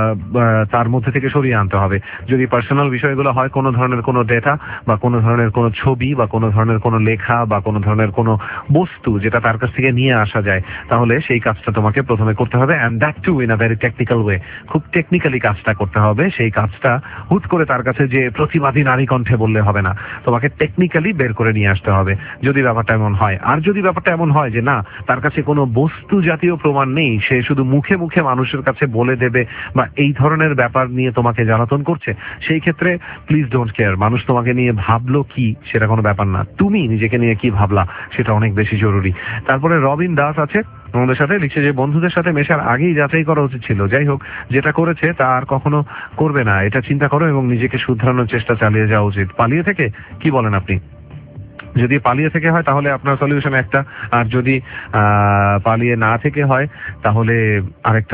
তার মধ্যে থেকে সরিয়ে আনতে হবে যদি পার্সোনাল বিষয়গুলো হয় কোনো ধরনের কোনো ডেটা বা কোনো ধরনের কোনো ছবি বা কোনো ধরনের কোনো লেখা বা কোনো ধরনের কোনো বস্তু যেটা তার কাছ থেকে নিয়ে আসা যায় তাহলে সেই কাজটা তোমাকে প্রথমে করতে হবে and that too in a very technical way খুব টেকনিক্যালি কাজটা করতে হবে সেই কাজটা হুট করে তার কাছে যে প্রতিবাদী নারী কণ্ঠে বললে হবে না তোমাকে টেকনিক্যালি বের করে নিয়ে আসতে হবে যদি ব্যাপারটা এমন হয় আর যদি ব্যাপারটা এমন হয় যে না তার কাছে কোনো বস্তু জাতীয় প্রমাণ নেই সে শুধু মুখে মুখে মানুষের কাছে বলে দেবে বা এই ধরনের ব্যাপার নিয়ে তোমাকে জ্বালাতন করছে, সেই ক্ষেত্রে প্লিজ ডোন্ট কেয়ার। মানুষ তোমাকে নিয়ে ভাবলো কি সেটা কোনো ব্যাপার না, তুমি নিজেকে নিয়ে কি ভাবলা সেটা অনেক বেশি জরুরি। তারপরে রবিন দাস আছে আমাদের সাথে, লিখছে যে বন্ধুদের সাথে মেশার আগেই যাচাই করা উচিত ছিল। যাই হোক, যেটা করেছে তা আর কখনো করবে না, এটা চিন্তা করো এবং নিজেকে শুধরানোর চেষ্টা চালিয়ে যাওয়া উচিত। পালিয়ে থেকে কি বলেন আপনি? যদি পালিয়ে থেকে হয় তাহলে আপনার সলিউশন একটা, আর যদি পালিয়ে না থেকে হয় তাহলে আরেকটা।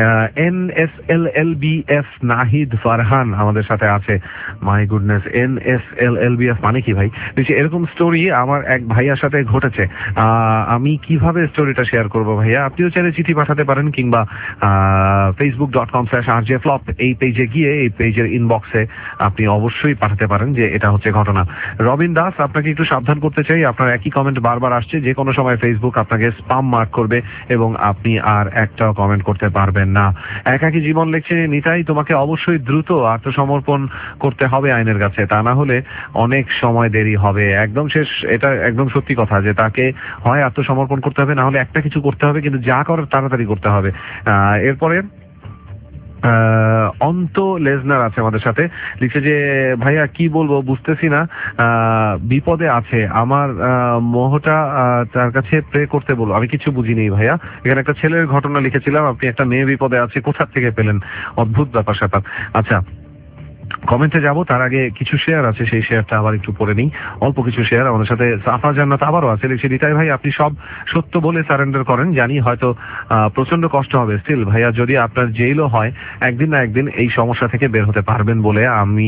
NSLLBF নাহিদ ফারহান আমাদের সাথে আছে। মাই গুডনেস, NSLLBF মানে কি ভাই? এরকম স্টোরি আমার এক ভাইয়ার সাথে ঘটেছে। আমি কিভাবে স্টোরিটা শেয়ার করব ভাইয়া? আপনিও চাইলে চিঠি পাঠাতে পারেন, কিংবা facebook.com/rjflop এই পেজে গিয়ে এই পেজের ইনবক্সে আপনি অবশ্যই পাঠাতে পারেন যে এটা হচ্ছে ঘটনা। রবিন দাস, আপনাকে একটু সাবধান করতে চাই, আপনার একই কমেন্ট বারবার আসছে, যে কোনো সময় ফেসবুক আপনাকে স্পাম মার্ক করবে এবং আপনি আর একটাও কমেন্ট করতে পারবেন না। একাকী জীবন লিখছে, নিতাই তোমাকে অবশ্যই দ্রুত আত্মসমর্পণ করতে হবে আইনের কাছে, তা না হলে অনেক সময় দেরি হবে। একদম শেষ, এটা একদম সত্যি কথা যে তাকে হয় আত্মসমর্পণ করতে হবে, না হলে একটা কিছু করতে হবে, কিন্তু যা করার তাড়াতাড়ি করতে হবে। এরপরে অন্ত লেজনার আছে আমাদের সাথে, লিখছে যে ভাইয়া কি বলবো বুঝতেছি না, বিপদে আছে আমার মোহটা, তার কাছে প্রে করতে বলো। আমি কিছু বুঝিনি ভাইয়া, এখানে একটা ছেলের ঘটনা লিখেছিলাম, আপনি একটা মেয়ে বিপদে আছে, কোথা থেকে পেলেন? অদ্ভুত ব্যাপার স্যাপার। আচ্ছা, কমেন্টে যাব তার আগে কিছু শেয়ার আছে, সেই শেয়ারটা আবার একটু পড়ে নিই। অল্প কিছু শেয়ার আমাদের সাথে। সাফা জান্নাত আবারও আছে, লিখছে নিতাই ভাই আপনি সব সত্য বলে সারেন্ডার করেন, জানি হয়তো প্রচন্ড কষ্ট হবে, স্টিল ভাইয়া যদি আপনার জেলও হয় একদিন না একদিন এই সমস্যা থেকে বের হতে পারবেন বলে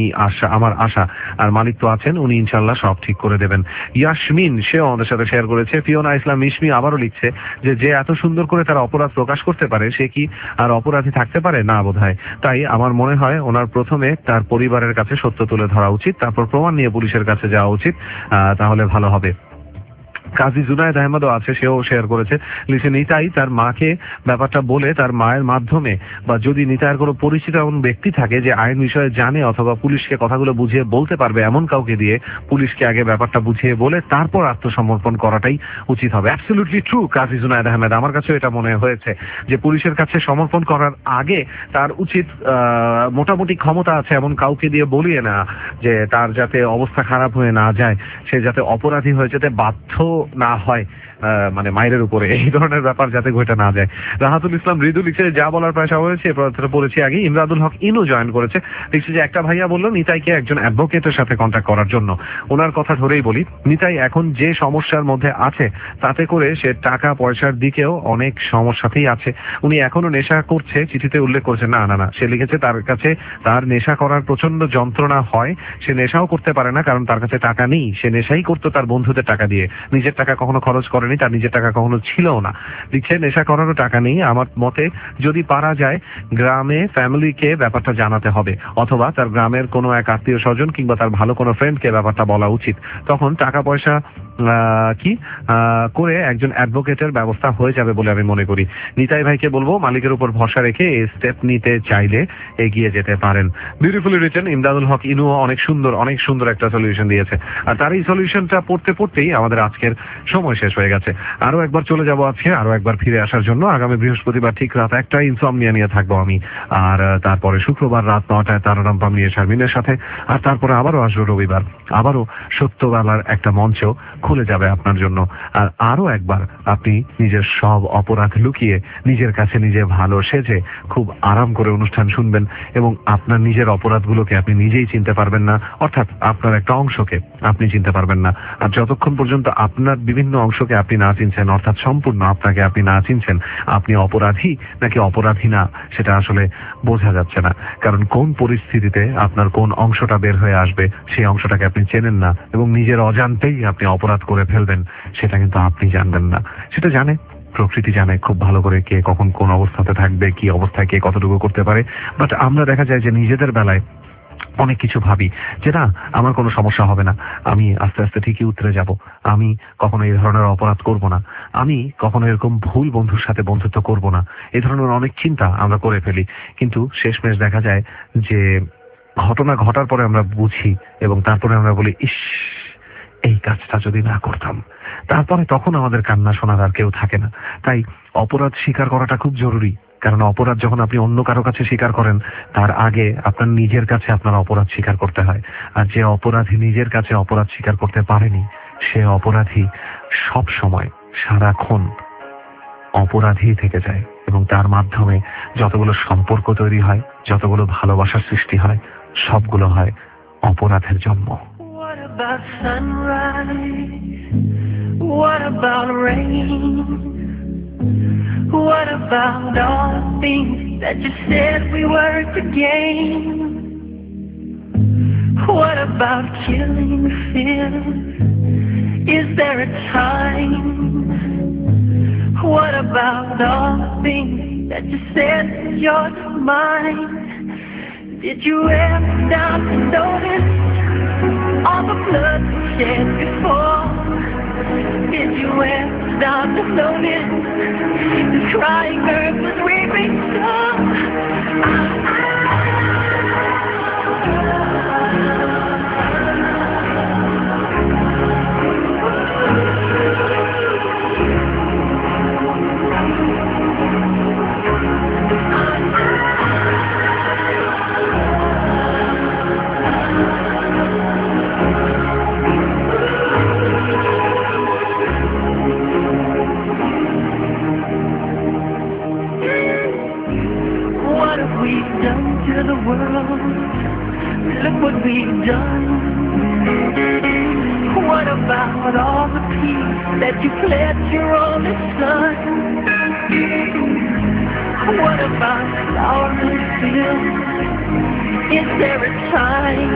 আমার আশা। আর মালিক তো আছেন, উনি ইনশাল্লাহ সব ঠিক করে দেবেন। ইয়াসমিন সেও আমাদের সাথে শেয়ার করেছে। ফিওনা ইসলাম মিশমি আবারও লিখছে যে এত সুন্দর করে তারা অপরাধ প্রকাশ করতে পারে, সে কি আর অপরাধী থাকতে পারে? না বোধহয়। তাই আমার মনে হয় ওনার প্রথমে তার পরিবারের কাছে সত্য তুলে ধরা উচিত, তারপর প্রমাণ নিয়ে পুলিশের কাছে যাওয়া উচিত, তাহলে ভালো হবে। কাজী জুনায়েদ আহমেদও আছে, সেও শেয়ার করেছে, লিখে নিতাই তার মাকে ব্যাপারটা বলে, তার মায়ের মাধ্যমে, বা যদি নিতাইয়ের কোনো পরিচিত এমন ব্যক্তি থাকে যে আইন বিষয়ে জানে অথবা পুলিশকে কথাগুলো বুঝিয়ে বলতে পারবে, এমন কাউকে দিয়ে পুলিশকে আগে ব্যাপারটা বুঝিয়ে বলে তারপর আত্মসমর্পণ করাটাই উচিত হবে। অ্যাবসলিউটলি ট্রু কাজী জুনায়েদ আহমেদ, আমার কাছেও এটা মনে হয়েছে যে পুলিশের কাছে সমর্পণ করার আগে তার উচিত মোটামুটি ক্ষমতা আছে এমন কাউকে দিয়ে বলিয়ে না, যে তার যাতে অবস্থা খারাপ হয়ে না যায়, সে যাতে অপরাধী হয়ে যেতে বাধ্য না হয়, মানে মায়ের উপরে এই ধরনের ব্যাপার যাতে ঘটে না যায়। রাহাতুল ইসলাম মৃদু লিখছে যা বলার প্রায় সব হয়েছে, পড়েছি আগে। ইমরাদুল হক ইনু জয়েন করেছে, লিখছে যে একটা ভাইয়া বললো নিতাইকে একজন অ্যাডভোকেটের সাথে কন্ট্যাক্ট করার জন্য। ওনার কথা ধরেই বলি, নিতাই এখন যে সমস্যার মধ্যে আছে তাতে করে সে টাকা পয়সার দিকেও অনেক সমস্যাতেই আছে। উনি এখনো নেশা করছে, চিঠিতে উল্লেখ করছে। না না না, সে লিখেছে তার কাছে তার নেশা করার প্রচন্ড যন্ত্রণা হয়, সে নেশাও করতে পারে না কারণ তার কাছে টাকা নেই। সে নেশাই করতো তার বন্ধুদের টাকা দিয়ে, নিজের টাকা কখনো খরচ করেনি, তার নিজের টাকা কখনো ছিলও না। লিখছে নেশা করারও টাকা নেই। আমার মতে যদি পারা যায় গ্রামে ফ্যামিলিকে ব্যাপারটা জানাতে হবে, অথবা তার গ্রামের কোনো এক আত্মীয় স্বজন কিংবা তার ভালো কোনো ফ্রেন্ডকে ব্যাপারটা বলা উচিত। তখন টাকা পয়সা করে একজন অ্যাডভোকেটের ব্যবস্থা হয়ে যাবে বলে আমি মনে করি। নিতাই ভাইকে বলবো মালিকের উপর ভরসা রেখে এই স্টেপ নিতে চাইলে এগিয়ে যেতে পারেন। বিউটিফুলি রিটেন ইমদাদুল হক ইনু অনেক সুন্দর একটা সলিউশন দিয়েছে, আর তার এই সলিউশনটা পড়তে পড়তেই আমাদের আজকের সময় শেষ হয়ে গেছে। আরো একবার চলে যাবো আজকে, আরো একবার ফিরে আসার জন্য আগামী বৃহস্পতিবার ঠিক রাত 1টায় ইনসমনিয়া নিয়ে থাকবো আমি, আর তারপরে শুক্রবার রাত 9টায় তারারাম পাম নিয়ে শারমিনের সাথে, আর তারপরে আবারও আসবো রবিবার, আবারও সত্যবেলার একটা মঞ্চ খুলে যাবে আপনার জন্য। আর আরো একবার আপনি নিজের সব অপরাধ লুকিয়ে নিজের কাছে নিজে ভালো সেজে খুব আরাম করে অনুষ্ঠান শুনবেন, এবং আপনার নিজের অপরাধগুলোকে আপনি নিজেই চিনতে পারবেন না, অর্থাৎ আপনার একটা অংশকে আপনি চিনতে পারবেন না। আর যতক্ষণ পর্যন্ত আপনার বিভিন্ন অংশকে আপনি না চিনছেন, অর্থাৎ সম্পূর্ণ আপনাকে আপনি না চিনছেন, আপনি অপরাধী নাকি অপরাধী না সেটা আসলে বোঝা যাচ্ছে না। কারণ কোন পরিস্থিতিতে আপনার কোন অংশটা বের হয়ে আসবে সেই অংশটাকে আপনি চেনেন না, এবং নিজের অজান্তেই আপনি অপরাধ করে ফেলবেন সেটা কিন্তু আপনি জানবেন না। সেটা জানে প্রকৃতি, জানে খুব ভালো করে কে কখন কোন অবস্থাতে থাকবে, কি অবস্থায় কে কতটুকু করতে পারে। বাট আমরা দেখা যায় যে নিজেদের বেলায় অনেক কিছু ভাবি যে না আমার কোনো সমস্যা হবে না, আমি আস্তে আস্তে ঠিকই উতরে যাব, আমি কখনো এই ধরনের অপরাধ করব না, আমি কখনো এরকম ভুল বন্ধুর সাথে বন্ধুত্ব করব না, এই ধরনের অনেক চিন্তা আমরা করে ফেলি। কিন্তু শেষমেশ দেখা যায় যে ঘটনা ঘটার পরে আমরা বুঝি এবং তারপরে আমরা বলি ইস এই কাজটা যদি না করতাম, তারপরে তখন আমাদের কান্না শোনার আর কেউ থাকে না। তাই অপরাধ স্বীকার করাটা খুব জরুরি, কারণ অপরাধ যখন আপনি অন্য কারো কাছে স্বীকার করেন তার আগে আপনার নিজের কাছে আপনার অপরাধ স্বীকার করতে হয়। আর যে অপরাধী নিজের কাছে অপরাধ স্বীকার করতে পারেনি সে অপরাধী সব সময় সারাক্ষণ অপরাধী থেকে যায়, এবং তার মাধ্যমে যতগুলো সম্পর্ক তৈরি হয়, যতগুলো ভালোবাসার সৃষ্টি হয়, সবগুলো হয় অপরাধের জন্ম। What about sunrise? What about rain? What about all the things that you said we were to gain? What about killing fears? Is there a time? What about all the things that you said you're mine? Did you ever stop to notice all the blood we shed before? Did you ever stop to notice the crying earth was weeping song? What have we done to the world? Look what we've done. What about all the peace that you pledged your only son? What about flowers fields? Is there a time?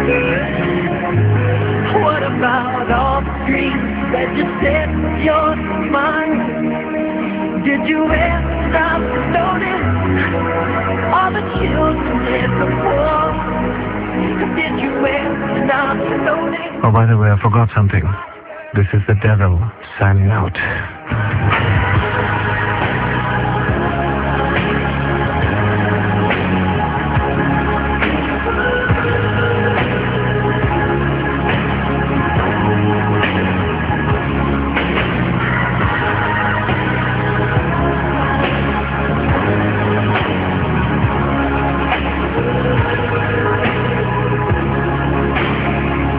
What about all the dreams that you said was yours and mine? Did you ever stop to notice all the children in the war? Did you ever stop to notice? Oh, by the way, I forgot something. This is the devil signing out.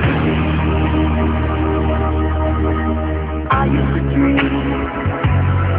I used to dream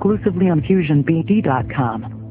exclusively on FusionBD.com.